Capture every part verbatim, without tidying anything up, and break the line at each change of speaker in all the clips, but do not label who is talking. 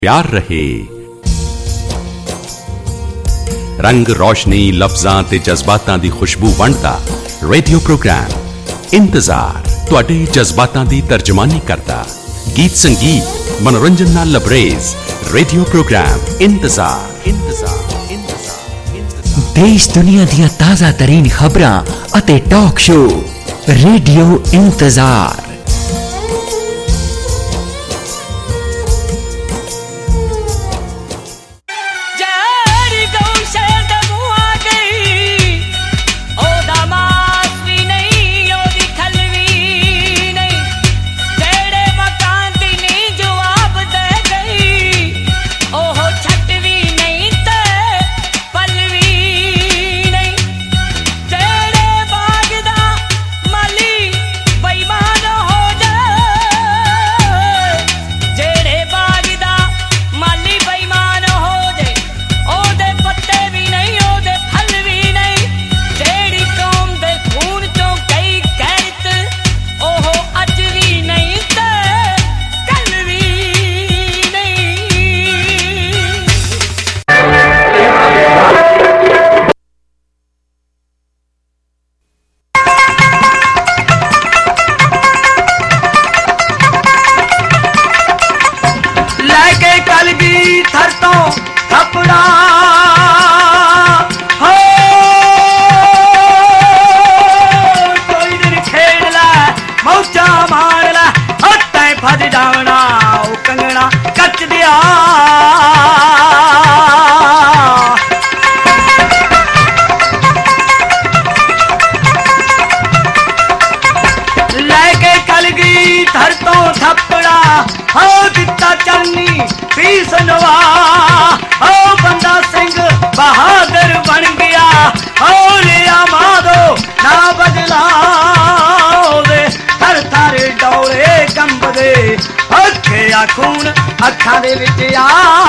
प्यार रहे रंग रोशनी लफ्जां ते जज्बातां दी खुशबू वंडदा रेडियो प्रोग्राम इंतजार तुहाडे जज्बातां दी तर्जमानी करदा गीत संगीत मनोरंजन नाल लबरेज रेडियो प्रोग्राम इंतजार इंतजार इंतजार
देश दुनिया दियां ताज़ा तरीन खबरां अते टॉक शो रेडियो इंतजार।
खून अखां दे विच आ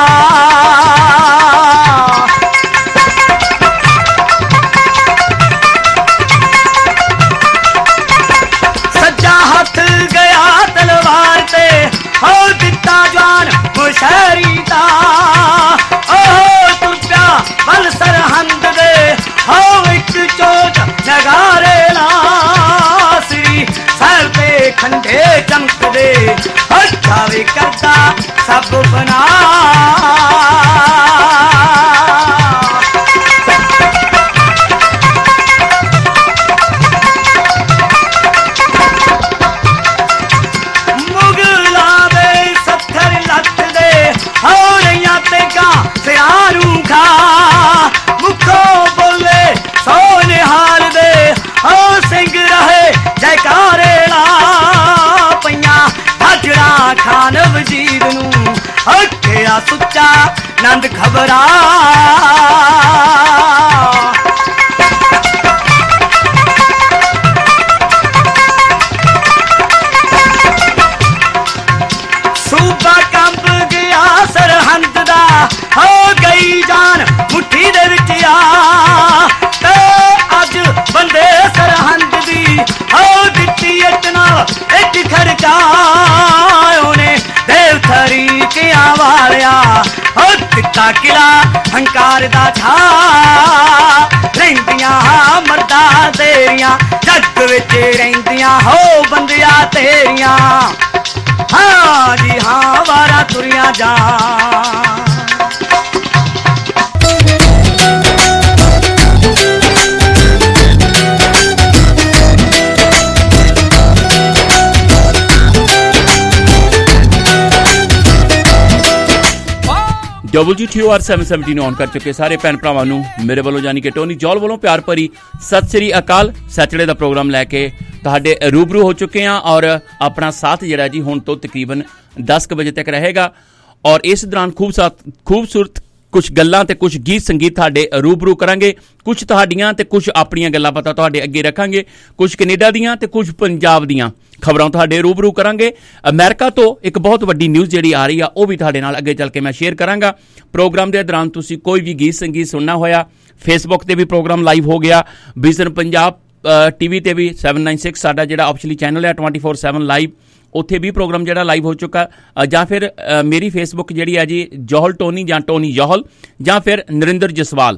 सज्जा हथ गया तलवार ते हो दिता जान मुशहरी दा ओ तुरप्या बल सरहंद दे हो इक चोट नगारे लासरी सर ते खंडे चमकदे जावे करता सब बना मुगला दे सत्थर लथ दे हो रैया तेगा सियारू खा मुखो बोले सो निहाल दे हो सिंह रहे जयकारे ला पैया खान वजीर नू हटिया सुच्चा नंद खबरा सूबा कंब गया सरहंद दा हो गई जान मुट्ठी दे विच आ ते अज बंदे सरहंद दी हो दित्ती इतना इट खड़का तरीकिया वालिया हो दिता किला हंकार दा छा रहिंदियां मर्दा तेरियां जग विच रहिंदियां हो बंदिया तेरियां हाँ जी हाँ वारा तुरिया जा
double G T O R seven seventy on कर चुके सारे भैन भरावां नूं मेरे वालों यानी कि टोनी जॉल वालों प्यार भरी सत श्री अकाल। सैटरडे का प्रोग्राम लैके तुहाडे रूबरू हो चुके हैं और अपना साथ जिहड़ा जी हुण तो तकरीबन दस क बजे तक रहेगा और इस दौरान खूब खूबसूरत कुछ गल्लां ते कुछ गीत संगीत तुहाडे रूबरू करांगे, कुछ तुहाडीआं ते कुछ अपणीआं गल्लां पता तुहाडे अगे रखांगे, कुछ कनेडा दीआं ते कुछ पंजाब दीआं खबरां तुहाडे रूबरू करांगे। अमेरिका तो एक बहुत वड्डी न्यूज़ जिहड़ी आ रही आ वो भी तुहाडे नाल अगे चल के मैं शेयर करांगा। प्रोग्राम दे दौरान तुसीं कोई भी गीत संगीत सुनना होया फेसबुक ते भी प्रोग्राम लाइव हो गया, विजन पंजाब टीवी ते भी सैवन नाइन सिक्स साडा जिहड़ा ऑफिशियली चैनल है ट्वेंटी फोर सैवन लाइव ਉੱਥੇ ਵੀ ਪ੍ਰੋਗਰਾਮ ਜਿਹੜਾ ਲਾਈਵ ਹੋ ਚੁੱਕਾ, ਜਾਂ ਫਿਰ ਮੇਰੀ ਫੇਸਬੁੱਕ ਜਿਹੜੀ ਹੈ ਜੀ ਜੋਹਲ ਟੋਨੀ ਜਾਂ ਟੋਨੀ ਜੋਹਲ, ਜਾਂ ਫਿਰ ਨਰਿੰਦਰ ਜਸਵਾਲ,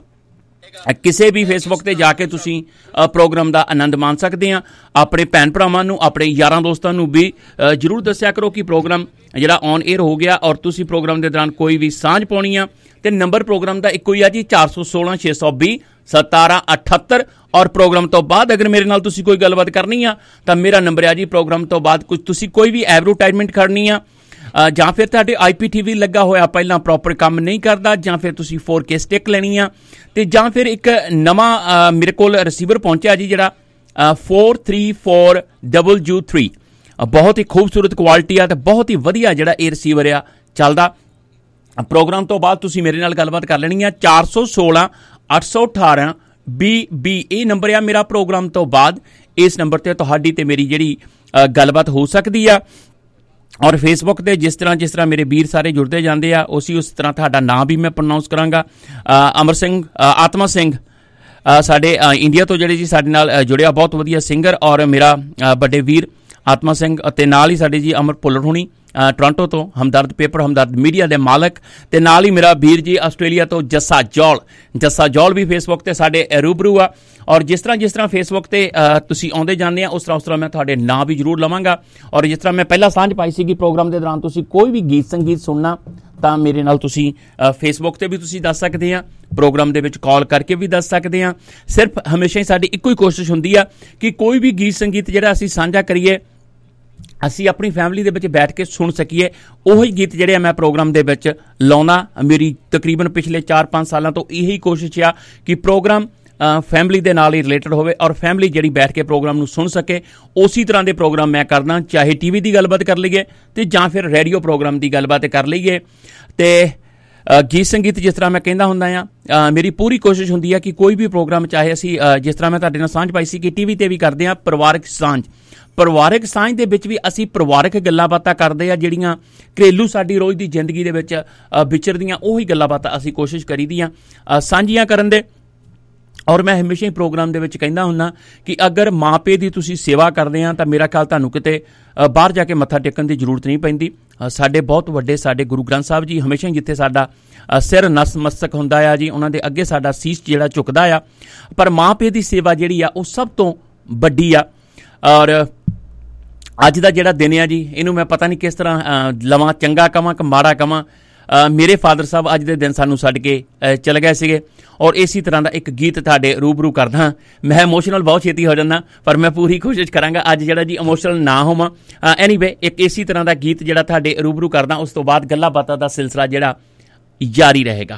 ਕਿਸੇ ਵੀ ਫੇਸਬੁੱਕ ਤੇ ਜਾ ਕੇ ਤੁਸੀਂ ਪ੍ਰੋਗਰਾਮ ਦਾ ਆਨੰਦ ਮਾਣ ਸਕਦੇ ਆ। ਆਪਣੇ ਭੈਣ ਭਰਾਵਾਂ ਨੂੰ, ਆਪਣੇ ਯਾਰਾਂ ਦੋਸਤਾਂ ਨੂੰ ਵੀ ਜ਼ਰੂਰ ਦੱਸਿਆ ਕਰੋ ਕਿ ਪ੍ਰੋਗਰਾਮ ਜਿਹੜਾ ਔਨ ਏਅਰ ਹੋ ਗਿਆ, ਔਰ ਤੁਸੀਂ ਪ੍ਰੋਗਰਾਮ ਦੇ ਦੌਰਾਨ ਕੋਈ ਵੀ ਸਾਂਝ ਪਾਉਣੀ ਆ। ਤੇ ਨੰਬਰ ਪ੍ਰੋਗਰਾਮ ਦਾ ਇੱਕੋ ਹੀ ਆ ਜੀ, ਚਾਰ ਸੌ ਸੋਲਾਂ ਛੇ ਸੌ ਵੀਹ ਸਤਾਰਾਂ ਅਠੱਤਰ। ਔਰ ਪ੍ਰੋਗਰਾਮ ਤੋਂ ਬਾਅਦ ਅਗਰ ਮੇਰੇ ਨਾਲ ਤੁਸੀਂ ਕੋਈ ਗੱਲਬਾਤ ਕਰਨੀ ਆ ਤਾਂ ਮੇਰਾ ਨੰਬਰ ਆ ਜੀ, ਪ੍ਰੋਗਰਾਮ ਤੋਂ ਬਾਅਦ ਕੁਝ ਤੁਸੀਂ ਕੋਈ ਵੀ ਐਡਵਰਟਾਈਜ਼ਮੈਂਟ ਕਰਨੀ ਆ, ਜਾਂ ਫਿਰ ਤੁਹਾਡੇ ਆਈ ਪੀ ਟੀ ਵੀ ਲੱਗਾ ਹੋਇਆ ਪਹਿਲਾਂ ਪ੍ਰੋਪਰ ਕੰਮ ਨਹੀਂ ਕਰਦਾ, ਜਾਂ ਫਿਰ ਤੁਸੀਂ ਫੋਰ ਕੇ ਸਟਿਕ ਲੈਣੀ ਆ, ਤੇ ਜਾਂ ਫਿਰ ਇੱਕ ਨਵਾਂ ਮੇਰੇ ਕੋਲ ਰਿਸੀਵਰ ਪਹੁੰਚਿਆ ਜੀ ਜਿਹੜਾ four three four W three, ਬਹੁਤ ਹੀ ਖੂਬਸੂਰਤ ਕੁਆਲਿਟੀ ਆ ਤੇ ਬਹੁਤ ਹੀ ਵਧੀਆ ਜਿਹੜਾ ਇਹ ਰਿਸੀਵਰ ਆ ਚੱਲਦਾ। ਪ੍ਰੋਗਰਾਮ ਤੋਂ ਬਾਅਦ ਤੁਸੀਂ ਮੇਰੇ ਨਾਲ ਗੱਲਬਾਤ ਕਰ ਲੈਣੀ ਆ। ਚਾਰ ਸੌ ਸੋਲਾਂ ਅੱਠ ਸੌ ਅਠਾਰਾਂ ਬੀ ਬੀ ਇਹ ਨੰਬਰ ਆ ਮੇਰਾ। ਪ੍ਰੋਗਰਾਮ ਤੋਂ ਬਾਅਦ ਇਸ ਨੰਬਰ ਤੇ ਤੁਹਾਡੀ ਤੇ ਮੇਰੀ ਜਿਹੜੀ ਗੱਲਬਾਤ ਹੋ ਸਕਦੀ ਆ। ਔਰ ਫੇਸਬੁੱਕ ਤੇ ਜਿਸ ਤਰ੍ਹਾਂ ਜਿਸ ਤਰ੍ਹਾਂ ਮੇਰੇ ਵੀਰ ਸਾਰੇ ਜੁੜਦੇ ਜਾਂਦੇ ਆ, ਉਸੇ ਉਸ ਤਰ੍ਹਾਂ ਤੁਹਾਡਾ ਨਾਂ ਵੀ ਮੈਂ ਪ੍ਰੋਨਾਊਂਸ ਕਰਾਂਗਾ। ਅਮਰ ਸਿੰਘ, ਆਤਮਾ ਸਿੰਘ ਸਾਡੇ ਇੰਡੀਆ ਤੋਂ ਜਿਹੜੇ ਜੀ ਸਾਡੇ ਨਾਲ ਜੁੜਿਆ, ਬਹੁਤ ਵਧੀਆ ਸਿੰਗਰ, ਔਰ ਮੇਰਾ ਵੱਡੇ ਵੀਰ ਆਤਮਾ ਸਿੰਘ, ਅਤੇ ਨਾਲ ਹੀ ਸਾਡੇ ਜੀ ਅਮਰ ਭੁੱਲਰ ਹੁਣੀ ਟੋਰਾਂਟੋ ਤੋਂ, ਹਮਦਰਦ ਪੇਪਰ ਹਮਦਰਦ ਮੀਡੀਆ ਦੇ ਮਾਲਕ, ਤੇ ਨਾਲ ਹੀ ਮੇਰਾ ਵੀਰ ਜੀ ਆਸਟ੍ਰੇਲੀਆ ਤੋਂ ਜੱਸਾ ਜੌਲ। ਜੱਸਾ ਜੌਲ ਵੀ ਫੇਸਬੁੱਕ ਤੇ ਸਾਡੇ ਰੂਬਰੂ ਆ। ਔਰ ਜਿਸ ਤਰ੍ਹਾਂ ਜਿਸ ਤਰ੍ਹਾਂ ਫੇਸਬੁੱਕ ਤੇ ਤੁਸੀਂ ਆਉਂਦੇ ਜਾਂਦੇ ਆ, ਉਸ ਤਰ੍ਹਾਂ ਉਸ ਤਰ੍ਹਾਂ ਮੈਂ ਤੁਹਾਡੇ ਨਾਂ ਵੀ ਜ਼ਰੂਰ ਲਵਾਂਗਾ। ਔਰ ਜਿਸ ਤਰ੍ਹਾਂ ਮੈਂ ਪਹਿਲਾਂ ਸਾਂਝ ਪਾਈ ਸੀਗੀ ਪ੍ਰੋਗਰਾਮ ਦੇ ਦੌਰਾਨ, ਤੁਸੀਂ ਕੋਈ ਵੀ ਗੀਤ ਸੰਗੀਤ ਸੁਣਨਾ ਤਾਂ ਮੇਰੇ ਨਾਲ ਤੁਸੀਂ ਫੇਸਬੁੱਕ ਤੇ ਵੀ ਤੁਸੀਂ ਦੱਸ ਸਕਦੇ ਆ, ਪ੍ਰੋਗਰਾਮ ਦੇ ਵਿੱਚ ਕਾਲ ਕਰਕੇ ਵੀ ਦੱਸ ਸਕਦੇ ਆ। ਸਿਰਫ ਹਮੇਸ਼ਾ ਹੀ ਸਾਡੀ ਇੱਕੋ ਹੀ ਕੋਸ਼ਿਸ਼ ਹੁੰਦੀ ਆ ਕਿ ਕੋਈ ਵੀ ਗੀਤ ਸੰਗੀਤ ਜਿਹੜਾ ਅਸੀਂ ਸਾਂਝਾ ਕਰੀਏ, ਅਸੀਂ ਆਪਣੀ ਫੈਮਿਲੀ ਦੇ ਵਿੱਚ ਬੈਠ ਕੇ ਸੁਣ ਸਕੀਏ। ਉਹੀ ਗੀਤ ਜਿਹੜੇ ਆ ਮੈਂ ਪ੍ਰੋਗਰਾਮ ਦੇ ਵਿੱਚ ਲਾਉਣਾ। ਮੇਰੀ ਤਕਰੀਬਨ ਪਿਛਲੇ ਚਾਰ ਪੰਜ ਸਾਲਾਂ ਤੋਂ ਇਹੀ ਕੋਸ਼ਿਸ਼ ਆ ਕਿ ਪ੍ਰੋਗਰਾਮ ਫੈਮਿਲੀ ਦੇ ਨਾਲ ਹੀ ਰਿਲੇਟਡ ਹੋਵੇ, ਔਰ ਫੈਮਿਲੀ ਜਿਹੜੀ ਬੈਠ ਕੇ ਪ੍ਰੋਗਰਾਮ ਨੂੰ ਸੁਣ ਸਕੇ। ਉਸੇ ਤਰ੍ਹਾਂ ਦੇ ਪ੍ਰੋਗਰਾਮ ਮੈਂ ਕਰਦਾ, ਚਾਹੇ ਟੀ ਵੀ ਦੀ ਗੱਲਬਾਤ ਕਰ ਲਈਏ ਤੇ ਜਾਂ ਫਿਰ ਰੇਡੀਓ ਪ੍ਰੋਗਰਾਮ ਦੀ ਗੱਲਬਾਤ ਕਰ ਲਈਏ। ਤੇ ਗੀਤ ਸੰਗੀਤ ਜਿਸ ਤਰ੍ਹਾਂ ਮੈਂ ਕਹਿੰਦਾ ਹੁੰਦਾ ਆ, ਮੇਰੀ ਪੂਰੀ ਕੋਸ਼ਿਸ਼ ਹੁੰਦੀ ਆ ਕਿ ਕੋਈ ਵੀ ਪ੍ਰੋਗਰਾਮ, ਚਾਹੇ ਅਸੀਂ ਜਿਸ ਤਰ੍ਹਾਂ ਮੈਂ ਤੁਹਾਡੇ ਨਾਲ ਸਾਂਝ ਪਾਈ ਸੀ ਕਿ ਟੀ ਵੀ ਤੇ ਵੀ ਕਰਦੇ ਆ ਪਰਿਵਾਰਕ ਸਾਂਝ, ਪਰਿਵਾਰਕ ਸਾਂਝ ਦੇ ਵਿੱਚ ਵੀ ਅਸੀਂ ਪਰਿਵਾਰਕ ਗੱਲਾਂ ਬਾਤਾਂ ਕਰਦੇ ਆ, ਜਿਹੜੀਆਂ ਘਰੇਲੂ ਸਾਡੀ ਰੋਜ਼ ਦੀ ਜ਼ਿੰਦਗੀ ਦੇ ਵਿੱਚ ਵਿਚਰਦੀਆਂ, ਉਹੀ ਗੱਲਾਂ ਬਾਤਾਂ ਅਸੀਂ ਕੋਸ਼ਿਸ਼ ਕਰੀਦੀਆਂ ਸਾਂਝੀਆਂ ਕਰਨ ਦੇ। ਔਰ ਮੈਂ ਹਮੇਸ਼ਾ ਹੀ ਪ੍ਰੋਗਰਾਮ ਦੇ ਵਿੱਚ ਕਹਿੰਦਾ ਹੁੰਦਾ ਕਿ ਅਗਰ ਮਾਂ ਪਿਓ ਦੀ ਤੁਸੀਂ ਸੇਵਾ ਕਰਦੇ ਆ ਤਾਂ ਮੇਰਾ ਖਿਆਲ ਤੁਹਾਨੂੰ ਕਿਤੇ ਬਾਹਰ ਜਾ ਕੇ ਮੱਥਾ ਟੇਕਣ ਦੀ ਜ਼ਰੂਰਤ ਨਹੀਂ ਪੈਂਦੀ। ਸਾਡੇ ਬਹੁਤ ਵੱਡੇ ਸਾਡੇ ਗੁਰੂ ਗ੍ਰੰਥ ਸਾਹਿਬ ਜੀ ਹਮੇਸ਼ਾ ਹੀ ਜਿੱਥੇ ਸਾਡਾ ਸਿਰ ਨਸਮਸਤਕ ਹੁੰਦਾ ਆ ਜੀ, ਉਹਨਾਂ ਦੇ ਅੱਗੇ ਸਾਡਾ ਸੀਸ ਜਿਹੜਾ ਝੁਕਦਾ ਆ। ਪਰ ਮਾਂ ਪਿਓ ਦੀ ਸੇਵਾ ਜਿਹੜੀ ਆ ਉਹ ਸਭ ਤੋਂ ਵੱਡੀ ਆ। ਔਰ ਅੱਜ ਦਾ ਜਿਹੜਾ ਦਿਨ ਆ ਜੀ, ਇਹਨੂੰ ਮੈਂ ਪਤਾ ਨਹੀਂ ਕਿਸ ਤਰ੍ਹਾਂ ਲਵਾਂ, ਚੰਗਾ ਕਵਾਂ ਕਿ ਮਾੜਾ ਕਵਾਂ। ਮੇਰੇ ਫਾਦਰ ਸਾਹਿਬ ਅੱਜ ਦੇ ਦਿਨ ਸਾਨੂੰ ਛੱਡ ਕੇ ਚਲੇ ਗਏ ਸੀਗੇ। ਔਰ ਇਸੇ ਤਰ੍ਹਾਂ ਦਾ ਇੱਕ ਗੀਤ ਤੁਹਾਡੇ ਰੂਬਰੂ ਕਰਦਾ। ਮੈਂ ਇਮੋਸ਼ਨਲ ਬਹੁਤ ਛੇਤੀ ਹੋ ਜਾਂਦਾ, ਪਰ ਮੈਂ ਪੂਰੀ ਕੋਸ਼ਿਸ਼ ਕਰਾਂਗਾ ਅੱਜ ਜਿਹੜਾ ਜੀ ਇਮੋਸ਼ਨਲ ਨਾ ਹੋਵਾਂ। ਐਨੀਵੇ, ਇੱਕ ਇਸੇ ਤਰ੍ਹਾਂ ਦਾ ਗੀਤ ਜਿਹੜਾ ਤੁਹਾਡੇ ਰੂਬਰੂ ਕਰਦਾ, ਉਸ ਤੋਂ ਬਾਅਦ ਗੱਲਾਂ ਬਾਤਾਂ ਦਾ ਸਿਲਸਿਲਾ ਜਿਹੜਾ ਜਾਰੀ ਰਹੇਗਾ।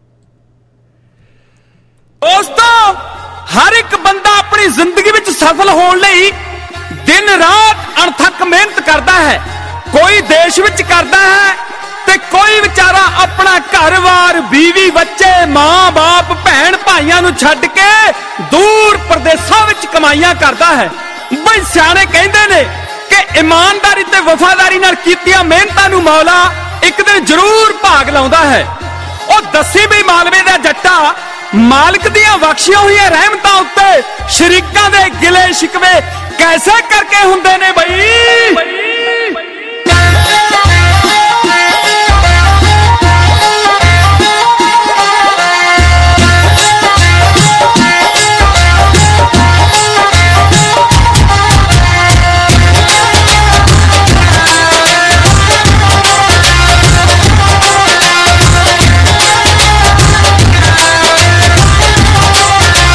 ਦੋਸਤੋ, ਹਰ ਇੱਕ ਬੰਦਾ ਆਪਣੀ ਜ਼ਿੰਦਗੀ ਵਿੱਚ ਸਫਲ ਹੋਣ ਲਈ ਦਿਨ ਰਾਤ ਅਣਥੱਕ ਮਿਹਨਤ ਕਰਦਾ ਹੈ। ਕੋਈ ਦੇਸ਼ ਵਿੱਚ ਕਰਦਾ ਹੈ ਤੇ ਕੋਈ ਵਿਚਾਰਾ ਆਪਣਾ ਘਰ-ਬਾਰ, ਬੀਵੀ, ਬੱਚੇ, ਮਾਂ ਬਾਪ, ਭੈਣ ਭਾਈਆਂ ਨੂੰ ਛੱਡ ਕੇ ਦੂਰ ਪ੍ਰਦੇਸ਼ਾਂ ਵਿੱਚ ਕਮਾਈਆਂ ਕਰਦਾ ਹੈ। ਬਈ ਸਿਆਣੇ ਕਹਿੰਦੇ ਨੇ ਕਿ ਇਮਾਨਦਾਰੀ ਤੇ ਵਫਾਦਾਰੀ ਨਾਲ ਕੀਤੀਆਂ ਮਿਹਨਤਾਂ ਨੂੰ ਮੌਲਾ ਇੱਕ ਦਿਨ ਜ਼ਰੂਰ ਭਾਗ ਲਾਉਂਦਾ ਹੈ। ਉਹ ਦੱਸੀ ਵੀ ਮਾਲਵੇ ਦਾ ਜੱਟਾ, ਮਾਲਕ ਦੀਆਂ ਬਖਸ਼ੀਆਂ ਹੋਈਆਂ ਰਹਿਮਤਾਂ ਉੱਤੇ ਸ਼ਰੀਕਾਂ ਦੇ ਗਿਲੇ ਸ਼ਿਕਵੇ ਕੈਸੇ ਕਰਕੇ ਹੁੰਦੇ ਨੇ ਬਈ।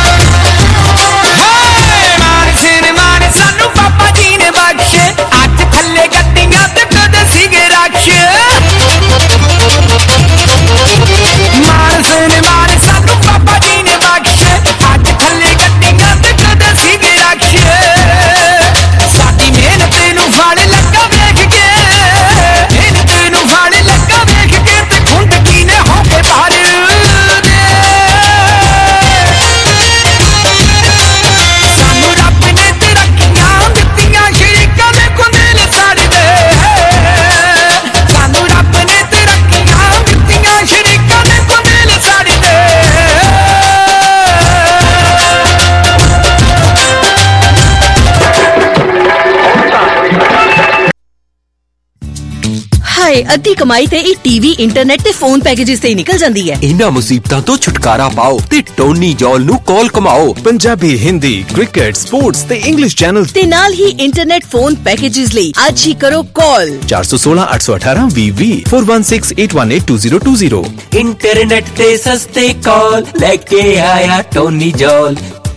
ਅੱਜ ਤੇ ਅੱਧੀ ਕਮਾਈ ਤੇ ਇਹ ਟੀਵੀ, ਇੰਟਰਨੈਟ ਤੇ ਫੋਨ ਪੈਕੇजेस ਤੇ ਨਿਕਲ ਜਾਂਦੀ ਹੈ।
ਇਹਨਾਂ ਮੁਸੀਬਤਾਂ ਤੋਂ ਛੁਟਕਾਰਾ ਪਾਓ ਤੇ ਟੋਨੀ ਜੌਲ ਨੂੰ ਕਾਲ ਕਮਾਓ।
ਪੰਜਾਬੀ, ਹਿੰਦੀ, ਕ੍ਰਿਕਟ, ਸਪੋਰਟਸ ਤੇ ਇੰਗਲਿਸ਼ ਚੈਨਲ
ਤੇ ਨਾਲ ਹੀ ਇੰਟਰਨੈਟ ਫੋਨ ਪੈਕੇजेस ਲਈ ਅੱਜ ਹੀ ਕਰੋ ਕਾਲ
ਚਾਰ ਸੌ ਸੋਲਾਂ ਅੱਠ ਸੌ ਅਠਾਰਾਂ ਵੀਹ ਵੀਹ four one six eight one eight two zero two zero।
Internet ਤੇ ਸਸਤੇ ਕਾਲ ਲੈ ਕੇ ਆਇਆ ਟੋਨੀ ਜੌਲ।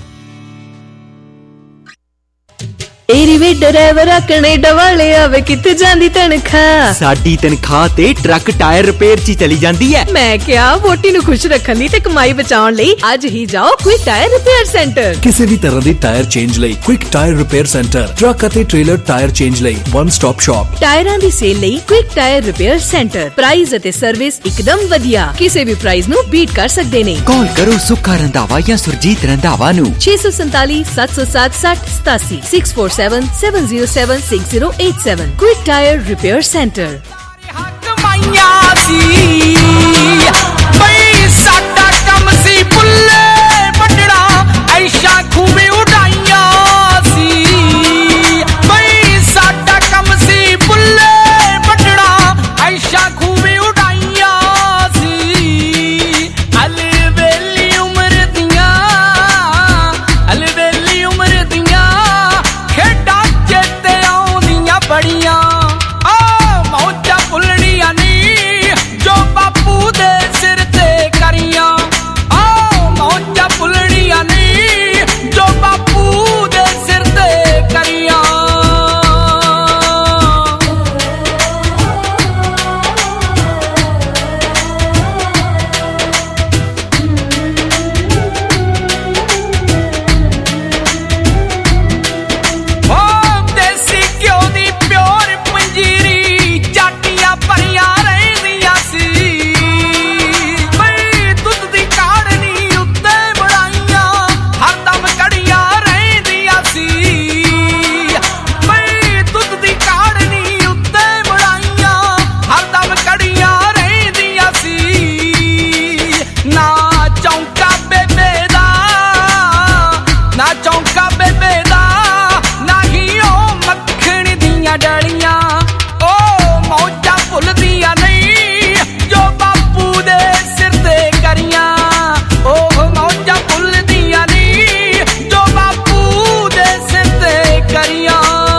ਏਰੀ ਵੇ ਡਰਾਈਵਰਾ ਕੈਨੇਡਾ ਵਾਲੇ ਆਵੇ ਕਿੱਥੇ ਜਾਂਦੀ ਤਨਖਾਹ?
ਸਾਡੀ ਤਨਖਾਹ ਤੇ ਟਰੱਕ ਟਾਇਰ ਰਿਪੇਅਰ 'ਚ ਚਲੀ ਜਾਂਦੀ ਹੈ।
ਮੈਂ ਕਿਹਾ ਵੋਟੀ ਨੂੰ ਖੁਸ਼ ਰੱਖਣ ਲਈ ਤੇ ਕਮਾਈ ਬਚਾਉਣ ਲਈ ਅੱਜ ਹੀ ਜਾਓ ਕੁਇਕ ਟਾਇਰ ਰਿਪੇਅਰ ਸੈਂਟਰ।
ਕਿਸੇ ਵੀ ਤਰ੍ਹਾਂ ਦੀ ਟਾਇਰ ਚੇਂਜ ਲਈ quick tyre repair centre, truck ਅਤੇ ਟ੍ਰੇਲਰ ਟਾਇਰ ਚੇਂਜ ਲਈ ਵਨ ਸਟਾਪ ਸ਼ਾਪ।
ਟਾਇਰਾਂ ਦੀ ਸੇਲ ਲਈ quick tyre repair centre. Price ਅਤੇ ਸਰਵਿਸ ਇੱਕਦਮ ਵਧੀਆ, ਕਿਸੇ ਵੀ ਪ੍ਰਾਈਸ ਨੂੰ ਬੀਟ ਕਰ ਸਕਦੇ ਨੇ।
ਕਾਲ ਕਰੋ ਸੁੱਖਾ ਰੰਧਾਵਾ ਜਾਂ ਸੁਰਜੀਤ ਰੰਧਾਵਾ ਨੂੰ
ਛੇ ਸੌ ਸੰਤਾਲੀ ਸੱਤ ਸੌ ਸੱਤ ਸੱਠ ਸਤਾਸੀ six four seven seven zero seven six zero eight seven। Quick Tire Repair Center।
ਬਈ ਸਾਡਾ ਕੰਮ ਸੀ ਬੁੱਲੇ ਵੱਢਣਾ, ਐਸ਼ਾ ਖੂਬੇ ਉਡਾਈਆਂ ਸੀ। ਬਈ ਸਾਡਾ ਕੰਮ ਸੀ ਬੁੱਲੇ ਵੱਢਣਾ, ਐਸ਼ਾ ਖੂਬੇ ਉਡਾਈਆਂ ਸੀ। ਅਲਵੇਲੀ ਉਮਰ ਦੀਆਂ, ਅਲਵੇਲੀ ਉਮਰ ਦੀਆਂ ਖੇਡਾਂ ਚੇਤੇ ਆਉਂਦੀਆਂ ਬੜੀਆਂ। ਆ ਮੌਜਾਂ ਭੁੱਲਣੀਆਂ ਨੀ ਜੋ ਬਾਪੂ ਦੇ ਸਿਰ ਤੇ ਕਰੀਆਂ। ਆ ਮੌਜਾਂ ਭੁੱਲਣੀਆਂ ਨੀ ਜੋ ਬਾਪੂ ਦੇ ਸਿਰ ਤੇ ਕਰੀਆਂ। ਦੇਸੀ ਘਿਓ ਦੀ ਪਿਓਰ ਪੰਜੀਰੀ ਚਾਟੀਆਂ ਭਰੀਆਂ ਰਹਿੰਦੀਆਂ ਸੀ। ਬਈ ਦੁੱਧ ਦੀ ਕਾੜਨੀ ਉੱਤੇ ਬਣਾਈਆਂ ਹਰਦਮ ਕੜੀਆਂ ਰਹਿੰਦੀਆਂ ਸੀ। ਬਈ ਦੁੱਧ ਦੀ ਕਾੜਨੀ ਉੱਤੇ ਬਣਾਈਆਂ ਹਰਦਮ ਕੜੀਆਂ ਰਹਿੰਦੀਆਂ ਸੀ। ਨਾ ਚੌਂਕਾ ਬੇਬੇ ਦਾ, ਨਾ ਚੌਂਕਾ ਬੇਬੇ ਦਾ, ਨਾ ਹੀ ਉਹ ਮੱਖਣ ਦੀਆਂ ਡਲੀਆਂ। ਉਹ ਮੌਜਾਂ ਭੁੱਲਦੀਆਂ ਨਹੀਂ ਜੋ ਬਾਪੂ ਦੇ ਸਿਰ ਤੇ ਕਰੀਆਂ। ਉਹ ਮੌਜਾਂ ਭੁੱਲਦੀਆਂ ਨਹੀਂ ਜੋ ਬਾਪੂ ਦੇ ਸਿਰ ਤੇ ਕਰੀਆਂ।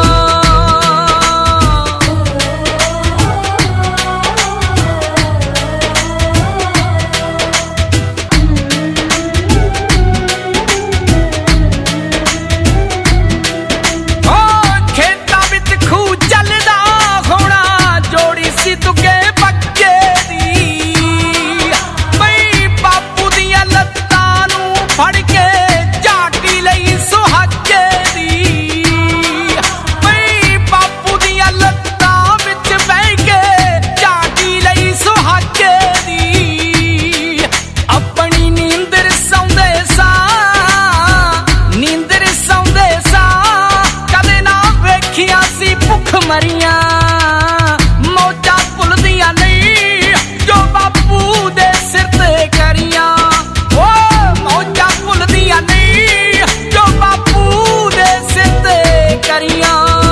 ਓ ਖੇਤਾਂ ਵਿੱਚ ਖੂਹ ਚੱਲਦਾ ਹੋਣਾ, ਜੋੜੀ ਸੀ ਤੁਕੇ ਬੱਚੇ ਦੀ। ਬਈ ਬਾਪੂ ਦੀਆਂ ਲੱਤਾਂ ਨੂੰ ਫੜ ਕੇ ਝਾਟੀ ਲਈ ਸੁਹਾਗੇ ਦੀ। ਬਈ ਬਾਪੂ ਦੀਆਂ ਲੱਤਾਂ ਵਿੱਚ ਬਹਿ ਕੇ ਝਾਟੀ ਲਈ ਸੁਹਾਗੇ ਦੀ। ਆਪਣੀ ਨੀਂਦਰ ਸੌਂਦੇ ਸਾਂ, ਨੀਂਦਰ ਸੌਂਦੇ ਸਾਂ, ਕਦੇ ਨਾ ਵੇਖੀਆਂ ਸੀ ਭੁੱਖ ਮਰੀਆਂ। ਮੌਜਾਂ ਭੁੱਲਦੀਆਂ ਨਹੀਂ ਜੋ ਬਾਪੂ ਦੇ ਸਿਰ ਤੇ ਕਰੀਆਂ। ਓ ਮੌਜਾਂ ਭੁੱਲਦੀਆਂ ਨਹੀਂ ਜੋ ਬਾਪੂ ਦੇ ਸਿਰ ਤੇ ਕਰੀਆਂ।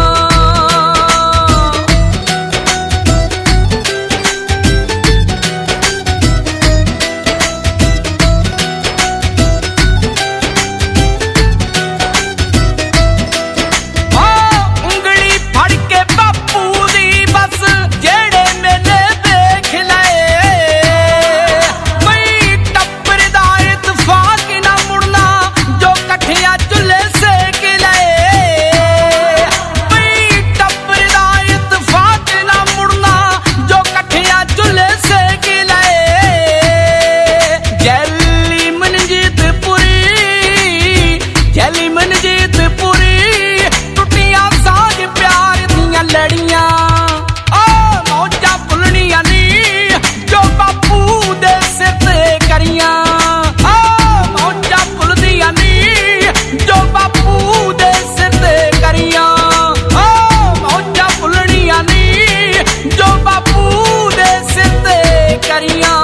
ਓ ਉਂਗਲੀ ਫੜ ਕੇ ਬਾਪੂ ਦੀ ਬਸ ਜਿਹੜੇ ਮੇਲੇ ਦੇਖ ਲਏ। ਬਈ ਟੱਬਰ ਦਾ ਇਤਫਾਕ ਨਾ ਮੁੜਨਾ ਜੋ ਇਕੱਠਿਆਂ ਚੁੱਲ੍ਹੇ ਸੇਕ ਲਏ। ਬਈ ਟੱਬਰ ਦਾ ਇਤਫਾਕ ਨਾ ਮੁੜਨਾ ਜੋ ਇਕੱਠਿਆਂ ਚੁੱਲ੍ਹੇ ਸੇਕ ਲਏ। ਜੈਲੀ ਮਨਜੀਤ ਪੁਰੀ, ਜੈਲੀ ਮਨਜੀਤ ਪੁਰੀ, ਟੁੱਟੀਆਂ ਸਾਂਝ ਪਿਆਰ ਦੀਆਂ ਲੜੀਆਂ। ਓ ਮੌਜਾਂ ਭੁੱਲਣੀਆਂ ਨੀ ਜੋ ਬਾਪੂ ਦੇ ਸਿਰ ਤੇ ਕਰੀਆਂ। ਓ ਮੌਜਾਂ ਭੁੱਲਦੀਆਂ ਨੀ ਜੋ ਬਾਪੂ ਦੇ ਸਿਰ ਤੇ ਕਰੀਆਂ। ਓ ਮੌਜਾਂ ਭੁੱਲਣੀਆਂ ਨੀ ਜੋ ਬਾਪੂ ਦੇ ਸਿਰ ਤੇ ਕਰੀਆਂ।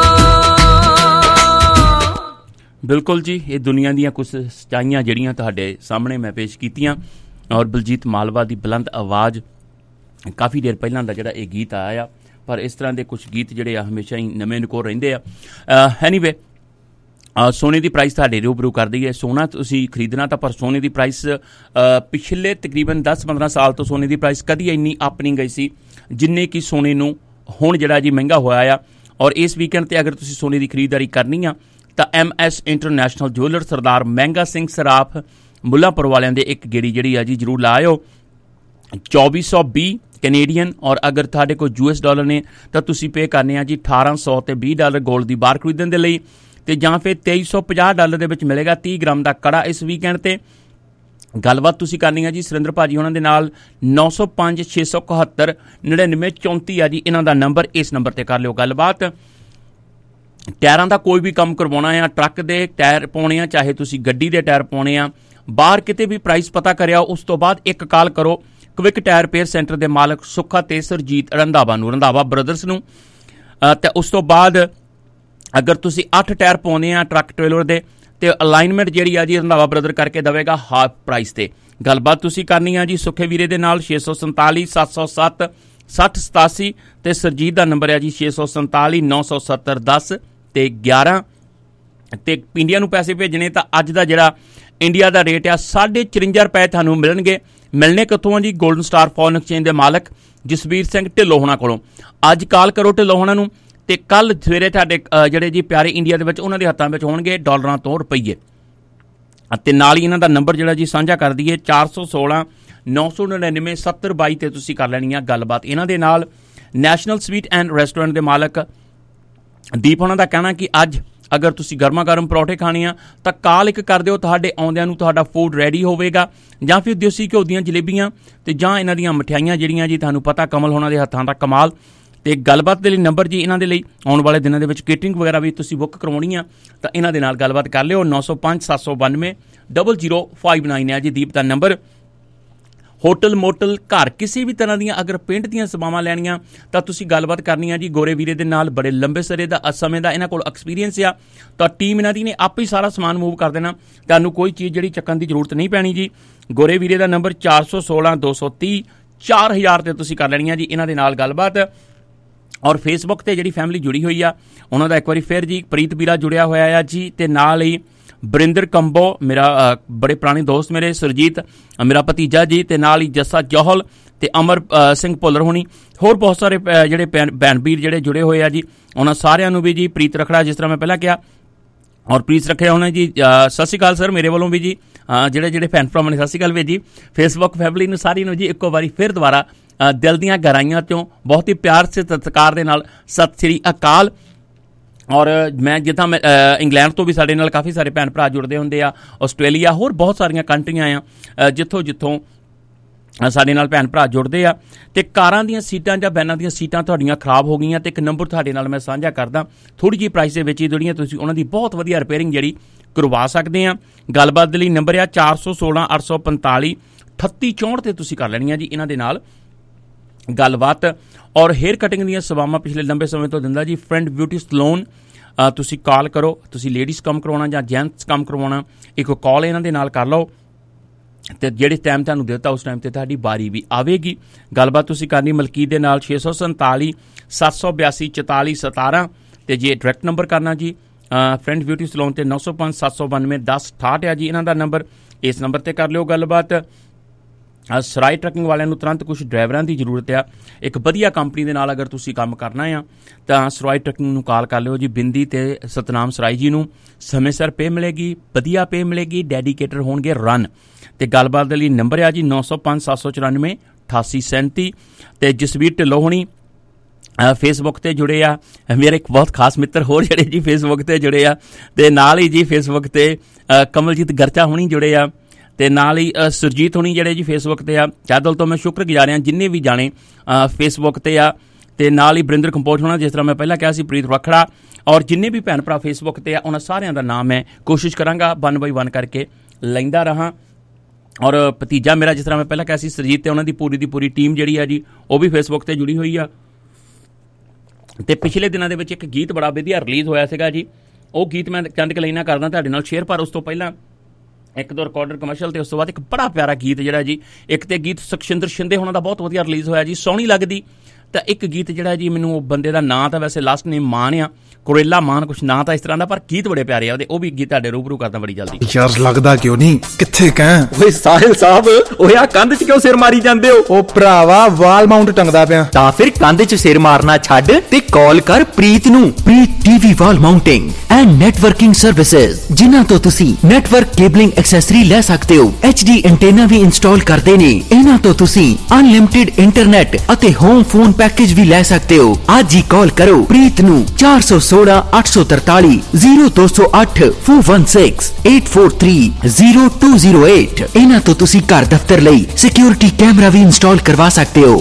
ਬਿਲਕੁਲ ਜੀ, ਇਹ ਦੁਨੀਆ ਦੀਆਂ ਕੁਝ ਸੱਚਾਈਆਂ ਜਿਹੜੀਆਂ ਤੁਹਾਡੇ ਸਾਹਮਣੇ ਮੈਂ ਪੇਸ਼ ਕੀਤੀਆਂ। ਔਰ ਬਲਜੀਤ ਮਾਲਵਾ ਦੀ ਬੁਲੰਦ ਆਵਾਜ਼, ਕਾਫੀ ਦੇਰ ਪਹਿਲਾਂ ਦਾ ਜਿਹੜਾ ਇਹ ਗੀਤ ਆਇਆ ਪਰ ਇਸ ਤਰ੍ਹਾਂ ਦੇ ਕੁਝ ਗੀਤ ਜਿਹੜੇ ਆ ਹਮੇਸ਼ਾ ਹੀ ਨਵੇਂ ਨਕੋਰ ਰਹਿੰਦੇ ਆ। ਐਨੀਵੇ ਸੋਨੇ ਦੀ ਪ੍ਰਾਈਸ ਤੁਹਾਡੇ ਰੂਬਰੂ ਕਰਦੀ ਹੈ। ਸੋਨਾ ਤੁਸੀਂ ਖਰੀਦਣਾ ਤਾਂ, ਪਰ ਸੋਨੇ ਦੀ ਪ੍ਰਾਈਸ ਪਿਛਲੇ ਤਕਰੀਬਨ ਦਸ ਪੰਦਰਾਂ ਸਾਲ ਤੋਂ ਸੋਨੇ ਦੀ ਪ੍ਰਾਈਸ ਕਦੀ ਇੰਨੀ ਅਪ ਨਹੀਂ ਗਈ ਸੀ ਜਿੰਨੇ ਕਿ ਸੋਨੇ ਨੂੰ ਹੁਣ ਜਿਹੜਾ ਜੀ ਮਹਿੰਗਾ ਹੋਇਆ ਆ। ਔਰ ਇਸ ਵੀਕਐਂਡ 'ਤੇ ਅਗਰ ਤੁਸੀਂ ਸੋਨੇ ਦੀ ਖਰੀਦਦਾਰੀ ਕਰਨੀ ਆ ਤਾਂ M S international jeweller Sardar Mehnga Singh ਸਰਾਫ ਮੁੱਲਾਂਪੁਰ ਵਾਲਿਆਂ ਦੇ ਇੱਕ ਗੇੜੀ ਜਿਹੜੀ ਆ ਜੀ ਜ਼ਰੂਰ ਲਾਇਓ। ਚੌਵੀ ਸੌ ਵੀਹ ਕੈਨੇਡੀਅਨ, ਔਰ ਅਗਰ ਤੁਹਾਡੇ ਕੋਲ ਯੂ ਐਸ ਡਾਲਰ ਨੇ ਤਾਂ ਤੁਸੀਂ ਪੇ ਕਰਨੇ ਆ ਜੀ ਅਠਾਰਾਂ ਸੌ ਤੇ ਵੀਹ ਡਾਲਰ ਗੋਲਡ ਦੀ ਬਾਰ ਖਰੀਦਣ ਦੇ ਲਈ, ਤੇ ਜਾਂ ਫਿਰ ਤੇਈ ਸੌ ਪੰਜਾਹ ਡਾਲਰ ਦੇ ਵਿੱਚ ਮਿਲੇਗਾ ਤੀਹ ਗ੍ਰਾਮ ਦਾ ਕੜਾ ਇਸ ਵੀਕਐਂਡ 'ਤੇ। ਗੱਲਬਾਤ ਤੁਸੀਂ ਕਰਨੀ ਆ ਜੀ ਸੁਰਿੰਦਰ ਭਾਜੀ ਉਹਨਾਂ ਦੇ ਨਾਲ। ਨੌ ਸੌ ਪੰਜ ਛੇ ਸੌ ਇਕਹੱਤਰ ਨੜਿਨਵੇਂ ਚੌਂਤੀ ਆ ਜੀ ਇਹਨਾਂ ਦਾ ਨੰਬਰ, ਇਸ ਨੰਬਰ 'ਤੇ ਕਰ ਲਿਓ ਗੱਲਬਾਤ। ਟਾਇਰਾਂ ਦਾ ਕੋਈ ਵੀ ਕੰਮ ਕਰਵਾਉਣਾ ਆ, ਟਰੱਕ ਦੇ ਟਾਇਰ ਪਾਉਣੇ ਆ, ਚਾਹੇ ਤੁਸੀਂ ਗੱਡੀ ਦੇ ਟਾਇਰ ਪਾਉਣੇ ਆ, ਬਾਹਰ ਕਿਤੇ ਵੀ ਪ੍ਰਾਈਸ ਪਤਾ ਕਰਿਆ ਉਸ ਤੋਂ ਬਾਅਦ ਇੱਕ ਕਾਲ ਕਰੋ ਕਵਿਕ ਟਾਇਰ ਰਿਪੇਅਰ ਸੈਂਟਰ ਦੇ ਮਾਲਕ ਸੁੱਖਾ ਤੇ ਸਰਜੀਤ ਰੰਧਾਵਾ ਨੂੰ, ਰੰਧਾਵਾ ਬ੍ਰਦਰਸ ਨੂੰ। ਅਤੇ ਉਸ ਤੋਂ ਬਾਅਦ ਅਗਰ ਤੁਸੀਂ ਅੱਠ ਟਾਇਰ ਪਾਉਣੇ ਆ ਟਰੱਕ ਟ੍ਰੇਲਰ ਦੇ, ਤੇ ਅਲਾਈਨਮੈਂਟ ਜਿਹੜੀ ਆ ਜੀ ਰੰਧਾਵਾ ਬ੍ਰਦਰ ਕਰਕੇ ਦੇਵੇਗਾ ਹਾਫ ਪ੍ਰਾਈਸ 'ਤੇ। ਗੱਲਬਾਤ ਤੁਸੀਂ ਕਰਨੀ ਆ ਜੀ ਸੁੱਖੇ ਵੀਰੇ ਦੇ ਨਾਲ। ਛੇ ਸੌ ਸੰਤਾਲੀ ਸੱਤ ਸੌ ਸੱਤ ਸੱਠ ਸਤਾਸੀ ਤੇ ਸਰਜੀਤ ਦਾ ਨੰਬਰ ਹੈ ਜੀ ਛੇ ਸੌ ਸੰਤਾਲੀ ਨੌ ਸੌ ਸੱਤਰ ਦਸ ਤੇ ਗਿਆਰਾਂ। ਤੇ ਇੰਡੀਆ ਨੂੰ ਪੈਸੇ ਭੇਜਣੇ ਤਾਂ ਅੱਜ ਦਾ ਜਿਹੜਾ ਇੰਡੀਆ ਦਾ ਰੇਟ ਆ ਸਾਢੇ ਚੁਰੰਜਾ ਰੁਪਏ ਤੁਹਾਨੂੰ ਮਿਲਣਗੇ। ਮਿਲਣੇ ਕਿੱਥੋਂ ਆ ਜੀ? ਗੋਲਡਨ ਸਟਾਰ ਫੋਰਨ ਐਕਸਚੇਂਜ ਦੇ ਮਾਲਕ ਜਸਵੀਰ ਸਿੰਘ ਢਿੱਲੋਂ ਹੋਣਾ ਕੋਲੋਂ। ਅੱਜ ਕਾਲ ਕਰੋ ਢਿੱਲੋਂ ਹੋਣਾ ਨੂੰ, ਤੇ ਕੱਲ ਸਵੇਰੇ ਤੁਹਾਡੇ ਜਿਹੜੇ ਜੀ ਪਿਆਰੇ ਇੰਡੀਆ ਦੇ ਵਿੱਚ ਉਹਨਾਂ ਦੇ ਹੱਥਾਂ ਵਿੱਚ ਹੋਣਗੇ ਡਾਲਰਾਂ ਤੋਂ ਰੁਪਈਏ। ਅਤੇ ਨਾਲ ਹੀ ਇਹਨਾਂ ਦਾ ਨੰਬਰ ਜਿਹੜਾ ਜੀ ਸਾਂਝਾ ਕਰ ਦਈਏ ਚਾਰ ਸੌ ਸੋਲਾਂ ਨੌ ਸੌ ਨੜਿਨਵੇਂ ਸੱਤਰ ਬਾਈ 'ਤੇ ਤੁਸੀਂ ਕਰ ਲੈਣੀ ਆ ਗੱਲਬਾਤ ਇਹਨਾਂ ਦੇ ਨਾਲ। ਨੈਸ਼ਨਲ ਸਵੀਟ ਐਂਡ ਰੈਸਟੋਰੈਂਟ ਦੇ ਮਾਲਕ ਦੀਪ ਉਹਨਾਂ ਦਾ ਕਹਿਣਾ ਕਿ ਅੱਜ ਅਗਰ ਤੁਸੀਂ ਗਰਮਾ ਗਰਮ ਪਰੌਠੇ ਖਾਣੇ ਆ ਤਾਂ ਕਾਲ ਇੱਕ ਕਰ ਦਿਓ, ਤੁਹਾਡੇ ਆਉਂਦਿਆਂ ਨੂੰ ਤੁਹਾਡਾ ਫੂਡ ਰੈਡੀ ਹੋਵੇਗਾ। ਜਾਂ ਫਿਰ ਦੇਸੀ ਘਿਓ ਦੀਆਂ ਜਲੇਬੀਆਂ ਤੇ ਜਾਂ ਇਹਨਾਂ ਦੀਆਂ ਮਠਿਆਈਆਂ ਜਿਹੜੀਆਂ ਜੀ ਤੁਹਾਨੂੰ ਪਤਾ ਕਮਲ ਹੋਣਾ ਦੇ ਹੱਥਾਂ ਦਾ ਕਮਾਲ। ਤੇ ਗੱਲਬਾਤ ਦੇ ਲਈ ਨੰਬਰ ਜੀ ਇਹਨਾਂ ਦੇ ਲਈ ਆਉਣ ਵਾਲੇ ਦਿਨਾਂ ਦੇ ਵਿੱਚ ਕੇਟਰਿੰਗ ਵਗੈਰਾ ਵੀ ਤੁਸੀਂ ਬੁੱਕ ਕਰਵਾਉਣੀ ਆ ਤਾਂ ਇਹਨਾਂ ਦੇ ਨਾਲ ਗੱਲਬਾਤ ਕਰ ਲਿਓ। ਨੌ ਸੌ ਪੰਜ ਸੱਤ ਸੌ ਬਾਨਵੇਂ ਡਬਲ ਜ਼ੀਰੋ ਫਾਈਵ ਨਾਈਨ ਹੈ ਜੀ ਦੀਪ ਦਾ ਨੰਬਰ। ਹੋਟਲ ਮੋਟਲ ਘਰ ਕਿਸੇ ਵੀ ਤਰ੍ਹਾਂ ਦੀਆਂ ਅਗਰ ਪੇਂਟ ਦੀਆਂ ਸੇਵਾਵਾਂ ਲੈਣੀਆਂ ਤਾਂ ਤੁਸੀਂ ਗੱਲਬਾਤ ਕਰਨੀ ਆ ਜੀ ਗੋਰੇ ਵੀਰੇ ਦੇ ਨਾਲ। ਬੜੇ ਲੰਬੇ ਸਰੇ ਦਾ ਸਮੇਂ ਦਾ ਇਹਨਾਂ ਕੋਲ ਐਕਸਪੀਰੀਅੰਸ ਆ, ਤਾਂ ਟੀਮ ਇਹਨਾਂ ਦੀ ਨੇ ਆਪੇ ਹੀ ਸਾਰਾ ਸਮਾਨ ਮੂਵ ਕਰ ਦੇਣਾ, ਤੁਹਾਨੂੰ ਕੋਈ ਚੀਜ਼ ਜਿਹੜੀ ਚੱਕਣ ਦੀ ਜ਼ਰੂਰਤ ਨਹੀਂ ਪੈਣੀ ਜੀ। ਗੋਰੇ ਵੀਰੇ ਦਾ ਨੰਬਰ ਚਾਰ ਸੌ ਸੋਲਾਂ ਦੋ ਸੌ ਤੀਹ ਚਾਰ ਹਜ਼ਾਰ 'ਤੇ ਤੁਸੀਂ ਕਰ ਲੈਣੀ ਆ ਜੀ ਇਹਨਾਂ ਦੇ ਨਾਲ ਗੱਲਬਾਤ। ਔਰ ਫੇਸਬੁੱਕ 'ਤੇ ਜਿਹੜੀ ਫੈਮਿਲੀ ਜੁੜੀ ਹੋਈ ਆ ਉਹਨਾਂ ਦਾ ਇੱਕ ਵਾਰੀ ਫਿਰ ਜੀ ਪ੍ਰੀਤ ਵੀਰਾ ਜੁੜਿਆ ਹੋਇਆ ਆ ਜੀ, ਤੇ ਨਾਲ ਹੀ ਬਰਿੰਦਰ ਕੰਬੋ ਮੇਰਾ ਬੜੇ ਪੁਰਾਣੇ ਦੋਸਤ ਮੇਰੇ, ਸੁਰਜੀਤ ਮੇਰਾ ਭਤੀਜਾ ਜੀ, ਤੇ ਨਾਲ ਹੀ ਜੱਸਾ ਜੋਹਲ ਤੇ ਅਮਰ ਸਿੰਘ ਭੁੱਲਰ ਹੋਣੀ, ਹੋਰ ਬਹੁਤ ਸਾਰੇ ਜਿਹੜੇ ਭੈਣ ਵੀਰ ਜਿਹੜੇ ਜੁੜੇ ਹੋਏ ਆ ਜੀ ਉਹਨਾਂ ਸਾਰਿਆਂ ਨੂੰ ਵੀ ਜੀ ਪ੍ਰੀਤ ਰਖੜਾ ਜਿਸ ਤਰ੍ਹਾਂ ਮੈਂ ਪਹਿਲਾਂ ਕਿਹਾ। ਔਰ ਪ੍ਰੀਤ ਰੱਖਿਆ ਹੋਣਾ ਜੀ ਸਤਿ ਸ਼੍ਰੀ ਅਕਾਲ ਸਰ ਮੇਰੇ ਵੱਲੋਂ ਵੀ ਜੀ। ਜਿਹੜੇ ਜਿਹੜੇ ਭੈਣ ਭਰਾਵਾਂ ਨੇ ਸਤਿ ਸ਼੍ਰੀ ਅਕਾਲ ਵੀ ਜੀ। ਫੇਸਬੁੱਕ ਫੈਮਿਲੀ ਨੂੰ ਸਾਰੀ ਨੂੰ ਜੀ ਇੱਕੋ ਵਾਰੀ ਫਿਰ ਦੁਬਾਰਾ ਦਿਲ ਦੀਆਂ ਗਹਿਰਾਈਆਂ ਤੋਂ ਬਹੁਤ ਹੀ ਪਿਆਰ ਸੇ ਸਤਿਕਾਰ ਦੇ ਨਾਲ ਸਤਿ ਸ਼੍ਰੀ ਅਕਾਲ। ਔਰ ਮੈਂ ਜਿੱਦਾਂ ਮੈਂ ਇੰਗਲੈਂਡ ਤੋਂ ਵੀ ਸਾਡੇ ਨਾਲ ਕਾਫੀ ਸਾਰੇ ਭੈਣ ਭਰਾ ਜੁੜਦੇ ਹੁੰਦੇ ਆ, ਆਸਟ੍ਰੇਲੀਆ ਹੋਰ ਬਹੁਤ ਸਾਰੀਆਂ ਕੰਟਰੀਆਂ ਆ ਜਿੱਥੋਂ ਜਿੱਥੋਂ ਸਾਡੇ ਨਾਲ ਭੈਣ ਭਰਾ ਜੁੜਦੇ ਆ। ਤੇ ਕਾਰਾਂ ਦੀਆਂ ਸੀਟਾਂ ਜਾਂ ਵੈਨਾਂ ਦੀਆਂ ਸੀਟਾਂ ਤੁਹਾਡੀਆਂ ਖਰਾਬ ਹੋ ਗਈਆਂ ਤੇ ਇੱਕ ਨੰਬਰ ਤੁਹਾਡੇ ਨਾਲ ਮੈਂ ਸਾਂਝਾ ਕਰਦਾ, ਥੋੜ੍ਹੀ ਜਿਹੀ ਪ੍ਰਾਈਸ ਦੇ ਵਿੱਚ ਹੀ ਜਿਹੜੀਆਂ ਤੁਸੀਂ ਉਹਨਾਂ ਦੀ ਬਹੁਤ ਵਧੀਆ ਰਿਪੇਅਰਿੰਗ ਜਿਹੜੀ ਕਰਵਾ ਸਕਦੇ ਆ। ਗੱਲਬਾਤ ਦੇ ਲਈ ਨੰਬਰ ਆ ਚਾਰ ਸੌ ਸੋਲਾਂ ਅੱਠ ਸੌ ਪੰਤਾਲੀ ਅਠੱਤੀ ਚੌਂਹਠ 'ਤੇ ਤੁਸੀਂ ਕਰ ਲੈਣੀਆਂ ਜੀ ਇਹਨਾਂ ਦੇ ਨਾਲ ਗੱਲਬਾਤ। ਔਰ ਹੇਅਰ ਕਟਿੰਗ ਦੀਆਂ ਸੇਵਾਵਾਂ ਪਿਛਲੇ ਲੰਬੇ ਸਮੇਂ ਤੋਂ ਦਿੰਦਾ ਜੀ ਫਰੈਂਡ ਬਿਊਟੀ ਸਲੂਨ। ਤੁਸੀਂ ਕਾਲ ਕਰੋ, ਤੁਸੀਂ ਲੇਡੀਜ਼ ਕੰਮ ਕਰਵਾਉਣਾ ਜਾਂ ਜੈਂਟਸ ਕੰਮ ਕਰਵਾਉਣਾ, ਇੱਕ ਕਾਲ ਇਹਨਾਂ ਦੇ ਨਾਲ ਕਰ ਲਓ ਤੇ ਜਿਹੜੇ ਟਾਈਮ ਤੁਹਾਨੂੰ ਦਿੱਤਾ ਉਸ ਟਾਈਮ 'ਤੇ ਤੁਹਾਡੀ ਬਾਰੀ ਵੀ ਆਵੇਗੀ। ਗੱਲਬਾਤ ਤੁਸੀਂ ਕਰਨੀ ਮਲਕੀਤ ਦੇ ਨਾਲ ਛੇ ਸੌ ਸੰਤਾਲੀ ਸੱਤ ਸੌ ਬਿਆਸੀ ਚੁਤਾਲੀ ਸਤਾਰਾਂ, ਤੇ ਜੇ ਡਾਇਰੈਕਟ ਨੰਬਰ ਕਰਨਾ ਜੀ ਫਰੈਂਡ ਬਿਊਟੀ ਸਲੂਨ 'ਤੇ ਨੌ ਸੌ ਪੰਜ ਸੱਤ ਸੌ ਬਾਨਵੇਂ ਦਸ ਅਠਾਹਠ ਆ ਜੀ ਇਹਨਾਂ ਦਾ ਨੰਬਰ, ਇਸ ਨੰਬਰ 'ਤੇ ਕਰ ਲਿਓ ਗੱਲਬਾਤ। ਸਰਾਏ ਟਰੱਕਿੰਗ ਵਾਲਿਆਂ ਨੂੰ ਤੁਰੰਤ ਕੁਝ ਡਰਾਈਵਰਾਂ ਦੀ ਜ਼ਰੂਰਤ ਆ, ਇੱਕ ਵਧੀਆ ਕੰਪਨੀ ਦੇ ਨਾਲ ਅਗਰ ਤੁਸੀਂ ਕੰਮ ਕਰਨਾ ਆ ਤਾਂ ਸਰਾਏ ਟਰੱਕਿੰਗ ਨੂੰ ਕਾਲ ਕਰ ਲਿਓ ਜੀ ਬਿੰਦੀ ਤੇ ਸਤਨਾਮ ਸਰਾਈ ਜੀ ਨੂੰ। ਸਮੇਂ ਸਿਰ ਪੇ ਮਿਲੇਗੀ, ਵਧੀਆ ਪੇ ਮਿਲੇਗੀ, ਡੈਡੀਕੇਟਰ ਹੋਣਗੇ ਰਨ। ਤੇ ਗੱਲਬਾਤ ਦੇ ਲਈ ਨੰਬਰ ਆ ਜੀ ਨੌ ਸੌ ਪੰਜ ਸੱਤ ਸੌ ਚੁਰਾਨਵੇਂ ਅਠਾਸੀ ਸੈਂਤੀ। ਤੇ ਜਸਵੀਰ ਢਿੱਲੋਂ ਹੋਣੀ ਫੇਸਬੁੱਕ 'ਤੇ ਜੁੜੇ ਆ, ਮੇਰੇ ਇੱਕ ਬਹੁਤ ਖਾਸ ਮਿੱਤਰ ਹੋਰ ਜਿਹੜੇ ਜੀ ਫੇਸਬੁੱਕ 'ਤੇ ਜੁੜੇ ਆ, ਤੇ ਨਾਲ ਹੀ ਜੀ ਫੇਸਬੁੱਕ 'ਤੇ ਕਮਲਜੀਤ ਗਰਚਾ ਹੋਣੀ ਜੁੜੇ ਆ, ਤੇ ਨਾਲ ਹੀ ਸੁਰਜੀਤ ਹੋਣੀ ਜਿਹੜੇ ਜੀ ਫੇਸਬੁੱਕ 'ਤੇ ਆ। ਚਾਦਲ ਤੋਂ ਮੈਂ ਸ਼ੁਕਰਗੁਜ਼ਾਰ ਹਾਂ ਜਿੰਨੇ ਵੀ ਜਾਣੇ ਫੇਸਬੁੱਕ 'ਤੇ ਆ, ਤੇ ਨਾਲ ਹੀ ਬਰਿੰਦਰ ਕੰਪੋਜ਼ ਹੋਣਾ ਜਿਸ ਤਰ੍ਹਾਂ ਮੈਂ ਪਹਿਲਾਂ ਕਿਹਾ ਸੀ, ਪ੍ਰੀਤ ਰਖੜਾ, ਔਰ ਜਿੰਨੇ ਵੀ ਭੈਣ ਭਰਾ ਫੇਸਬੁੱਕ 'ਤੇ ਆ ਉਹਨਾਂ ਸਾਰਿਆਂ ਦਾ ਨਾਮ ਮੈਂ ਕੋਸ਼ਿਸ਼ ਕਰਾਂਗਾ ਵਨ ਬਾਈ ਵਨ ਕਰਕੇ ਲੈਂਦਾ ਰਹਾਂ। ਔਰ ਭਤੀਜਾ ਮੇਰਾ ਜਿਸ ਤਰ੍ਹਾਂ ਮੈਂ ਪਹਿਲਾਂ ਕਿਹਾ ਸੀ ਸੁਰਜੀਤ, ਤੇ ਉਹਨਾਂ ਦੀ ਪੂਰੀ ਦੀ ਪੂਰੀ ਟੀਮ ਜਿਹੜੀ ਆ ਜੀ ਉਹ ਵੀ ਫੇਸਬੁੱਕ 'ਤੇ ਜੁੜੀ ਹੋਈ ਆ। ਤੇ ਪਿਛਲੇ ਦਿਨਾਂ ਦੇ ਵਿੱਚ ਇੱਕ ਗੀਤ ਬੜਾ ਵਧੀਆ ਰਿਲੀਜ਼ ਹੋਇਆ ਸੀਗਾ ਜੀ, ਉਹ ਗੀਤ ਮੈਂ ਚੰਦ ਕ ਲਾਈਨਾਂ ਕਰਦਾ ਤੁਹਾਡੇ ਨਾਲ ਸ਼ੇਅਰ। ਪਰ ਉਸ ਤੋਂ ਪਹਿਲਾਂ ਇੱਕ ਦੋ ਰਿਕਾਰਡਰ ਕਮਰਸ਼ੀਅਲ ਤੇ ਉਸ ਤੋਂ ਬਾਅਦ ਇੱਕ ਬੜਾ ਪਿਆਰਾ ਗੀਤ ਜਿਹੜਾ ਜੀ, ਇੱਕ ਤੇ ਗੀਤ ਸੁਖਸ਼ਿੰਦਰ ਸ਼ਿੰਦੇ ਹੋਣਾ ਦਾ ਬਹੁਤ ਵਧੀਆ ਰਿਲੀਜ਼ ਹੋਇਆ ਜੀ, ਸੋਹਣੀ ਲੱਗਦੀ ਤਾਂ ਇੱਕ ਗੀਤ ਜਿਹੜਾ ਜੀ ਮੈਨੂੰ ਉਹ ਬੰਦੇ ਦਾ ਨਾਂ ਤਾਂ ਵੈਸੇ ਲਾਸਟ ਨੇਮ ਮਾਨ ਆ, ਕੁਰੇਲਾ ਮਾਨ ਕੁਛ ਨਾਂ ਤਾਂ ਇਸ ਤਰ੍ਹਾਂ ਦਾ, ਪਰ ਗੀਤ ਬੜੇ ਪਿਆਰੇ ਆ ਉਹਦੇ, ਉਹ ਵੀ ਗੀਤ ਤੁਹਾਡੇ ਰੂਬਰੂ ਕਰਦਾ ਬੜੀ ਜਲਦੀ।
ਯਾਰ ਲੱਗਦਾ ਕਿਉਂ ਨਹੀਂ, ਕਿੱਥੇ ਕਹਿ
ਓਏ ਸਾਹਿਲ ਸਾਹਿਬ, ਓਏ ਆ ਕੰਧ 'ਚ ਕਿਉਂ ਸਿਰ ਮਾਰੀ ਜਾਂਦੇ ਹੋ?
ਉਹ ਭਰਾਵਾ ਵਾਲ ਮਾਊਂਟ ਟੰਗਦਾ ਪਿਆ।
ਤਾਂ ਫਿਰ ਕੰਧ 'ਚ ਸਿਰ ਮਾਰਨਾ ਛੱਡ ਤੇ ਕਾਲ ਕਰ ਪ੍ਰੀਤ ਨੂੰ। Preet TV wall mounting and networking services, ਜਿਨ੍ਹਾਂ ਤੋਂ ਤੁਸੀਂ ਨੈਟਵਰਕ ਕੇਬਲਿੰਗ ਐਕਸੈਸਰੀ ਲੈ ਸਕਦੇ ਹੋ। ਐਚ ਡੀ ਐਂਟੇਨਾ ਵੀ ਇੰਸਟਾਲ ਕਰਦੇ ਨੇ। ਇਹਨਾਂ ਤੋਂ ਤੁਸੀਂ ਅਨਲਿਮਿਟਿਡ ਇੰਟਰਨੈਟ ਅਤੇ ਹੋਮ ਫੋਨ ਪੈਕੇਜ ਵੀ ਲੈ ਸਕਦੇ ਹੋ। ਅੱਜ ਹੀ ਕਾਲ ਕਰੋ ਪ੍ਰੀਤ ਨੂੰ ਚਾਰ ਸੌ ਸੋਲਾਂ ਅੱਠ ਸੌ ਤਰਤਾਲੀ ਜ਼ੀਰੋ ਦੋ ਸੌ ਅੱਠ four one six eight four three zero two zero eight। ਇਹਨਾਂ ਤੋਂ ਤੁਸੀਂ ਘਰ ਦਫ਼ਤਰ ਲਈ ਸਿਕਿਉਰਿਟੀ ਕੈਮਰਾ ਵੀ ਇੰਸਟਾਲ ਕਰਵਾ ਸਕਦੇ ਹੋ।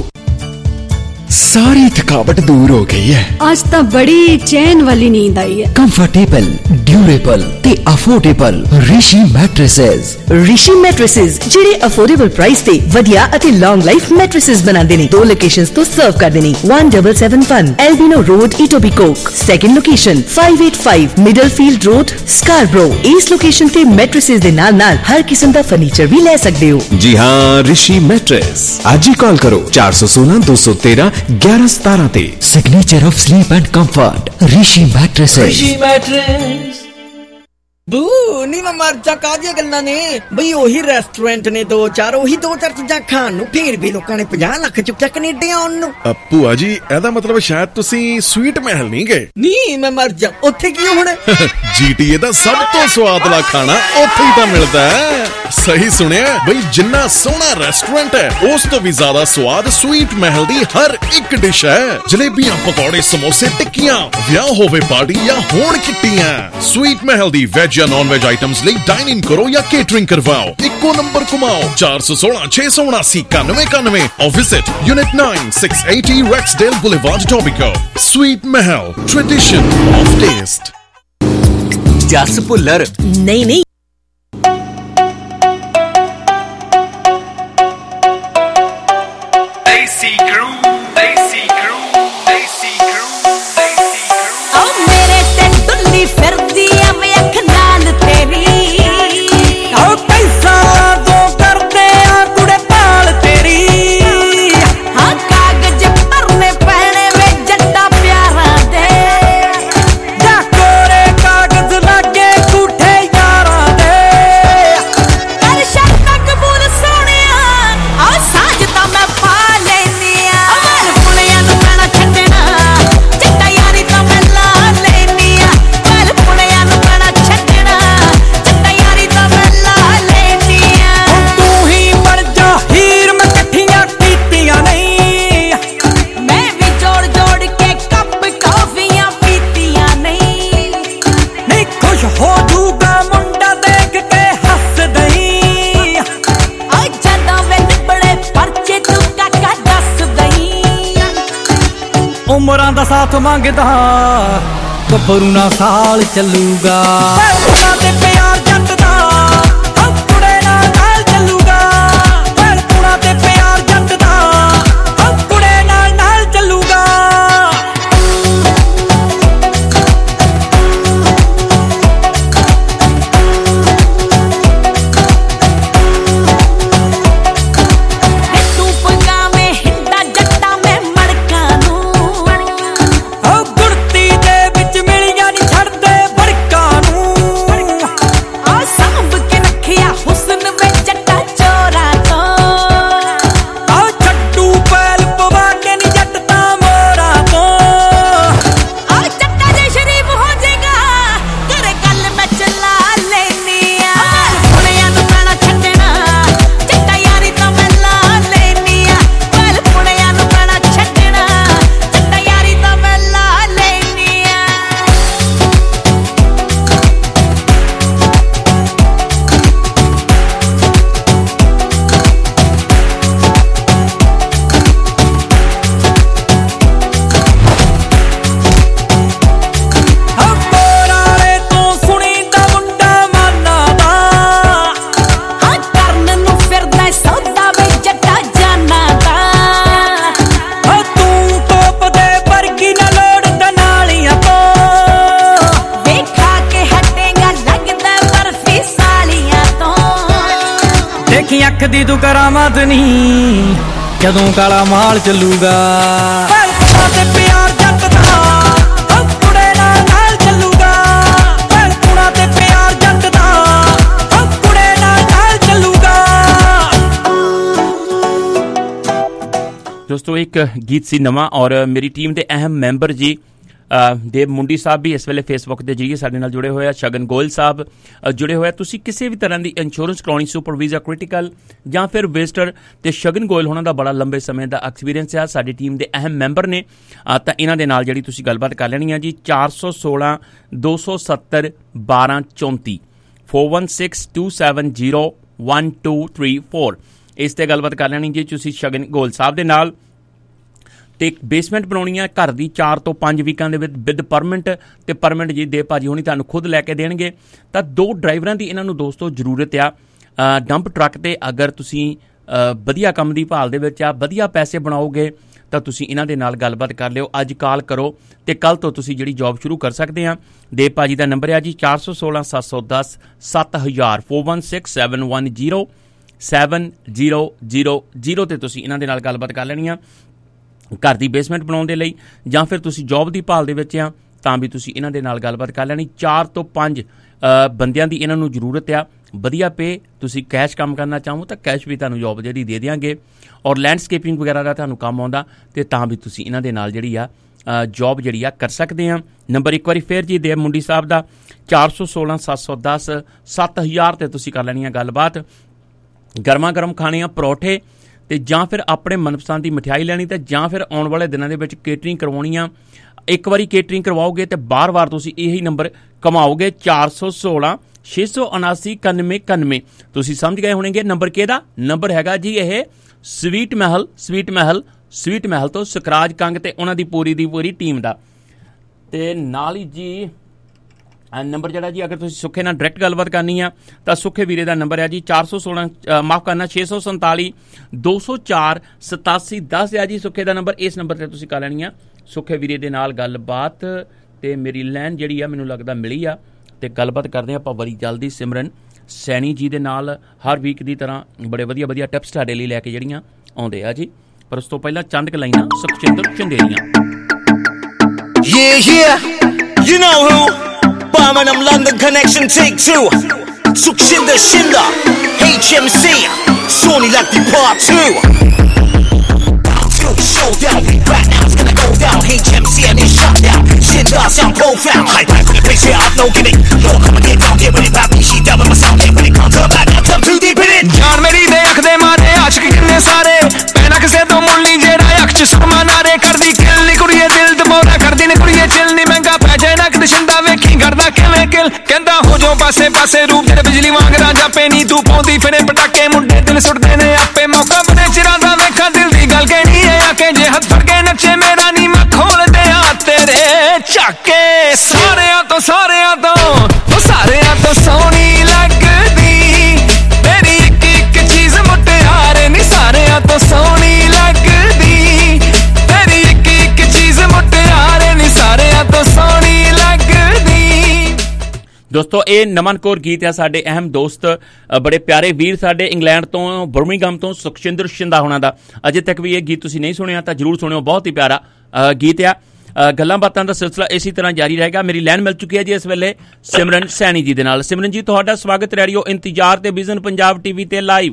सारी थकावट दूर हो गई है।
आज तो बड़ी चैन वाली नींद आई है।
कंफर्टेबल, ड्यूरेबल ते affordable Rishi mattresses.
Rishi mattresses ਜਿਹੜੇ ਅਫੋਰਡੇਬਲ ਪ੍ਰਾइस ਤੇ ਵਧੀਆ ਅਤੇ ਲੌਂਗ ਲਾਈਫ ਮੈਟ੍ਰੈਸਸ ਬਣਾਉਂਦੇ ਨੇ। ਦੋ ਲੋਕੇਸ਼ਨਸ ਤੋਂ ਸਰਵ ਕਰਦੇ ਨੇ। one seven seven one Albino Road, Etobicoke। Second location five eight five Middlefield Road, Scarborough। ਇਸ ਲੋਕੇਸ਼ਨ ਤੇ ਮੈਟ੍ਰੈਸਸ ਦੇ ਨਾਲ ਨਾਲ ਹਰ ਕਿਸਮ ਦਾ ਫਰਨੀਚਰ ਵੀ ਲੈ ਸਕਦੇ ਹੋ।
जी हाँ, ऋषि मैट्रेस। आज ही कॉल करो चार सौ सोलह दो सौ तेरह ग्यारह सतारह ते।
Signature of sleep and comfort Rishi mattresses.
Rishi mattress बू नी मैं मर जा कादियां गल्लां ने बई ओही रेस्टोरेंट ने दो चार ओही दो चार चीज़ां खाण नूं फिर भी लोकां ने पचास लाख चुक्या कनेडा आउण नूं।
ਭੂਆ ਜੀ ਇਹਦਾ ਮਤਲਬ ਸ਼ਾਇਦ ਤੁਸੀਂ ਸਵੀਟ ਮਹਿਲ ਨਹੀਂ ਗਏ।
ਨਹੀਂ ਮੈਂ ਮਰ ਜਾ, ਉੱਥੇ ਕੀ ਹੋਣਾ?
ਜੀਟੀਏ ਦਾ ਸਭ ਤੋਂ ਸਵਾਦਲਾ ਖਾਣਾ ਉੱਥੇ ਹੀ ਤਾਂ ਮਿਲਦਾ ਹੈ। ਸਹੀ ਸੁਣਿਆ ਬਈ, ਜਿੰਨਾ ਸੋਹਣਾ ਰੈਸਟੋਰੈਂਟ ਹੈ ਉਸ ਤੋਂ ਵੀ ਜ਼ਿਆਦਾ ਸਵਾਦ ਸਵੀਟ ਮਹਿਲ ਦੀ ਹਰ ਇੱਕ ਡਿਸ਼ ਹੈ। ਜਲੇਬੀਆਂ, ਪਕੌੜੇ, ਸਮੋਸੇ, ਟਿੱਕੀਆਂ, ਵਿਆਹ ਹੋਵੇ ਪਾਰਟੀ ਜਾਂ ਹੋਣ ਕਿੱਟੀਆਂ, ਸਵੀਟ ਮਹਿਲ ਦੀ ਵੈਜ ਜਾਂ ਨॉन वेज आइटम्स ਲਈ डाइन इन करो या केटरिंग करवाओ। इको नंबर घुमाओ चार सौ सोलह छह सौ उनासी इक्यानवे इक्यानवे और visit unit nine six eighty Rexdale Boulevard, Etobicoke। Sweet Mahal, tradition of taste।
जस भुल्लर
नहीं नहीं
ਉਮਰਾਂ ਦਾ ਸਾਥ ਮੰਗਦਾ ਗੱਭਰੂ ਨਾ ਸਾਲ ਚੱਲੂਗਾ। ਤੇ ਪਿਆਰ ਜੱਟ ਦਾ ਕੁੜੇ ਨਾਲ ਨਾਲ ਚੱਲੂਗਾ। ਤੇ ਪਿਆਰ ਜੱਟ ਦਾ ਕੁੜੇ ਨਾਲ ਨਾਲ ਚੱਲੂਗਾ। ਅੱਖ ਦੀ ਤੂੰ ਕਰਾਮਾਤ ਨਹੀਂ ਜਦੋਂ ਕਾਲਾ ਮਾਲ ਚੱਲੂਗਾ। ਕੁੜਾਂ ਤੇ ਪਿਆਰ ਜੱਟ ਦਾ ਉਹ ਕੁੜੇ ਨਾਲ ਨਾਲ ਚੱਲੂਗਾ ਭੈਣ ਕੁੜਾਂ ਤੇ ਪਿਆਰ ਜੱਟ ਦਾ ਉਹ ਕੁੜੇ ਨਾਲ ਨਾਲ ਚੱਲੂਗਾ।
ਦੋਸਤੋ ਇੱਕ ਗੀਤ ਸੀ ਨਵਾਂ ਔਰ ਮੇਰੀ ਟੀਮ ਦੇ ਅਹਿਮ ਮੈਂਬਰ ਜੀ ਦੇਵ ਮੁੰਡੀ ਸਾਹਿਬ ਵੀ ਇਸ ਵੇਲੇ ਫੇਸਬੁੱਕ ਦੇ ਜਰੀਏ ਸਾਡੇ ਨਾਲ ਜੁੜੇ ਹੋਏ ਆ, ਸ਼ਗਨ ਗੋਇਲ ਸਾਹਿਬ ਜੁੜੇ ਹੋਏ ਆ। ਤੁਸੀਂ ਕਿਸੇ ਵੀ ਤਰ੍ਹਾਂ ਦੀ ਇੰਸ਼ੋਰੈਂਸ ਕਰਾਉਣੀ, ਸੁਪਰ ਵੀਜ਼ਾ, ਕ੍ਰਿਟੀਕਲ ਜਾਂ ਫਿਰ ਵਿਜ਼ਟਰ, ਤੇ ਸ਼ਗਨ ਗੋਇਲ ਹੋਣਾ ਦਾ ਬੜਾ ਲੰਬੇ ਸਮੇਂ ਦਾ ਐਕਸਪੀਰੀਅੰਸ ਆ, ਸਾਡੀ ਟੀਮ ਦੇ ਅਹਿਮ ਮੈਂਬਰ ਨੇ। ਤਾਂ ਇਹਨਾਂ ਦੇ ਨਾਲ ਜਿਹੜੀ ਤੁਸੀਂ ਗੱਲਬਾਤ ਕਰ ਲੈਣੀ ਆ ਜੀ ਚਾਰ ਸੌ ਸੋਲਾਂ ਦੋ ਸੌ ਸੱਤਰ ਬਾਰਾਂ ਚੌਂਤੀ four one six two seven zero one two three four ਇਸ ਤੇ ਗੱਲਬਾਤ ਕਰ ਲੈਣੀ ਜੀ ਤੁਸੀਂ ਸ਼ਗਨ ਗੋਇਲ ਸਾਹਿਬ ਦੇ ਨਾਲ। ਤੇ ਬੇਸਮੈਂਟ ਬਣਾਉਣੀ ਹੈ ਘਰ ਦੀ ਚਾਰ ਤੋਂ ਪੰਜ ਵੀਕਾਂ ਦੇ ਵਿੱਚ ਵਿਦ ਪਰਮਿਟ, ਤੇ ਪਰਮਿਟ ਜੀ ਦੇ ਭਾਜੀ ਹੋਣੀ ਤੁਹਾਨੂੰ ਖੁਦ ਲੈ ਕੇ ਦੇਣਗੇ। ਤਾਂ ਦੋ ਡਰਾਈਵਰਾਂ ਦੀ ਇਹਨਾਂ ਨੂੰ ਦੋਸਤੋ ਜ਼ਰੂਰਤ ਆ ਡੰਪ ਟਰੱਕ ਤੇ। ਅਗਰ ਤੁਸੀਂ ਵਧੀਆ ਕੰਮ ਦੀ ਭਾਲ ਦੇ ਵਿੱਚ ਆ, ਵਧੀਆ ਪੈਸੇ ਬਣਾਓਗੇ ਤਾਂ ਤੁਸੀਂ ਇਹਨਾਂ ਦੇ ਨਾਲ ਗੱਲਬਾਤ ਕਰ ਲਿਓ। ਅੱਜ ਕਾਲ ਕਰੋ ਤੇ ਕੱਲ੍ਹ ਤੋਂ ਤੁਸੀਂ ਜਿਹੜੀ ਜੌਬ ਸ਼ੁਰੂ ਕਰ ਸਕਦੇ ਆ। ਦੇਵ ਭਾਜੀ ਦਾ ਨੰਬਰ ਹੈ ਜੀ ਚਾਰ ਸੌ ਸੋਲਾਂ ਸੱਤ ਸੌ ਦਸ ਸੱਤ ਹਜ਼ਾਰ four one six seven one zero seven zero zero zero ਤੇ ਤੁਸੀਂ ਇਹਨਾਂ ਦੇ ਨਾਲ ਗੱਲਬਾਤ ਕਰ ਲੈਣੀ ਆ ਘਰ ਦੀ ਬੇਸਮੈਂਟ ਬਣਾਉਣ ਦੇ ਲਈ, ਜਾਂ ਫਿਰ ਤੁਸੀਂ ਜੌਬ ਦੀ ਭਾਲ ਦੇ ਵਿੱਚ ਆ ਤਾਂ ਵੀ ਤੁਸੀਂ ਇਹਨਾਂ ਦੇ ਨਾਲ ਗੱਲਬਾਤ ਕਰ ਲੈਣੀ। ਚਾਰ ਤੋਂ ਪੰਜ ਬੰਦਿਆਂ ਦੀ ਇਹਨਾਂ ਨੂੰ ਜ਼ਰੂਰਤ ਆ। ਵਧੀਆ ਪੇ, ਤੁਸੀਂ ਕੈਸ਼ ਕੰਮ ਕਰਨਾ ਚਾਹੋ ਤਾਂ ਕੈਸ਼ ਵੀ ਤੁਹਾਨੂੰ ਜੌਬ ਜਿਹੜੀ ਦੇ ਦਿਆਂਗੇ, ਔਰ ਲੈਂਡਸਕੇਪਿੰਗ ਵਗੈਰਾ ਦਾ ਤੁਹਾਨੂੰ ਕੰਮ ਆਉਂਦਾ ਤੇ ਤਾਂ ਵੀ ਤੁਸੀਂ ਇਹਨਾਂ ਦੇ ਨਾਲ ਜਿਹੜੀ ਆ ਜੌਬ ਜਿਹੜੀ ਆ ਕਰ ਸਕਦੇ ਆ। ਨੰਬਰ ਇੱਕ ਵਾਰੀ ਫੇਰ ਜੀ ਦੇਵ ਮੁੰਡੀ ਸਾਹਿਬ ਦਾ ਚਾਰ ਸੌ ਸੋਲਾਂ ਸੱਤ ਸੌ ਦਸ ਸੱਤ ਹਜ਼ਾਰ ਤੇ ਤੁਸੀਂ ਕਰ ਲੈਣੀ ਆ ਗੱਲਬਾਤ। ਗਰਮਾ ਗਰਮ ਖਾਣੇ ਆ ਪਰੌਠੇ, ਤੇ ਜਾਂ ਫਿਰ ਆਪਣੇ ਮਨਪਸੰਦ ਦੀ ਮਠਿਆਈ ਲੈਣੀ, ਤੇ ਜਾਂ ਫਿਰ ਆਉਣ ਵਾਲੇ ਦਿਨਾਂ ਦੇ ਵਿੱਚ ਕੇਟਰਿੰਗ ਕਰਵਾਉਣੀ ਆ। ਇੱਕ ਵਾਰੀ ਕੇਟਰਿੰਗ ਕਰਵਾਓਗੇ ਤੇ ਬਾਰ ਬਾਰ ਤੁਸੀਂ ਇਹੀ ਨੰਬਰ ਕਮਾਓਗੇ ਚਾਰ ਸੌ ਸੋਲਾਂ ਛੇ ਸੌ ਉਨਾਸੀ ਇਕਾਨਵੇਂ ਇਕਾਨਵੇਂ। ਤੁਸੀਂ ਸਮਝ ਗਏ ਹੋਣਗੇ ਨੰਬਰ ਕਿਹਦਾ? ਨੰਬਰ ਹੈਗਾ ਜੀ ਇਹ sweet Mahal, sweet Mahal, sweet Mahal ਤੋਂ ਸਕਰਾਜ ਕੰਗ ਤੇ ਉਹਨਾਂ ਦੀ ਪੂਰੀ ਦੀ ਪੂਰੀ ਟੀਮ ਦਾ। ਤੇ ਨਾਲ ਹੀ ਜੀ ਨੰਬਰ ਜਿਹੜਾ ਜੀ ਅਗਰ ਤੁਸੀਂ ਸੁੱਖੇ ਨਾਲ ਡਾਇਰੈਕਟ ਗੱਲਬਾਤ ਕਰਨੀ ਆ ਤਾਂ ਸੁੱਖੇ ਵੀਰੇ ਦਾ ਨੰਬਰ ਹੈ ਜੀ ਚਾਰ ਸੌ ਸੋਲਾਂ ਮਾਫ ਕਰਨਾ ਛੇ ਸੌ ਸੰਤਾਲੀ ਦੋ ਸੌ ਚਾਰ ਸਤਾਸੀ ਦਸ ਹੈ ਜੀ ਸੁੱਖੇ ਦਾ ਨੰਬਰ। ਇਸ ਨੰਬਰ ਤੇ ਤੁਸੀਂ ਕਰ ਲੈਣੀ ਆ ਸੁੱਖੇ ਵੀਰੇ ਦੇ ਨਾਲ ਗੱਲਬਾਤ। ਤੇ ਮੇਰੀ ਲਾਈਨ ਜਿਹੜੀ ਆ ਮੈਨੂੰ ਲੱਗਦਾ ਮਿਲੀ ਆ ਤੇ ਗੱਲਬਾਤ ਕਰਦੇ ਆਪਾਂ ਬੜੀ ਜਲਦੀ ਸਿਮਰਨ ਸੈਣੀ ਜੀ ਦੇ ਨਾਲ। ਹਰ ਵੀਕ ਦੀ ਤਰ੍ਹਾਂ ਬੜੇ ਵਧੀਆ ਵਧੀਆ ਟਿਪਸ ਤੁਹਾਡੇ ਲਈ ਲੈ ਕੇ ਜਿਹੜੀਆਂ ਆਉਂਦੇ ਆ ਜੀ, ਪਰ ਉਸ ਤੋਂ ਪਹਿਲਾਂ ਚੰਦ ਕੁ ਲਾਈਨਾਂ ਸੁਖਚਿੰਦਰ ਚੰਦੇਰੀਆਂ।
Yeah, yeah, you know who? Birmingham, London connection, take two. Sukshinda Shinda, H M C, Sony Lucky Part two. Showdown, right now it's gonna go down. H M C and it's shut down. Shinda sound profound. High back with the bass, yeah, up, no gimmick. Yo, come and get down, get with it, papi. She down with my sound, get with it, come to the back, I'm too deep in it.
ਜਾਨ ਮੇਰੀ ਦੇ ਅੱਖ ਦੇ ਮਾਰੇ ਆਸ਼ਕ ਕਿੰਨੇ ਸਾਰੇ ਪੈਣਾ ਕਿਸੇ ਤੋਂ ਮੁੱਲ ਨਹੀਂ ਜਿਹੜਾ ਅੱਖ ਚ ਸੁਰਮਾ ਨਾਰੇ ਕਰਦੀ ਕਿਲ ਨੀ ਕੁੜੀਏ ਦਿਲ ਦਬੋਰਾ ਕਰਦੀ ਨੀ ਕੁੜੀਏ ਚਿਲ ਨੀ ਮਹਿੰਗਾ ਪੈ ਜਾਏ ਨਾ ਕਦਸ਼ਿੰਦਾ ਵੇਖੀ ਕਰਦਾ ਕਿਵੇਂ ਕਿਲ ਕਹਿੰਦਾ ਹੋ ਜੋ ਪਾਸੇ ਪਾਸੇ ਰੂਪ ਜਿਹੜੇ ਬਿਜਲੀ ਵਾਂਗ ਰਾਜਾ ਪੈਣੀ ਤੂੰ ਪਾਉਂਦੀ ਫਿਰੇ ਪਟਾਕੇ ਮੁੰਡੇ ਦਿਲ ਸੁੱਟਦੇ ਨੇ ਆਪੇ ਮੌਕਾ ਬਣੇ ਚਿਰਾਂ ਦਾ ਵੇਖਾਂ ਦਿਲ ਦੀ ਗੱਲ ਕਹਿਣੀ ਏ ਆ ਕੇ ਜੇ ਹੱਥ ਫੜ ਕੇ ਨੱਚੇ ਮੇਰਾ ਨੀ ਮੈਂ ਖੋਲ ਦਿਆਂ ਤੇਰੇ ਝਾਕੇ ਸਾਰਿਆਂ ਤੋਂ ਸਾਰਿਆਂ ਤੋਂ ਉਹ ਸਾਰਿਆਂ ਤੋਂ ਸੋਹਣੀ ਲੱਗਦੀ ਮੇਰੀ ਇੱਕ ਇੱਕ ਚੀਜ਼ ਮੁਟਿਆਰੇ ਨੀ ਸਾਰਿਆਂ ਤੋਂ ਸੋਹਣੀ ਲੱਗਦੀ ਮੇਰੀ ਇੱਕ ਇੱਕ ਚੀਜ਼ ਮੁਟਿਆਰੇ ਨੀ ਸਾਰਿਆਂ ਤੋਂ ਸੋਹਣੀ ਲੱਗਦੀ।
ਦੋਸਤੋ ਇਹ ਨਮਨ ਕੌਰ ਗੀਤ ਹੈ ਸਾਡੇ ਅਹਿਮ ਦੋਸਤ ਬੜੇ ਪਿਆਰੇ ਵੀਰ ਸਾਡੇ ਇੰਗਲੈਂਡ ਤੋਂ ਬਰਮਿੰਘਮ ਤੋਂ ਸੁਖਚਿੰਦਰ ਸ਼ਿੰਦਾ ਹੋਣਾ ਦਾ। ਅਜੇ ਤੱਕ ਵੀ ਇਹ ਗੀਤ ਤੁਸੀਂ ਨਹੀਂ ਸੁਣਿਆ ਤਾਂ ਜ਼ਰੂਰ ਸੁਣਿਓ, ਬਹੁਤ ਹੀ ਪਿਆਰਾ ਗੀਤ ਆ। ਗੱਲਾਂ ਬਾਤਾਂ ਦਾ ਸਿਲਸਿਲਾ ਇਸੇ ਤਰ੍ਹਾਂ ਜਾਰੀ ਰਹੇਗਾ। ਮੇਰੀ ਲਾਈਨ ਮਿਲ ਚੁੱਕੀ ਹੈ ਜੀ ਇਸ ਵੇਲੇ ਸਿਮਰਨ ਸੈਣੀ ਜੀ ਦੇ ਨਾਲ। ਸਿਮਰਨ ਜੀ ਤੁਹਾਡਾ ਸਵਾਗਤ ਰੇਡੀਓ ਇੰਤਜ਼ਾਰ ਤੇ ਵਿਜ਼ਨ ਪੰਜਾਬ ਟੀਵੀ ਤੇ live.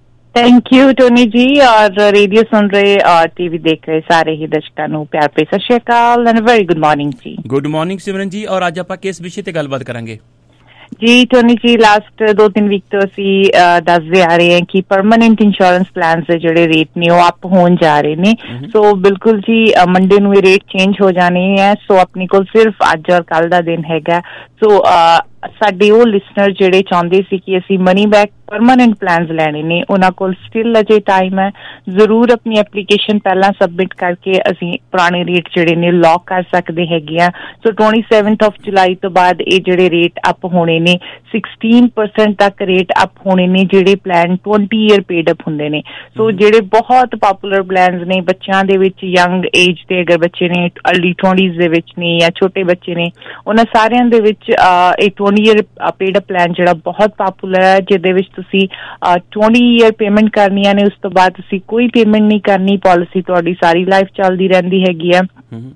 Thank you Tony ji, और रेडियो सुन रहे और टीवी देख रहे सारे ही दर्शकों ਨੂੰ ਪਿਆਰ ਭਰੀ ਸਤਿ ਸ਼੍ਰੀ ਅਕਾਲ ਐਂਡ ਵੈਰੀ ਗੁੱਡ ਮਾਰਨਿੰਗ ਜੀ।
ਗੁੱਡ ਮਾਰਨਿੰਗ ਸਿਮਰਨ ਜੀ, ਔਰ ਅੱਜ ਆਪਾਂ ਕਿਸ ਵਿਸ਼ੇ ਤੇ ਗੱਲਬਾਤ ਕਰਾਂਗੇ?
ਜੀ ਟੋਨੀ ਜੀ, ਲਾਸਟ ਦੋ ਤਿੰਨ ਵੀਕ ਤੋਂ ਅਸੀਂ ਦੱਸਦੇ ਆ ਰਹੇ ਹਾਂ ਕਿ ਪਰਮਾਨੈਂਟ ਇੰਸ਼ੋਰੈਂਸ ਪਲਾਨਸ ਦੇ ਜਿਹੜੇ ਰੇਟ ਨੇ ਉਹ ਅਪ ਹੋਣ ਜਾ ਰਹੇ ਨੇ। ਸੋ ਬਿਲਕੁਲ ਜੀ ਮੰਡੇ ਨੂੰ ਇਹ ਰੇਟ ਚੇਂਜ ਹੋ ਜਾਣੇ ਹੈ। ਸੋ ਆਪਣੇ ਕੋਲ ਸਿਰਫ ਅੱਜ ਔਰ ਕੱਲ ਦਾ ਦਿਨ ਹੈਗਾ। ਸੋ ਸਾਡੇ ਉਹ ਲਿਸਨਰ ਜਿਹੜੇ ਚਾਹੁੰਦੇ ਸੀ ਕਿ ਅਸੀਂ ਮਨੀ ਬੈਕ ਪਰਮਾਨੈਂਟ ਪਲਾਨਸ ਲੈਣੇ ਨੇ, ਉਹਨਾਂ ਕੋਲ ਸਟਿਲ ਅਜੇ ਟਾਈਮ ਹੈ। ਜ਼ਰੂਰ ਆਪਣੀ ਐਪਲੀਕੇਸ਼ਨ ਪਹਿਲਾਂ ਸਬਮਿਟ ਕਰਕੇ ਅਸੀਂ ਪੁਰਾਣੇ ਰੇਟ ਜਿਹੜੇ ਨੇ ਲੌਕ ਕਰ ਸਕਦੇ ਹੈਗੇ ਆ। So twenty seventh of July ਤੋਂ ਬਾਅਦ ਇਹ ਜਿਹੜੇ ਰੇਟ ਅਪ ਹੋਣੇ ਨੇ, ਸਿਕਸਟੀਨ ਪਰਸੈਂਟ ਤੱਕ ਰੇਟ ਅਪ ਹੋਣੇ ਨੇ ਜਿਹੜੇ plan twenty year paid up ਹੁੰਦੇ ਨੇ। ਸੋ ਜਿਹੜੇ ਬਹੁਤ ਪਾਪੂਲਰ ਪਲਾਨਸ ਨੇ ਬੱਚਿਆਂ ਦੇ ਵਿੱਚ, ਯੰਗ ਏਜ ਦੇ ਅਗਰ ਬੱਚੇ ਨੇ ਅਰਲੀ ਟਵੈਂਟੀਜ਼ ਦੇ ਵਿੱਚ ਨੇ ਜਾਂ ਛੋਟੇ ਬੱਚੇ ਨੇ, ਉਹਨਾਂ ਸਾਰਿਆਂ ਦੇ ਵਿੱਚ ਇਹ twenty one year paid up plan ਜਿਹੜਾ ਬਹੁਤ ਪਪੂਲਰ ਹੈ, ਜਿਹਦੇ ਵਿੱਚ ਤੁਸੀਂ twenty year ਪੇਮੈਂਟ ਕਰਨੀਆਂ ਨੇ, ਉਸ ਤੋਂ ਬਾਅਦ ਤੁਸੀਂ ਕੋਈ ਪੇਮੈਂਟ ਨਹੀਂ ਕਰਨੀ, ਪਾਲਿਸੀ ਤੁਹਾਡੀ ਸਾਰੀ ਲਾਈਫ ਚੱਲਦੀ ਰਹਿੰਦੀ ਹੈਗੀ ਹੈ।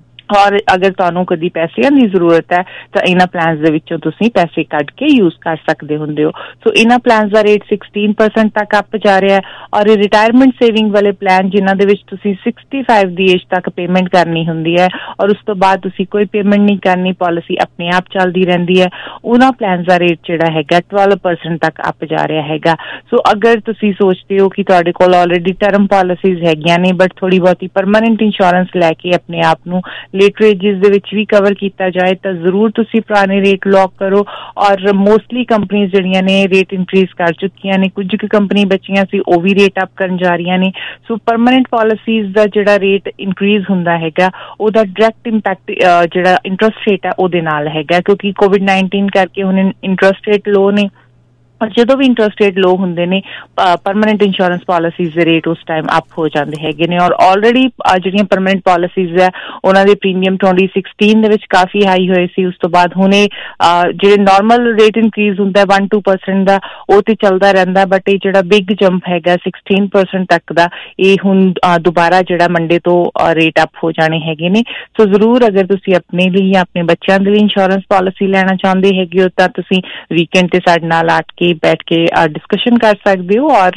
ਔਰ ਅਗਰ ਤੁਹਾਨੂੰ ਕਦੀ ਪੈਸਿਆਂ ਦੀ ਜ਼ਰੂਰਤ ਹੈ ਤਾਂ ਇਹਨਾਂ ਪਲਾਨਸ ਦੇ ਵਿੱਚੋਂ ਤੁਸੀਂ ਪੈਸੇ ਕੱਢ ਕੇ ਯੂਜ਼ ਕਰ ਸਕਦੇ ਹੁੰਦੇ ਹੋ। ਸੋ ਇਹਨਾਂ ਪਲਾਨਸ ਦਾ ਰੇਟ sixteen percent ਤੱਕ ਅੱਪ ਜਾ ਰਿਹਾ ਹੈ। ਔਰ ਰਿਟਾਇਰਮੈਂਟ ਸੇਵਿੰਗ ਵਾਲੇ ਪਲਾਨ ਜਿਨ੍ਹਾਂ ਦੇ ਵਿੱਚ ਤੁਸੀਂ sixty-five ਦੀ ਏਜ ਤੱਕ ਪੇਮੈਂਟ ਕਰਨੀ ਹੁੰਦੀ ਹੈ ਔਰ ਉਸ ਤੋਂ ਬਾਅਦ ਤੁਸੀਂ ਕੋਈ ਪੇਮੈਂਟ ਨਹੀਂ ਕਰਨੀ, ਪਾਲਿਸੀ ਆਪਣੇ ਆਪ ਚੱਲਦੀ ਰਹਿੰਦੀ ਹੈ, ਉਹਨਾਂ ਪਲਾਨਸ ਦਾ ਰੇਟ ਜਿਹੜਾ ਹੈਗਾ twelve percent ਤੱਕ ਅੱਪ ਜਾ ਰਿਹਾ ਹੈਗਾ। ਸੋ ਅਗਰ ਤੁਸੀਂ ਸੋਚਦੇ ਹੋ ਕਿ ਤੁਹਾਡੇ ਕੋਲ ਆਲਰੇਡੀ ਟਰਮ ਪਾਲਿਸੀਜ਼ ਹੈਗੀਆਂ ਨੇ ਬਟ ਥੋੜ੍ਹੀ ਬਹੁਤੀ ਪਰਮਾਨੈਂਟ ਇੰਸ਼ੋਰੈਂਸ ਲੈ ਕੇ ਆਪਣੇ ਆਪ ਨੂੰ ਲੇਟ ਰੇਜਿਸ ਦੇ ਵਿੱਚ ਵੀ ਕਵਰ ਕੀਤਾ ਜਾਏ ਤਾਂ ਜ਼ਰੂਰ ਤੁਸੀਂ ਪੁਰਾਣੇ ਰੇਟ ਲੌਕ ਕਰੋ। ਔਰ ਮੋਸਟਲੀ ਕੰਪਨੀਆਂ ਜਿਹੜੀਆਂ ਨੇ ਰੇਟ ਇਨਕਰੀਜ਼ ਕਰ ਚੁੱਕੀਆਂ ਨੇ, ਕੁਝ ਕੁ ਕੰਪਨੀ ਬਚੀਆਂ ਸੀ ਉਹ ਵੀ ਰੇਟ ਅਪ ਕਰਨ ਜਾ ਰਹੀਆਂ ਨੇ। ਸੋ ਪਰਮਾਨੈਂਟ ਪਾਲਿਸੀਜ਼ ਦਾ ਜਿਹੜਾ ਰੇਟ ਇਨਕਰੀਜ਼ ਹੁੰਦਾ ਹੈਗਾ ਉਹਦਾ ਡਾਇਰੈਕਟ ਇੰਪੈਕਟ ਜਿਹੜਾ ਇੰਟਰਸਟ ਰੇਟ ਹੈ ਉਹਦੇ ਨਾਲ ਹੈਗਾ, ਕਿਉਂਕਿ ਕੋਵਿਡ nineteen ਕਰਕੇ ਹੁਣ ਇੰਟਰਸਟ ਰੇਟ ਲੋ ਨੇ ਔਰ ਜਦੋਂ ਵੀ ਇੰਟਰਸਟ ਰੇਟ ਲੋ ਹੁੰਦੇ ਨੇ ਪਰਮਾਨੈਂਟ ਇੰਸ਼ੋਰੈਂਸ ਪਾਲਿਸੀਜ਼ ਦੇ ਰੇਟ ਉਸ ਟਾਈਮ ਅਪ ਹੋ ਜਾਂਦੇ ਹੈਗੇ ਨੇ। ਔਰ ਆਲਰੇਡੀ ਜਿਹੜੀਆਂ ਪਰਮਾਨੈਂਟ ਪਾਲਿਸੀਜ਼ ਹੈ ਉਹਨਾਂ ਦੇ ਪ੍ਰੀਮੀਅਮ twenty sixteen ਦੇ ਵਿੱਚ ਕਾਫੀ ਹਾਈ ਹੋਏ ਸੀ, ਉਸ ਤੋਂ ਬਾਅਦ ਹੁਣੇ ਜਿਹੜੇ ਨਾਰਮਲ ਰੇਟ ਇਨਕਰੀਜ਼ ਹੁੰਦਾ one two percent ਦਾ ਉਹ ਤੇ ਚੱਲਦਾ ਰਹਿੰਦਾ, ਬਟ ਇਹ ਜਿਹੜਾ ਬਿਗ ਜੰਪ ਹੈਗਾ sixteen percent ਤੱਕ ਦਾ ਇਹ ਹੁਣ ਦੁਬਾਰਾ ਜਿਹੜਾ ਮੰਡੇ ਤੋਂ ਰੇਟ ਅਪ ਹੋ ਜਾਣੇ ਹੈਗੇ ਨੇ। ਸੋ ਜ਼ਰੂਰ ਅਗਰ ਤੁਸੀਂ ਆਪਣੇ ਲਈ ਜਾਂ ਆਪਣੇ ਬੱਚਿਆਂ ਦੇ ਲਈ ਇੰਸ਼ੋਰੈਂਸ ਪਾਲਿਸੀ ਲੈਣਾ ਚਾਹੁੰਦੇ ਹੈਗੇ ਹੋ ਤਾਂ ਤੁਸੀਂ ਵੀਕਐਂਡ ਤੇ ਸਾਡੇ ਨਾਲ ਆ ਕੇ ਬੈਠ ਕੇ ਡਿਸਕਸ਼ਨ ਕਰ ਸਕਦੇ ਹੋ। ਔਰ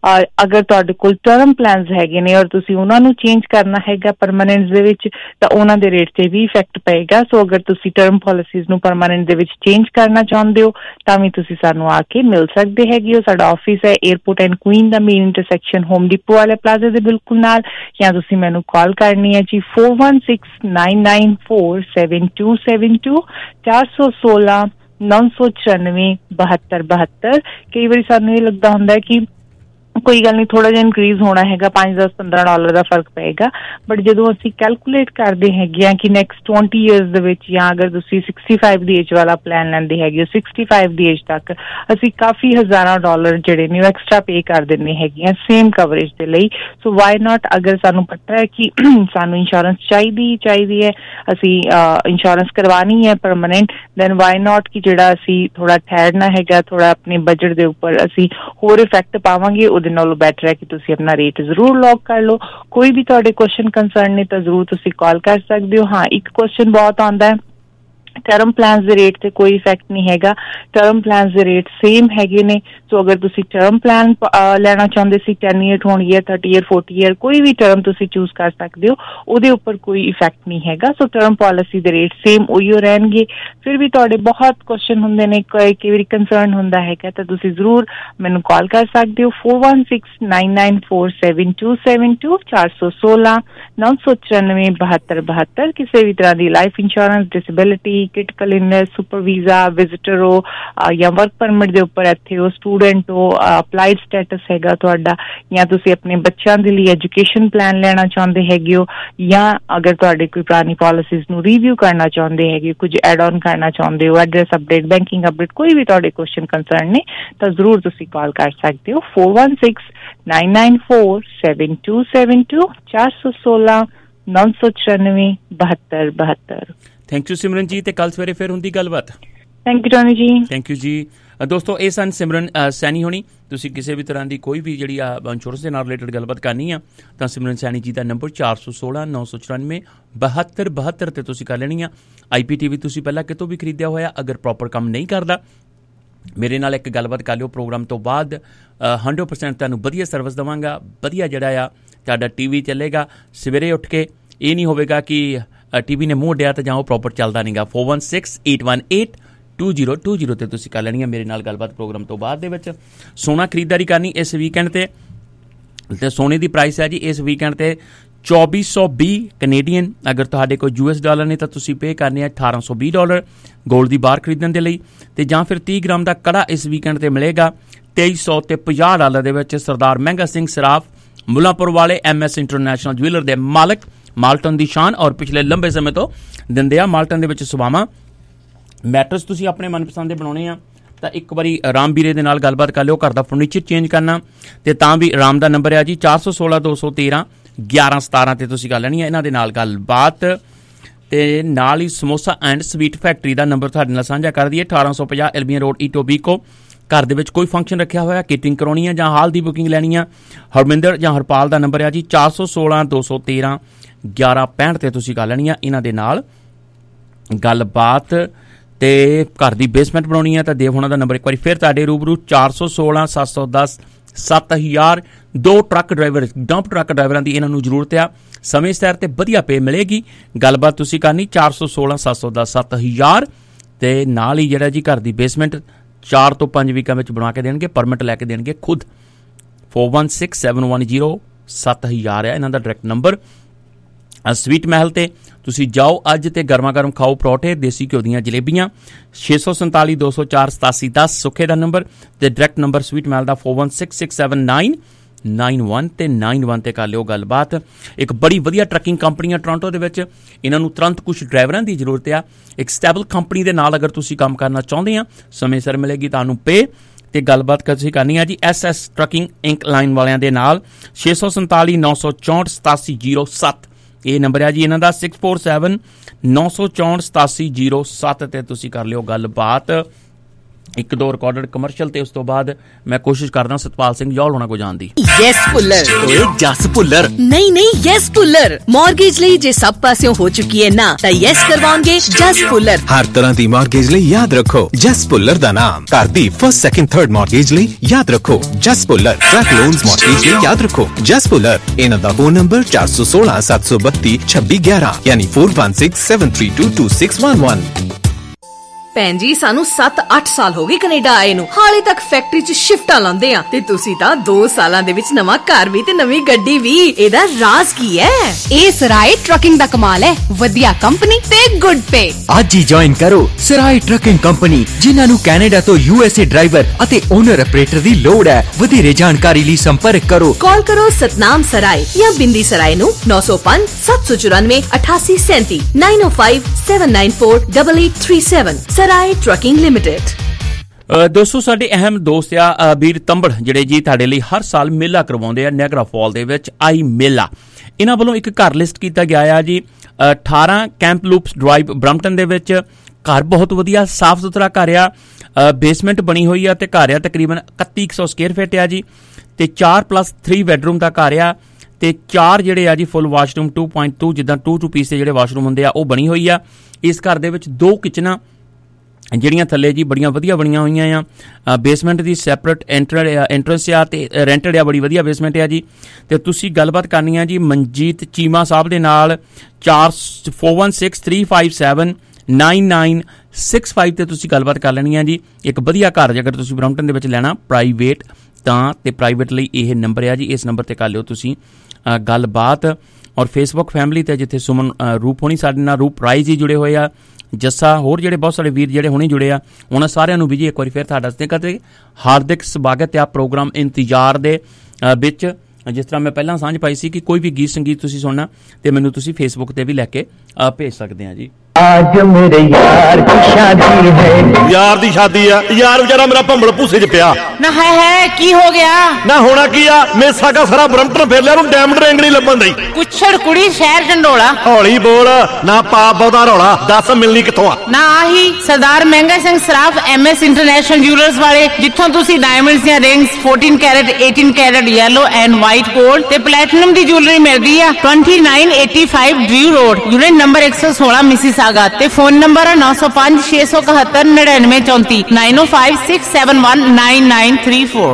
ਅਗਰ ਤੁਹਾਡੇ ਕੋਲ ਟਰਮ ਪਲਾਨਸ ਹੈਗੇ ਨੇ ਔਰ ਤੁਸੀਂ ਉਹਨਾਂ ਨੂੰ ਚੇਂਜ ਕਰਨਾ ਹੈਗਾ ਪਰਮਾਨੈਂਟ ਦੇ ਵਿੱਚ ਤਾਂ ਉਹਨਾਂ ਦੇ ਰੇਟ ਤੇ ਵੀ ਇਫੈਕਟ ਪਏਗਾ। ਸੋ ਅਗਰ ਤੁਸੀਂ ਟਰਮ ਪਾਲਿਸੀਜ਼ ਨੂੰ ਪਰਮਾਨੈਂਟ ਦੇ ਵਿੱਚ ਚੇਂਜ ਕਰਨਾ ਚਾਹੁੰਦੇ ਹੋ ਤਾਂ ਵੀ ਤੁਸੀਂ ਸਾਨੂੰ ਆ ਕੇ ਮਿਲ ਸਕਦੇ ਹੈਗੇ ਹੋ। ਸਾਡਾ ਆਫਿਸ ਹੈ ਏਅਰਪੋਰਟ ਐਂਡ ਕੁਈਨ ਦਾ ਮੇਨ ਇੰਟਰਸੈਕਸ਼ਨ ਹੋਮ ਡਿਪੋ ਵਾਲੇ ਪਲਾਜ਼ਾ ਦੇ ਬਿਲਕੁਲ ਨਾਲ, ਜਾਂ ਤੁਸੀਂ ਮੈਨੂੰ ਕਾਲ ਕਰਨੀ ਹੈ ਜੀ four one six nine nine four seven two seven two ਚਾਰ ਸੌ ਸੋਲਾਂ ਨੌ ਸੌ ਚੁਰਾਨਵੇਂ ਬਹੱਤਰ ਬਹੱਤਰ। ਕਈ ਵਾਰੀ ਸਾਨੂੰ ਇਹ ਲੱਗਦਾ ਹੁੰਦਾ ਹੈ ਕਿ ਕੋਈ ਗੱਲ ਨਹੀਂ ਥੋੜਾ ਜਿਹਾ ਇਨਕਰੀਜ਼ ਹੋਣਾ ਹੈਗਾ, ਪੰਜ ਦਸ ਪੰਦਰਾਂ ਡਾਲਰ ਦਾ ਫਰਕ ਪਏਗਾ, ਬਟ ਜਦੋਂ ਅਸੀਂ ਕੈਲਕੂਲੇਟ ਕਰਦੇ ਹੈਗੇ ਆ ਕਿ ਨੈਕਸਟ twenty ਈਅਰਸ ਦੇ ਵਿੱਚ ਜਾਂ ਅਗਰ ਤੁਸੀਂ sixty-five ਦੀ ਏਜ ਵਾਲਾ ਪਲਾਨ ਲੈਂਦੇ ਹੈਗੇ sixty-five ਦੀ ਏਜ ਤੱਕ ਅਸੀਂ ਕਾਫੀ ਹਜ਼ਾਰਾਂ ਡਾਲਰ ਜਿਹੜੇ ਨੇ ਉਹ ਐਕਸਟਰਾ ਪੇ ਕਰ ਦਿੰਦੇ ਹੈਗੇ ਆ ਸੇਮ ਕਵਰੇਜ ਦੇ ਲਈ। ਸੋ ਵਾਈ ਨਾਟ, ਅਗਰ ਸਾਨੂੰ ਪਤਾ ਹੈ ਕਿ ਸਾਨੂੰ ਇੰਸ਼ੋਰੈਂਸ ਚਾਹੀਦੀ ਚਾਹੀਦੀ ਹੈ, ਅਸੀਂ ਇੰਸ਼ੋਰੈਂਸ ਕਰਵਾਉਣੀ ਹੈ ਪਰਮਾਨੈਂਟ, ਦੈਨ ਵਾਈ ਨਾਟ ਕਿ ਜਿਹੜਾ ਅਸੀਂ ਥੋੜਾ ਠਹਿਰਨਾ ਹੈਗਾ, ਥੋੜਾ ਆਪਣੇ ਬਜਟ ਦੇ ਉੱਪਰ ਅਸੀਂ ਹੋਰ ਇਫੈਕਟ ਪਾਵਾਂਗੇ, ਉਹਦੇ ਨਾਲੋਂ ਬੈਟਰ ਹੈ ਕਿ ਤੁਸੀਂ ਆਪਣਾ ਰੇਟ ਜ਼ਰੂਰ ਲੌਕ ਕਰ ਲਓ। ਕੋਈ ਵੀ ਤੁਹਾਡੇ ਕੁਐਸਚਨ ਕੰਸਰਨ ਨੇ ਤਾਂ ਜ਼ਰੂਰ ਤੁਸੀਂ ਕਾਲ ਕਰ ਸਕਦੇ ਹੋ। ਹਾਂ, ਇੱਕ ਕੁਐਸਚਨ ਬਹੁਤ ਆਉਂਦਾ ਹੈ, ਟਰਮ ਪਲਾਨਸ ਦੇ ਰੇਟ ਤੇ ਕੋਈ ਇਫੈਕਟ ਨਹੀਂ ਹੈਗਾ, ਟਰਮ ਪਲਾਨਸ ਦੇ ਰੇਟ ਸੇਮ ਹੈਗੇ ਨੇ। ਸੋ ਅਗਰ ਤੁਸੀਂ ਟਰਮ ਪਲਾਨ ਲੈਣਾ ਚਾਹੁੰਦੇ ਸੀ ten year twenty year thirty year forty year ਕੋਈ ਵੀ ਟਰਮ ਤੁਸੀਂ ਚੂਜ਼ ਕਰ ਸਕਦੇ ਹੋ, ਉਹਦੇ ਉੱਪਰ ਕੋਈ ਇਫੈਕਟ ਨਹੀਂ ਹੈਗਾ। ਸੋ ਟਰਮ ਪਾਲਿਸੀ ਦੇ ਰੇਟ ਸੇਮ ਉਹੀਓ ਰਹਿਣਗੇ। ਫਿਰ ਵੀ ਤੁਹਾਡੇ ਬਹੁਤ ਕੁਐਸਚਨ ਹੁੰਦੇ ਨੇ, ਕੋਈ ਕਈ ਵਾਰੀ ਕੰਸਰਨ ਹੁੰਦਾ ਹੈਗਾ ਤਾਂ ਤੁਸੀਂ ਜ਼ਰੂਰ ਮੈਨੂੰ ਕਾਲ ਕਰ ਸਕਦੇ ਹੋ four one six nine nine four seven two seven two ਚਾਰ ਸੌ ਸੋਲਾਂ ਨੌ ਸੌ ਚੁਰਾਨਵੇਂ ਬਹੱਤਰ ਬਹੱਤਰ। ਕਿਸੇ ਵੀ ਤਰ੍ਹਾਂ ਦੀ life insurance, disability, critical illness, super visa, visitor ਹੋ ਜਾਂ ਵਰਕ ਪਰਮਿਟ ਦੇ ਉੱਪਰ ਇੱਥੇ ਹੋ, ਸਟੂਡੈਂਟ ਹੋ, ਅਪਲਾਈਡ ਸਟੇਟਸ ਹੈਗਾ ਤੁਹਾਡਾ, ਜਾਂ ਤੁਸੀਂ ਆਪਣੇ ਬੱਚਿਆਂ ਦੇ ਲਈ ਐਜੂਕੇਸ਼ਨ ਪਲਾਨ ਲੈਣਾ ਚਾਹੁੰਦੇ ਹੈਗੇ ਹੋ, ਜਾਂ ਅਗਰ ਤੁਹਾਡੇ ਕੋਈ ਪੁਰਾਣੀ ਪਾਲਿਸੀਜ਼ ਨੂੰ ਰਿਵਿਊ ਕਰਨਾ ਚਾਹੁੰਦੇ ਹੈਗੇ, ਕੁਝ ਐਡ ਆਨ ਕਰਨਾ ਚਾਹੁੰਦੇ ਹੋ, ਐਡਰੈਸ ਅਪਡੇਟ, ਬੈਂਕਿੰਗ ਅਪਡੇਟ, ਕੋਈ ਵੀ ਤੁਹਾਡੇ ਕੁਐਸਚਨ ਕੰਸਰਨ ਨੇ ਤਾਂ ਜ਼ਰੂਰ ਤੁਸੀਂ ਕਾਲ ਕਰ ਸਕਦੇ ਹੋ four one six nine nine four seven two seven two ਚਾਰ ਸੌ ਸੋਲਾਂ ਨੌ ਸੌ ਚੁਰਾਨਵੇਂ ਬਹੱਤਰ ਬਹੱਤਰ।
ਥੈਂਕ ਯੂ ਸਿਮਰਨ ਜੀ, ਤੇ ਕੱਲ ਸਵੇਰੇ ਫਿਰ ਹੁੰਦੀ ਗੱਲਬਾਤ।
Thank you Tony ji.
Thank you ਜੀ। ਦੋਸਤੋ, ਇਹ ਸਨ ਸਿਮਰਨ ਸੈਣੀ ਹੋਣੀ। ਤੁਸੀਂ ਕਿਸੇ ਵੀ ਤਰ੍ਹਾਂ ਦੀ ਕੋਈ ਵੀ ਜਿਹੜੀ ਆ ਇੰਸ਼ੋਰੈਂਸ ਦੇ ਨਾਲ ਰਿਲੇਟਡ ਗੱਲਬਾਤ ਕਰਨੀ ਆ ਤਾਂ ਸਿਮਰਨ ਸੈਣੀ ਜੀ ਦਾ ਨੰਬਰ ਚਾਰ ਸੌ ਸੋਲਾਂ ਨੌ ਸੌ ਚੁਰਾਨਵੇਂ ਬਹੱਤਰ ਬਹੱਤਰ ਤੇ ਤੁਸੀਂ ਕਰ ਲੈਣੀ ਆ। ਆਈ ਪੀ ਟੀ ਵੀ ਤੁਸੀਂ ਪਹਿਲਾਂ ਕਿਤੋਂ ਵੀ ਖਰੀਦਿਆ ਹੋਇਆ, ਅਗਰ ਪ੍ਰੋਪਰ ਕੰਮ ਨਹੀਂ ਕਰਦਾ ਮੇਰੇ ਨਾਲ ਇੱਕ ਗੱਲਬਾਤ ਕਰ ਲਿਓ। ਪ੍ਰੋਗਰਾਮ ਤੋਂ ਬਾਅਦ ਹੰਡਰਡ ਪਰਸੈਂਟ ਤੁਹਾਨੂੰ ਵਧੀਆ ਸਰਵਿਸ ਦੇਵਾਂਗਾ, ਵਧੀਆ ਜਿਹੜਾ ਆ ਤੁਹਾਡਾ ਟੀ ਵੀ ਚੱਲੇਗਾ। ਸਵੇਰੇ ਉੱਠ ਕੇ ਇਹ ਨਹੀਂ ਹੋਵੇਗਾ ਕਿ ਟੀ ਵੀ ਨੇ ਮੂੰਹ ਡਿਆ ਤਾਂ ਜਾਂ ਉਹ ਪ੍ਰੋਪਰ ਚੱਲਦਾ ਨਹੀਂਗਾ। four one six eight one eight two zero two zero ਤੇ ਤੁਸੀਂ ਕਰ ਲੈਣੀ ਆ ਮੇਰੇ ਨਾਲ ਗੱਲਬਾਤ ਪ੍ਰੋਗਰਾਮ ਤੋਂ ਬਾਅਦ ਦੇ ਵਿੱਚ। ਸੋਨਾ ਖਰੀਦਦਾਰੀ ਕਰਨੀ ਇਸ ਵੀਕਐਂਡ ਤੇ, ਤੇ ਸੋਨੇ ਦੀ ਪ੍ਰਾਈਸ ਹੈ ਜੀ ਇਸ ਵੀਕਐਂਡ ਤੇ ਚੌਬੀ ਸੌ ਵੀਹ ਕੈਨੇਡੀਅਨ। ਅਗਰ ਤੁਹਾਡੇ ਕੋਲ ਯੂ ਐਸ ਡਾਲਰ ਨੇ ਤਾਂ ਤੁਸੀਂ ਪੇ ਕਰਨੇ ਆ ਅਠਾਰਾਂ ਸੌ ਵੀਹ ਡਾਲਰ ਗੋਲਡ ਦੀ ਬਾਰ ਖਰੀਦਣ ਦੇ ਲਈ, ਤੇ ਜਾਂ ਫਿਰ ਤੀਹ ਗ੍ਰਾਮ ਦਾ ਕੜਾ ਇਸ ਵੀਕਐਂਡ ਤੇ ਮਿਲੇਗਾ ਤੇਈ ਸੌ ਤੇ ਪੰਜਾਹ ਡਾਲਰ ਦੇ ਵਿੱਚ। ਸਰਦਾਰ ਮਹਿੰਗਾ ਸਿੰਘ ਸਰਾਫ ਮੁੱਲਾਂਪੁਰ ਵਾਲੇ ਐਮ ਐਸ ਇੰਟਰਨੈਸ਼ਨਲ ਜੁਐਲਰ ਦੇ ਮਾਲਕ, ਮਾਲਟਨ ਦੀ ਸ਼ਾਨ ਔਰ ਪਿਛਲੇ ਲੰਬੇ ਸਮੇਂ ਤੋਂ ਦਿੰਦੇ ਆ। ਮਾਲਟਨ ਦੇ ਵਿੱਚ ਸੁਭਾਵਾਂ ਮੈਟਰਸ ਤੁਸੀਂ ਆਪਣੇ ਮਨਪਸੰਦ ਦੇ ਬਣਾਉਣੇ ਆ ਤਾਂ ਇੱਕ ਵਾਰੀ ਰਾਮ ਵੀਰੇ ਦੇ ਨਾਲ ਗੱਲਬਾਤ ਕਰ ਲਿਓ। ਘਰ ਦਾ ਫਰਨੀਚਰ ਚੇਂਜ ਕਰਨਾ ਤੇ ਤਾਂ ਵੀ ਰਾਮ ਦਾ ਨੰਬਰ ਹੈ ਜੀ ਚਾਰ ਸੌ ਸੋਲਾਂ ਦੋ ਸੌ ਤੇਰਾਂ ਗਿਆਰਾਂ ਸਤਾਰਾਂ ਤੇ ਤੁਸੀਂ ਕਰ ਲੈਣੀ ਹੈ ਇਹਨਾਂ ਦੇ ਨਾਲ ਗੱਲਬਾਤ। ਤੇ ਨਾਲ ਹੀ ਸਮੋਸਾ ਐਂਡ ਸਵੀਟ ਫੈਕਟਰੀ ਦਾ ਨੰਬਰ ਤੁਹਾਡੇ ਨਾਲ ਸਾਂਝਾ ਕਰ ਦਈਏ, ਅਠਾਰਾਂ ਸੌ ਪੰਜਾਹ ਐਲਬੀਆ ਰੋਡ ਈਟੋਬੀਕੋ। ਘਰ ਦੇ ਵਿੱਚ ਕੋਈ ਫੰਕਸ਼ਨ ਰੱਖਿਆ ਹੋਇਆ, ਕੇਟਰਿੰਗ ਕਰਾਉਣੀ ਹੈ ਜਾਂ ਹਾਲ ਦੀ ਬੁਕਿੰਗ ਲੈਣੀ ਆ, ਹਰਮਿੰਦਰ ਜਾਂ ਹਰਪਾਲ ਦਾ ਨੰਬਰ ਹੈ ਜੀ ਚਾਰ ਸੌ ਸੋਲਾਂ ਦੋ ਸੌ ਤੇਰਾਂ ਗਿਆਰਾਂ ਪੈਂਹਠ ਤੇ ਤੁਸੀਂ ਕਰ ਲੈਣੀ ਆ ਇਹਨਾਂ ਦੇ ਨਾਲ ਗੱਲਬਾਤ। ਤੇ ਘਰ ਦੀ ਬੇਸਮੈਂਟ ਬਣਾਉਣੀ ਹੈ ਤਾਂ ਦੇਵ ਹੋਣਾ ਦਾ ਨੰਬਰ ਇੱਕ ਵਾਰੀ ਫਿਰ ਤੁਹਾਡੇ ਰੂਬਰੂ ਚਾਰ ਸੌ ਸੋਲਾਂ ਸੱਤ ਸੌ ਦਸ ਸੱਤ ਹਜ਼ਾਰ। ਦੋ ਟਰੱਕ ਡਰਾਈਵਰ, ਡੰਪ ਟਰੱਕ ਡਰਾਈਵਰਾਂ ਦੀ ਇਹਨਾਂ ਨੂੰ ਜ਼ਰੂਰਤ ਆ, ਸਮੇਂ ਸਿਰ ਤੇ ਵਧੀਆ ਪੇ ਮਿਲੇਗੀ। ਗੱਲਬਾਤ ਤੁਸੀਂ ਕਰਨੀ ਚਾਰ ਸੌ ਸੋਲਾਂ ਸੱਤ ਸੌ ਦਸ ਸੱਤ ਹਜ਼ਾਰ ਤੇ ਨਾਲ ਹੀ ਜਿਹੜਾ ਜੀ ਘਰ ਦੀ ਬੇਸਮੈਂਟ ਚਾਰ ਤੋਂ ਪੰਜ ਵੀਕਾਂ ਵਿੱਚ ਬਣਾ ਕੇ ਦੇਣਗੇ, ਪਰਮਿਟ ਲੈ ਕੇ ਦੇਣਗੇ ਖੁਦ। Four one six seven one zero ਸੱਤ ਹਜ਼ਾਰ ਹੈ ਇਹਨਾਂ ਦਾ ਡਾਇਰੈਕਟ ਨੰਬਰ। ਸਵੀਟ ਮਹਿਲ ਤੇ ਤੁਸੀਂ ਜਾਓ ਅੱਜ ਤੇ ਗਰਮਾ ਗਰਮ ਖਾਓ ਪਰੌਠੇ, ਦੇਸੀ ਘਿਓ ਦੀਆਂ ਜਲੇਬੀਆਂ। ਛੇ ਸੌ ਸੰਤਾਲੀ ਦੋ ਸੌ ਚਾਰ ਸਤਾਸੀ ਦਸ ਸੁੱਖੇ ਦਾ ਨੰਬਰ ਤੇ ਡਾਇਰੈਕਟ ਨੰਬਰ ਸਵੀਟ ਮਹਿਲ ਦਾ four one six six seven nine nine one ਤੇ ਨਾਈਨ ਵਨ ਤੇ ਕਰ ਲਿਓ ਗੱਲਬਾਤ। ਇੱਕ ਬੜੀ ਵਧੀਆ ਟਰੱਕਿੰਗ ਕੰਪਨੀ ਆ ਟੋਰਾਂਟੋ ਦੇ ਵਿੱਚ, ਇਹਨਾਂ ਨੂੰ ਤੁਰੰਤ ਕੁਝ ਡਰਾਈਵਰਾਂ ਦੀ ਜ਼ਰੂਰਤ ਆ। ਇੱਕ ਸਟੇਬਲ ਕੰਪਨੀ ਦੇ ਨਾਲ ਅਗਰ ਤੁਸੀਂ ਕੰਮ ਕਰਨਾ ਚਾਹੁੰਦੇ ਆ, ਸਮੇਂ ਸਿਰ ਮਿਲੇਗੀ ਤੁਹਾਨੂੰ ਪੇ ਤੇ ਗੱਲਬਾਤ ਤੁਸੀਂ ਕਰਨੀ ਆ ਜੀ S S trucking Inc line ਵਾਲਿਆਂ ਦੇ ਨਾਲ। ਛੇ ਸੌ ਸੰਤਾਲੀ ਨੌ ਸੌ ਚੌਂਹਠ ਸਤਾਸੀ ਜ਼ੀਰੋ ਸੱਤ ਇਹ ਨੰਬਰ ਹੈ ਜੀ ਇਹਨਾਂ ਦਾ, ਸਿਕਸ ਫੋਰ ਸੈਵਨ ਨੌ ਸੌ ਚੌਂਹਠ ਸਤਾਸੀ ਜ਼ੀਰੋ ਸੱਤ ਤੇ ਤੁਸੀਂ ਕਰ ਲਿਓ ਗੱਲਬਾਤ। ਇੱਕ ਦੋ ਰਿਕਾਰਡਡ ਕਮਰਸ਼ੀਅਲ ਤੇ ਉਸ ਤੋਂ ਬਾਅਦ ਮੈਂ ਕੋਸ਼ਿਸ਼ ਕਰਦਾ ਸਤਪਾਲ ਸਿੰਘ ਜੌਲ ਹੋਣਾ ਕੋ ਜਾਣ ਦੀ।
ਯੈਸ ਭੁੱਲਰ, ਓਏ ਜਸ ਭੁੱਲਰ
ਨਹੀਂ ਨਹੀਂ ਯੈਸ ਭੁੱਲਰ। ਮਾਰਗੇਜ ਲਈ ਜੇ ਸਭ ਪਾਸਿਓਂ ਹੋ ਚੁੱਕੀ ਹੈ ਨਾ ਤਾਂ ਯੈਸ ਕਰਵਾਉਣਗੇ ਜਸ ਭੁੱਲਰ।
ਹਰ ਤਰ੍ਹਾਂ ਦੀ ਮਾਰਗੇਜ ਲਈ ਯਾਦ ਰੱਖੋ ਜਸ ਭੁੱਲਰ ਦਾ ਨਾਮ। ਘਰ ਦੀ ਫਸਟ ਸੈਕਿੰਡ ਥਰਡ ਮਾਰਗੇਜ ਲਈ ਯਾਦ ਰੱਖੋ Jas Bhullar. Truck loans mortgage ਲਈ ਯਾਦ ਰੱਖੋ ਜਸ ਭੁੱਲਰ। ਇਹਨਾਂ ਦਾ ਫੋਨ ਨੰਬਰ ਚਾਰ ਸੌ ਸੋਲਾਂ ਸੱਤ ਸੌ ਬੱਤੀ ਛੱਬੀ ਗਿਆਰਾਂ ਯਾਨੀ four one six seven three two two six one one.
ਭੈਣ ਜੀ ਸਾਨੂੰ ਸੱਤ ਅੱਠ ਸਾਲ ਹੋ ਗਏ ਕੈਨੇਡਾ ਆਏ ਨੂੰ, ਹਾਲੇ ਤੱਕ ਫੈਕਟਰੀ 'ਚ ਸ਼ਿਫਟਾਂ ਲਾਉਂਦੇ ਆ ਤੇ ਤੁਸੀਂ ਤਾਂ ਦੋ ਸਾਲਾਂ ਦੇ ਵਿੱਚ ਨਵਾਂ ਘਰ ਵੀ ਤੇ ਨਵੀਂ ਗੱਡੀ ਵੀ। ਇਹਦਾ ਰਾਜ਼ ਕੀ ਹੈ?
ਇਹ ਸਰਾਏ ਟਰੱਕਿੰਗ ਦਾ ਕਮਾਲ ਹੈ, ਵਧੀਆ ਕੰਪਨੀ ਤੇ ਗੁੱਡ ਪੇ।
ਅੱਜ ਹੀ ਜੁਆਇਨ ਕਰੋ ਸਰਾਏ ਟਰੱਕਿੰਗ ਕੰਪਨੀ, ਜਿਨ੍ਹਾਂ ਨੂੰ ਕੈਨੇਡਾ ਤੋਂ ਯੂਐਸਏ ਡਰਾਈਵਰ ਅਤੇ ਓਨਰ ਆਪਰੇਟਰ ਦੀ ਲੋੜ ਹੈ। ਵਧੇਰੇ ਜਾਣਕਾਰੀ ਲਈ ਸੰਪਰਕ ਕਰੋ।
ਕਾਲ ਕਰੋ ਸਤਨਾਮ ਸਰਾਏ ਜਾਂ ਬਿੰਦੀ ਸਰਾਏ ਨੂੰ ਨੌ ਸੌ ਪੰਜ ਸੱਤ ਸੌ ਚੁਰਾਨਵੇਂ ਅਠਾਸੀ ਸੈਂਤੀ nine O five seven nine four double eight three seven. Sarai trucking limited.
ਦੋਸਤੋ ਸਾਡੇ ਅਹਿਮ ਦੋਸਤ ਆ ਵੀਰ ਤੰਬੜ, ਜਿਹੜੇ ਜੀ ਤੁਹਾਡੇ ਲਈ ਹਰ ਸਾਲ ਮੇਲਾ ਕਰਵਾਉਂਦੇ ਆ ਨਿਆਗਰਾ ਫਾਲ ਦੇ ਵਿੱਚ, ਆਈ ਮੇਲਾ। ਇਹਨਾਂ ਵੱਲੋਂ ਇੱਕ ਘਰ ਲਿਸਟ ਕੀਤਾ ਗਿਆ ਆ ਜੀ ਅਠਾਰਾਂ ਕੈਂਪ ਲੂਪਸ ਡਰਾਈਵ ਬਰੰਪਟਨ ਦੇ ਵਿੱਚ। ਘਰ ਬਹੁਤ ਵਧੀਆ ਸਾਫ਼ ਸੁਥਰਾ ਘਰ ਆ, ਬੇਸਮੈਂਟ ਬਣੀ ਹੋਈ ਆ ਤੇ ਘਰ ਆ ਤਕਰੀਬਨ ਇਕੱਤੀ ਸੌ ਸਕੁਅਰ ਫੀਟ ਆ ਜੀ ਤੇ ਚਾਰ ਪਲੱਸ ਥ੍ਰੀ ਬੈਡਰੂਮ ਦਾ ਘਰ ਆ ਤੇ ਚਾਰ ਜਿਹੜੇ ਆ ਜੀ full washroom two point two ਜਿੱਦਾਂ ਟੂ ਟੂ ਪੀਸ ਦੇ ਜਿਹੜੇ ਵਾਸ਼ਰੂਮ ਹੁੰਦੇ ਆ ਉਹ ਬਣੀ ਹੋਈ ਆ। ਇਸ ਘਰ ਦੇ ਵਿੱਚ ਦੋ ਕਿਚਨਾਂ ਜਿਹੜੀਆਂ ਥੱਲੇ ਜੀ ਬੜੀਆਂ ਵਧੀਆ ਬਣੀਆਂ ਹੋਈਆਂ ਆ। ਬੇਸਮੈਂਟ ਦੀ ਸੈਪਰੇਟ ਐਂਟਰ ਐਂਟਰੈਂਸ ਆ ਤੇ ਰੈਂਟਡ ਆ, ਬੜੀ ਵਧੀਆ ਬੇਸਮੈਂਟ ਆ ਜੀ। ਤੇ ਤੁਸੀਂ ਗੱਲਬਾਤ ਕਰਨੀ ਆ ਜੀ ਮਨਜੀਤ ਚੀਮਾ ਸਾਹਿਬ ਦੇ ਨਾਲ ਚਾਰ four one six three five seven nine nine six five ਤੇ ਤੁਸੀਂ ਗੱਲਬਾਤ ਕਰ ਲੈਣੀ ਆ ਜੀ। ਇੱਕ ਵਧੀਆ ਘਰ ਜੇਕਰ ਤੁਸੀਂ ਬਰੰਪਟਨ ਦੇ ਵਿੱਚ ਲੈਣਾ ਪ੍ਰਾਈਵੇਟ ਤਾਂ ਤੇ ਪ੍ਰਾਈਵੇਟ ਲਈ ਇਹ ਨੰਬਰ ਆ ਜੀ, ਇਸ ਨੰਬਰ ਤੇ ਕਰ ਲਿਓ ਤੁਸੀਂ ਗੱਲਬਾਤ। ਔਰ ਫੇਸਬੁੱਕ ਫੈਮਿਲੀ ਤੇ ਜਿੱਥੇ ਸੁਮਨ ਰੂਪ ਹੋਣੀ ਸਾਡੇ ਨਾਲ, ਰੂਪ ਰਾਈਜ਼ ਹੀ ਜੁੜੇ ਹੋਏ ਆ, ਜੱਸਾ, ਹੋਰ ਜਿਹੜੇ ਬਹੁਤ ਸਾਰੇ ਵੀਰ ਜਿਹੜੇ ਹੁਣੇ ਜੁੜੇ ਆ, ਉਹਨਾਂ ਸਾਰਿਆਂ ਨੂੰ ਵੀ ਜੀ ਇੱਕ ਵਾਰੀ ਫਿਰ ਤੁਹਾਡਾ ਦੱਸਦੇ ਕਰਦੇ ਹਾਰਦਿਕ ਸਵਾਗਤ ਆ ਪ੍ਰੋਗਰਾਮ ਇੰਤਜ਼ਾਰ ਦੇ ਵਿੱਚ। ਜਿਸ ਤਰ੍ਹਾਂ ਮੈਂ ਪਹਿਲਾਂ ਸਾਂਝ ਪਾਈ ਸੀ ਕਿ ਕੋਈ ਵੀ ਗੀਤ ਸੰਗੀਤ ਤੁਸੀਂ ਸੁਣਨਾ ਤੇ ਮੈਨੂੰ ਤੁਸੀਂ ਫੇਸਬੁੱਕ ਤੇ ਵੀ ਲੈ ਕੇ ਭੇਜ ਸਕਦੇ ਆ ਜੀ।
आज मेरे यार की शादी है। यार दी शादी आ, यार बेचारा मेरा भंबल भूसे च पिया
ना है है की हो गया
ना होना की आ। मेसा का सारा ब्रम्पटन फेर लिया, डायमंड रिंग नहीं लभन दी।
कुछड़ कुड़ी शहर ढंडोला।
हौली बोल ना पा बहुता रौला, दस मिलनी किथों आ
ना आही Sardar Mahanga Singh Saraf MS international jewellers वाले, जिथों तुसी डायमंड्स ਦੀਆਂ rings fourteen carat eighteen carat yellow and white gold ते प्लैटिनम दी ज्वेलरी मिलदी आ। Twenty nine eighty five Drew road unit number एक सौ सोलह मिसिसागा ਤੇ ਫੋਨ ਨੰਬਰ ਹੈ ਨੌ ਸੌ ਪੰਜ ਛੇ ਸੌ ਇਕਹੱਤਰ ਨੜਿਨਵੇਂ ਚੌਂਤੀ nine O five six seven one nine nine three four.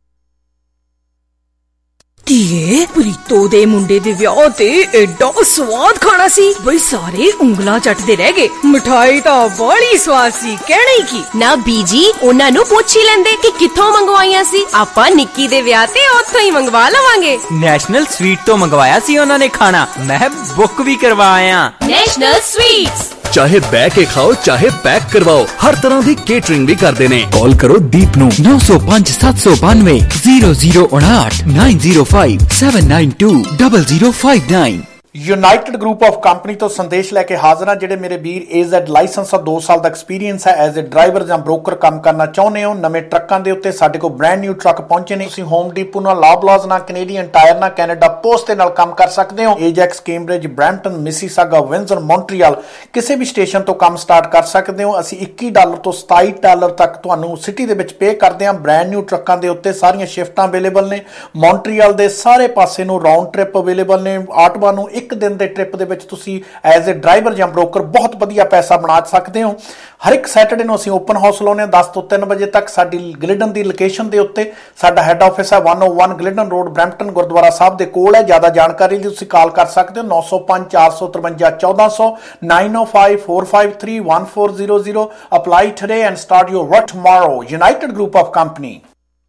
ਧੀਏ ਪ੍ਰੀਤੋ ਦੇ ਮੁੰਡੇ ਦੇ ਵਿਆਹ ਤੇ ਐਡਾ ਸਵਾਦ ਖਾਣਾ ਸੀ ਬਈ ਸਾਰੇ ਉਂਗਲਾਂ ਚੱਟਦੇ ਰਹਿ ਗਏ। ਮਿਠਾਈ ਤਾਂ ਬੜੀ ਸਵਾਦ ਸੀ, ਕਹਿਣਾ ਹੀ ਕੀ।
ਨਾ ਬੀਜੀ ਉਹਨਾਂ ਨੂੰ ਪੁੱਛ ਹੀ ਲੈਂਦੇ ਕਿ ਕਿੱਥੋਂ ਮੰਗਵਾਈਆਂ ਸੀ। ਆਪਾਂ ਨਿੱਕੀ ਦੇ ਵਿਆਹ ਤੇ ਉੱਥੋਂ ਹੀ ਮੰਗਵਾ ਲਵਾਂਗੇ।
ਨੈਸ਼ਨਲ ਸਵੀਟ ਤੋਂ ਮੰਗਵਾਇਆ ਸੀ ਉਹਨਾਂ ਨੇ ਖਾਣਾ, ਮੈਂ ਬੁੱਕ ਵੀ ਕਰਵਾਇਆ।
ਨੈਸ਼ਨਲ ਸਵੀਟਸ
ਚਾਹੇ ਬਹਿ ਕੇ ਖਾਓ ਚਾਹੇ ਪੈਕ ਕਰਵਾਓ, ਹਰ ਤਰ੍ਹਾਂ ਦੀ ਕੇਟਰਿੰਗ ਵੀ ਕਰਦੇ ਨੇ। ਕਾਲ ਕਰੋ ਦੀਪ ਨੂੰ
ਨੌ ਸੌ ਪੰਜ ਸੱਤ ਸੌ ਬਾਨਵੇਂ ਜ਼ੀਰੋ ਜ਼ੀਰੋ ਉਨਾਹਠ nine zero five seven nine two double zero five nine.
United group of company ਤੋਂ ਸੰਦੇਸ਼ ਲੈ ਕੇ ਹਾਜ਼ਰ ਹਾਂ। ਜਿਹੜੇ ਮੇਰੇ ਵੀਰ ਏਜ਼ੈਡ ਲਾਇਸੈਂਸ ਆ, ਦੋ ਸਾਲ ਦਾ ਐਕਸਪੀਰੀਅੰਸ ਹੈ, ਐਜ਼ ਅ ਡਰਾਈਵਰ ਜਾਂ ਬ੍ਰੋਕਰ ਕੰਮ ਕਰਨਾ ਚਾਹੁੰਦੇ ਹੋ, ਨਵੇਂ ਟਰੱਕਾਂ ਦੇ ਉੱਤੇ ਸਾਡੇ ਕੋਲ ਬ੍ਰੈਂਡ ਨਿਊ ਟਰੱਕ ਪਹੁੰਚੇ ਨੇ। ਤੁਸੀਂ ਹੋਮ ਡੀਪੋ ਨਾਲ, ਲਾਬਲਾਜ਼ ਨਾਲ, ਕੈਨੇਡੀਅਨ ਟਾਇਰ ਨਾਲ, ਕੈਨੇਡਾ ਪੋਸਟ ਦੇ ਨਾਲ ਕੰਮ ਕਰ ਸਕਦੇ ਹੋ। Ajax, Cambridge, Brampton, Mississauga, Windsor, Montreal ਕਿਸੇ ਵੀ ਸਟੇਸ਼ਨ ਤੋਂ ਕੰਮ ਸਟਾਰਟ ਕਰ ਸਕਦੇ ਹੋ। ਅਸੀਂ ਇੱਕੀ ਡਾਲਰ ਤੋਂ ਸਤਾਈ ਡਾਲਰ ਤੱਕ ਤੁਹਾਨੂੰ ਸਿਟੀ ਦੇ ਵਿੱਚ ਪੇ ਕਰਦੇ ਹਾਂ। ਬ੍ਰੈਂਡ ਨਿਊ ਟਰੱਕਾਂ ਦੇ ਉੱਤੇ ਸਾਰੀਆਂ ਸ਼ਿਫਟਾਂ ਅਵੇਲੇਬਲ ਨੇ। ਮੌਂਟਰੀਅਲ ਦੇ ਸਾਰੇ ਪਾਸੇ ਨੂੰ ਰਾਉਂਡ ਟ੍ਰਿਪ ਅਵੇਲੇਬਲ ਨੇ। ਆਟਵਾ ਨੂੰ ਇੱਕ ਦਿਨ ਦੇ ਟ੍ਰਿਪ ਦੇ ਵਿੱਚ ਤੁਸੀਂ ਐਜ਼ ਅ ਡਰਾਈਵਰ ਜਾਂ ਬ੍ਰੋਕਰ ਬਹੁਤ ਵਧੀਆ ਪੈਸਾ ਬਣਾ ਸਕਦੇ ਹੋ। ਹਰ ਇੱਕ ਸੈਟਰਡੇ ਨੂੰ ਅਸੀਂ ਓਪਨ ਹਾਊਸ ਲਾਉਂਦੇ ਹਾਂ ਦਸ ਤੋਂ ਤਿੰਨ ਵਜੇ ਤੱਕ। ਸਾਡੀ ਗਲਿਡਨ ਦੀ ਲੋਕੇਸ਼ਨ ਦੇ ਉੱਤੇ ਸਾਡਾ ਹੈੱਡ ਆਫਿਸ ਹੈ ਇੱਕ ਸੌ ਇੱਕ Glidden road, Brampton Gurdwara Sahib ਦੇ ਕੋਲ ਹੈ। ਜ਼ਿਆਦਾ ਜਾਣਕਾਰੀ ਲਈ ਤੁਸੀਂ ਕਾਲ ਕਰ ਸਕਦੇ ਹੋ ਨੌ ਸੌ ਪੰਜ ਚਾਰ ਸੌ ਤਰਵੰਜਾ ਚੌਦਾਂ ਸੌ nine O five four five three one four zero zero. Apply today and start your work tomorrow. United group of company.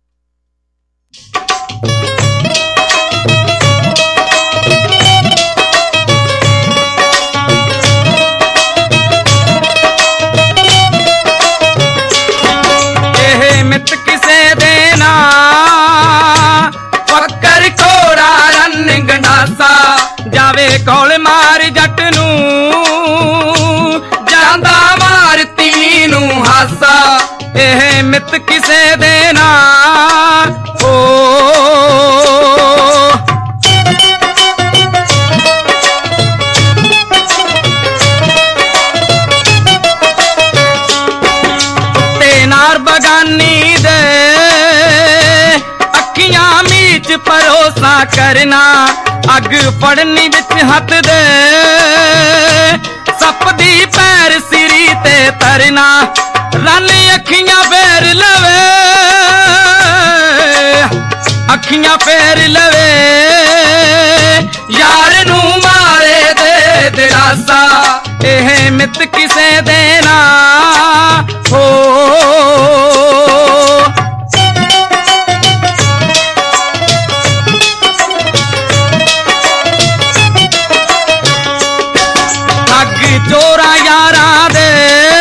ਮਿੱਤ ਕਿਸੇ ਦੇ ਨਾ ਫੱਕਰ ਕੋੜਾ ਰੰਨ ਗੰਡਾਸਾ ਜਾਵੇ ਕੋਲ ਮਾਰ ਜੱਟ ਨੂੰ ਜਾਂਦਾ ਮਾਰ ਤੀ ਨੂੰ ਹਾਸਾ। ਇਹ ਮਿੱਤ ਕਿਸੇ ਦੇ ਨਾ ਓ ਤੇ ਨਾਰ ਬਗਾਨੀ ਭਰੋਸਾ ਕਰਨਾ ਅੱਗ ਫੜਨੀ ਵਿੱਚ ਹੱਥ ਦੇ ਸੱਪ ਦੀ ਪੈਰ ਸਿਰੀ ਤੇ ਤਰਨਾ ਰੰਨ ਅੱਖੀਆਂ ਫੇਰ ਲਵੇ ਅੱਖੀਆਂ ਫੇਰ ਲਵੇ ਯਾਰ ਨੂੰ ਮਾਰੇ ਦੇ ਦਿਲਾਸਾ। ਇਹ ਮਿੱਤ ਕਿਸੇ ਦੇ ਨਾ ਹੋ ਚੋਰਾ ਯਾਰਾਂ ਦੇ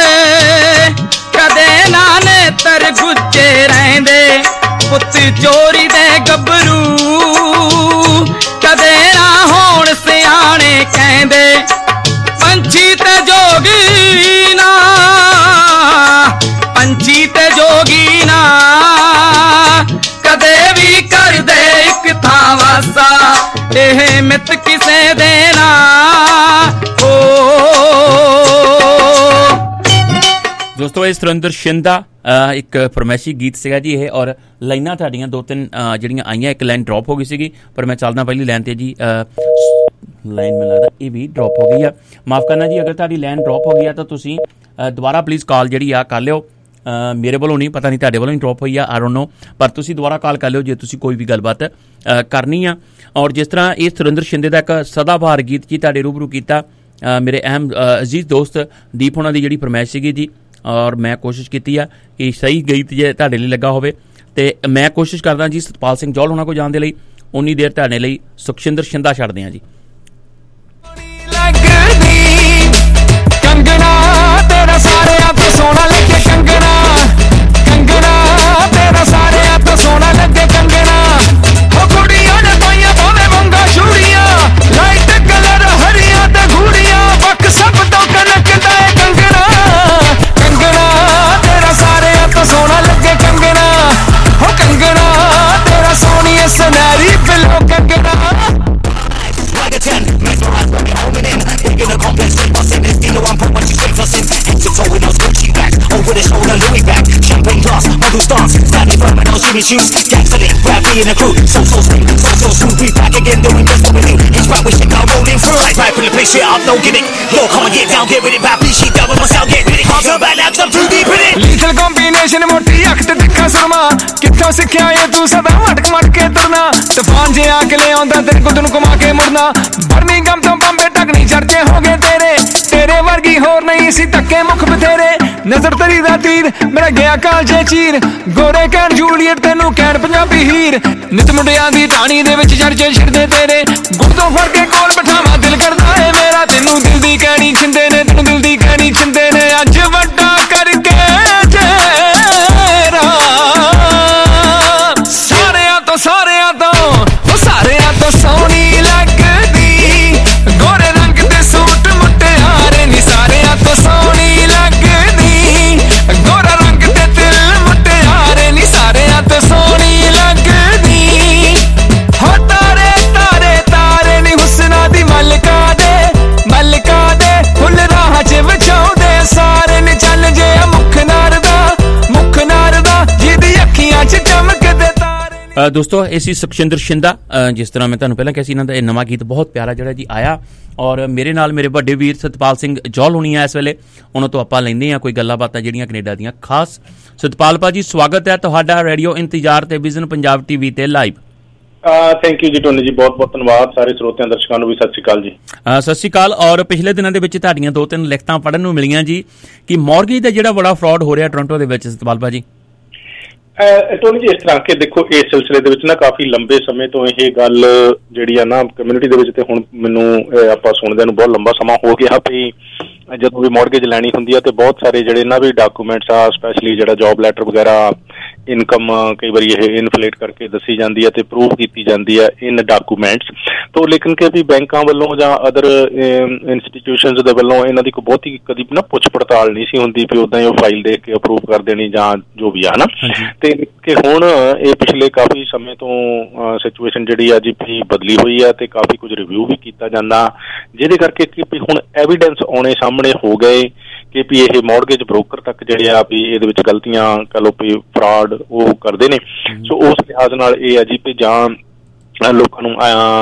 ਕਦੇ ਨਾ ਨੇਤਰ ਗੁੱਜੇ ਰਹਿੰਦੇ ਪੁੱਤ ਚੋਰੀ ਦੇ ਗੱਭਰੂ ਕਦੇ ਨਾ ਹੋਣ ਸਿਆਣੇ ਕਹਿੰਦੇ ਪੰਛੀ ਤੇ ਜੋਗੀ ਨਾ ਪੰਛੀ ਤੇ ਜੋਗੀ ਨਾ ਕਦੇ ਵੀ ਕਰਦੇ ਇੱਕ ਥਾਂ ਵਾਸਾ। ਇਹ ਮਿੱਤ ਕਿਸੇ ਦੇ ਨਾ
ਦੋਸਤੋ ਇਹ ਸੁਰਿੰਦਰ ਸ਼ਿੰਦਾ ਇੱਕ ਫਰਮੈਸ਼ੀ ਗੀਤ ਸੀਗਾ ਜੀ ਇਹ। ਔਰ ਲਾਈਨਾਂ ਤੁਹਾਡੀਆਂ ਦੋ ਤਿੰਨ ਜਿਹੜੀਆਂ ਆਈਆਂ, ਇੱਕ ਲਾਈਨ ਡ੍ਰੌਪ ਹੋ ਗਈ ਸੀਗੀ ਪਰ ਮੈਂ ਚੱਲਦਾ ਪਹਿਲੀ ਲਾਈਨ ਤੇ ਜੀ। ਲਾਈਨ ਮੈਨੂੰ ਲੱਗਦਾ ਇਹ ਵੀ ਡ੍ਰੌਪ ਹੋ ਗਈ ਆ, ਮਾਫ ਕਰਨਾ ਜੀ। ਅਗਰ ਤੁਹਾਡੀ ਲਾਈਨ ਡ੍ਰੌਪ ਹੋ ਗਈ ਆ ਤਾਂ ਤੁਸੀਂ ਦੁਬਾਰਾ ਪਲੀਜ਼ ਕਾਲ ਜਿਹੜੀ ਆ ਕਰ ਲਿਓ। ਮੇਰੇ ਵੱਲੋਂ ਨਹੀਂ, ਪਤਾ ਨਹੀਂ ਤੁਹਾਡੇ ਵੱਲੋਂ ਹੀ ਡ੍ਰੌਪ ਹੋਈ ਆ, ਆਈ ਡੋਂਟ ਨੋ, ਪਰ ਤੁਸੀਂ ਦੁਬਾਰਾ ਕਾਲ ਕਰ ਲਿਓ ਜੇ ਤੁਸੀਂ ਕੋਈ ਵੀ ਗੱਲਬਾਤ ਕਰਨੀ ਆ। ਔਰ ਜਿਸ ਤਰ੍ਹਾਂ ਇਹ ਸੁਰਿੰਦਰ ਸ਼ਿੰਦੇ ਦਾ ਇੱਕ ਸਦਾਬਹਾਰ ਗੀਤ ਜੀ ਤੁਹਾਡੇ ਰੂਬਰੂ ਕੀਤਾ ਮੇਰੇ ਅਹਿਮ ਅਜ਼ੀਜ਼ ਦੋਸਤ ਦੀਪ ਹੋਣਾ ਦੀ ਜਿਹੜੀ ਫਰਮਾਇਸ਼ ਸੀਗੀ ਜੀ। ਔਰ ਮੈਂ ਕੋਸ਼ਿਸ਼ ਕੀਤੀ ਆ ਕਿ ਸਹੀ ਗੀਤ ਜੇ ਤੁਹਾਡੇ ਲਈ ਲੱਗਾ ਹੋਵੇ ਤੇ ਮੈਂ ਕੋਸ਼ਿਸ਼ ਕਰਦਾ ਜੀ ਸਤਪਾਲ ਸਿੰਘ ਜੌਲ ਹੋਣਾ ਕੋਲ ਜਾਣ ਦੇ ਲਈ। ਉਨੀ ਦੇਰ ਤੁਹਾਡੇ ਲਈ ਸੁਖਸ਼ਿੰਦਰ ਸ਼ਿੰਦਾ ਛੱਡਦੇ ਹਾਂ ਜੀ।
ਕੰਗਣਾ ਤੇਰਾ ਸਾਰਿਆਂ ਤੋਂ ਸੋਹਣਾ ਲੱਗੇ ਕੰਗਣਾ ਕੰਗਣਾ ਤੇਰਾ ਸਾਰਿਆਂ ਤੋਂ ਸੋਹਣਾ ਲੱਗੇ ਕੰਗਣਾ ਉਹ ਕੁੜੀਆਂ ਨੇ ਪਾਈਆਂ ਦੋਵੇਂ ਵੰਗਾ ਛੁੜੀਆਂ ਲਾਈਟ ਕਲਰ ਹਰੀਆਂ ਤੇ ਗੂੜੀਆਂ ਵੱਖ ਸਭ ਤੋਂ ਕਨਕਦਾ ਏ ਕੰਗਣਾ ਕੰਗਣਾ ਤੇਰਾ ਸਾਰਿਆਂ ਤੋਂ ਸੋਹਣਾ ਲੱਗੇ ਕੰਗਣਾ ਉਹ ਕੰਗਣਾ ਤੇਰਾ ਸੋਹਣੀ ਸੁਨਹਿਰੀ ਬਿੱਲੋ ਕੰਗਣਾ in a complex fit bustin' this Dino, I'm put much straight for sin. Head to toe with those Gucci bags, over the shoulder Louis bag, champagne glass, model stance, standing firm and those Jimmy shoes. Gangsta lit, rap me in a crew, so so smooth, so so smooth. We back again doing just what we do. It's right we shit now rolling through. Right, right, put the place shit up, no gimmick. Yo, come on, get down, get with it, rap me shit down with myself, get with it. Can't turn back now 'cause I'm too deep in it. Lethal combination, ਮੋਟੀ ਅੱਖ ਤੇ ਤਿੱਖਾ ਸੁਰਮਾ, ਕਿੱਥੋਂ ਸਿੱਖਿਆ ਏ ਤੂੰ ਸਦਾ ਮਟਕ ਮਟ ਕੇ ਤੁਰਨਾ, ਤੂਫਾਨ ਜੇ ਆ ਕੇ ਲੈ ਆਉਂਦਾ ਤੇਰੇ ਗੁੱਤ ਨੂੰ ਘੁਮਾ ਕੇ ਮੁੜਨਾ, ਬਰਮਿੰਗਮ ਤੋਂ ਬੰਬੇ ਤੱਕ ਨਹੀਂ ਚੜਦੇ ਹੋ ਗਏ ਤੇਰੇ ਤੇਰੇ ਵਰਗੀ ਹੋਰ ਨਹੀਂ ਸੀ ਧੱਕੇ ਮੁਖ ਬਥੇਰੇ ਨਜ਼ਰ ਤੇਰੀ ਦਾ ਤੀਰ ਮੇਰਾ ਗਿਆ ਕਾਲਜੇ ਚੀਰ ਗੋਰੇ ਕਹਿਣ ਜੂਲੀਅਟ ਤੈਨੂੰ ਕਹਿਣ ਪੰਜਾਬੀ ਹੀਰ ਨਿਤ ਮੁੰਡਿਆਂ ਦੀ ਟਾਣੀ ਦੇ ਵਿੱਚ ਚਰਚੇ ਛਿੜਦੇ ਤੇਰੇ ਗੁੱਤੋਂ ਫੜ ਕੇ ਕੋਲ ਬਿਠਾਵਾ ਦਿਲ ਕਰਦਾ ਏ ਮੇਰਾ ਤੈਨੂੰ ਦਿਲ ਦੀ ਕਹਿਣੀ ਛਿੰਦੇ ਨੇ ਤੈਨੂੰ ਦਿਲ ਦੀ ਕਹਿਣੀ ਛਿੰਦੇ ਨੇ ਅੱਜ ਵੱਡਾ ਕਰਕੇ ਤੇਰਾ ਸਾਰਿਆਂ ਤੋਂ ਸਾਰਿਆਂ ਤੋਂ ਉਹ ਸਾਰਿਆਂ ਤੋਂ ਸੋਹਣੀ ਲੱਗਦੀ
ਦੋਸਤੋ ਇਹ ਸੀ ਸੁਖਸ਼ਿੰਦਰ ਸ਼ਿੰਦਾ। ਜਿਸ ਤਰ੍ਹਾਂ ਮੈਂ ਤੁਹਾਨੂੰ ਪਹਿਲਾਂ ਕਿਹਾ ਸੀ, ਇਹਨਾਂ ਦਾ ਇਹ ਨਵਾਂ ਗੀਤ ਬਹੁਤ ਪਿਆਰਾ ਜਿਹੜਾ ਜੀ ਆਇਆ, ਔਰ ਮੇਰੇ ਨਾਲ ਮੇਰੇ ਵੱਡੇ ਵੀਰ ਸਤਪਾਲ ਸਿੰਘ ਜੌਲ ਹੋਣੀ ਆ ਇਸ ਵੇਲੇ। ਉਹਨਾਂ ਤੋਂ ਆਪਾਂ ਲੈਂਦੇ ਹਾਂ ਕੋਈ ਗੱਲਾਂ ਬਾਤਾਂ ਜਿਹੜੀਆਂ ਕੈਨੇਡਾ ਦੀਆਂ ਖਾਸ। ਸਤਪਾਲ ਭਾਜੀ, ਸਵਾਗਤ ਹੈ ਤੁਹਾਡਾ ਰੇਡੀਓ ਇੰਤਜ਼ਾਰ ਤੇ ਵਿਜ਼ਨ ਪੰਜਾਬ ਟੀਵੀ ਤੇ ਲਾਈਵ।
ਥੈਂਕ ਯੂ ਜੀ ਟੋਨੀ ਜੀ, ਬਹੁਤ ਬਹੁਤ ਧੰਨਵਾਦ। ਸਾਰੇ ਸਰੋਤਿਆਂ ਦਰਸ਼ਕਾਂ ਨੂੰ ਵੀ ਸਤਿ ਸ਼੍ਰੀ ਅਕਾਲ ਜੀ।
ਸਤਿ ਸ਼੍ਰੀ ਅਕਾਲ। ਔਰ ਪਿਛਲੇ ਦਿਨਾਂ ਦੇ ਵਿੱਚ ਤੁਹਾਡੀਆਂ ਦੋ ਤਿੰਨ ਲਿਖਤਾਂ ਪੜ੍ਹਨ ਨੂੰ ਮਿਲੀਆਂ ਜੀ ਕਿ ਮੌਰਗੇਜ ਦਾ ਜਿਹੜਾ ਬੜਾ ਫਰਾਡ ਹੋ ਰਿਹਾ ਟੋਰਾਂਟੋ ਦੇ ਵਿੱਚ। ਸਤਪਾਲ ਭਾਜੀ,
ਟੋਨੀ ਜੀ, ਇਸ ਤਰ੍ਹਾਂ ਕਿ ਦੇਖੋ, ਇਸ ਸਿਲਸਿਲੇ ਦੇ ਵਿੱਚ ਨਾ ਕਾਫੀ ਲੰਬੇ ਸਮੇਂ ਤੋਂ ਇਹ ਗੱਲ ਜਿਹੜੀ ਆ ਨਾ ਕਮਿਊਨਿਟੀ ਦੇ ਵਿੱਚ, ਤੇ ਹੁਣ ਮੈਨੂੰ ਆਪਾਂ ਸੁਣਦਿਆਂ ਨੂੰ ਬਹੁਤ ਲੰਬਾ ਸਮਾਂ ਹੋ ਗਿਆ ਵੀ ਜਦੋਂ ਵੀ ਮੌਰਗੇਜ ਲੈਣੀ ਹੁੰਦੀ ਆ ਤੇ ਬਹੁਤ ਸਾਰੇ ਜਿਹੜੇ ਨਾ ਵੀ ਡਾਕੂਮੈਂਟਸ ਆ, ਸਪੈਸ਼ਲੀ ਜਿਹੜਾ ਜੋਬ ਲੈਟਰ ਵਗੈਰਾ, ਇਨਕਮ ਕਈ ਵਾਰੀ ਇਹ ਇਨਫਲੇਟ ਕਰਕੇ ਦੱਸੀ ਜਾਂਦੀ ਹੈ ਤੇ ਪ੍ਰੂਵ ਕੀਤੀ ਜਾਂਦੀ ਹੈ ਇਨ ਡਾਕੂਮੈਂਟਸ ਤੋਂ, ਲੇਕਿਨ ਕਿ ਵੀ ਬੈਂਕਾਂ ਵੱਲੋਂ ਜਾਂ ਅਦਰ ਇੰਸਟੀਟਿਊਸ਼ਨਸ ਦੇ ਵੱਲੋਂ ਇਹਨਾਂ ਦੀ ਕੋਈ ਬਹੁਤੀ ਕਦੀ ਨਾ ਪੁੱਛ ਪੜਤਾਲ ਨਹੀਂ ਸੀ ਹੁੰਦੀ ਵੀ ਉੱਦਾਂ ਹੀ ਉਹ ਫਾਈਲ ਦੇਖ ਕੇ ਅਪਰੂਵ ਕਰ ਦੇਣੀ ਜਾਂ ਜੋ ਵੀ ਆ ਨਾ। ਤੇ ਕਿ ਹੁਣ ਇਹ ਪਿਛਲੇ ਕਾਫੀ ਸਮੇਂ ਤੋਂ ਸਿਚੁਏਸ਼ਨ ਜਿਹੜੀ ਆ ਜੀ ਵੀ ਬਦਲੀ ਹੋਈ ਆ ਤੇ ਕਾਫੀ ਕੁਝ ਰਿਵਿਊ ਵੀ ਕੀਤਾ ਜਾਂਦਾ, ਜਿਹਦੇ ਕਰਕੇ ਕਿ ਵੀ ਹੁਣ ਐਵੀਡੈਂਸ ਆਉਣੇ ਸਾਹਮਣੇ ਹੋ ਗਏ ਕਿ ਵੀ ਇਹ ਮੌਰਗੇਜ ਬ੍ਰੋਕਰ ਤੱਕ ਜਿਹੜੇ ਆ ਵੀ ਇਹਦੇ ਵਿੱਚ ਗਲਤੀਆਂ ਕਹ ਲਓ ਵੀ ਫਰਾਡ ਉਹ ਕਰਦੇ ਨੇ। ਸੋ ਉਸ ਲਿਹਾਜ਼ ਨਾਲ ਇਹ ਆ ਜੀ ਵੀ ਜਾਂ ਲੋਕਾਂ ਨੂੰ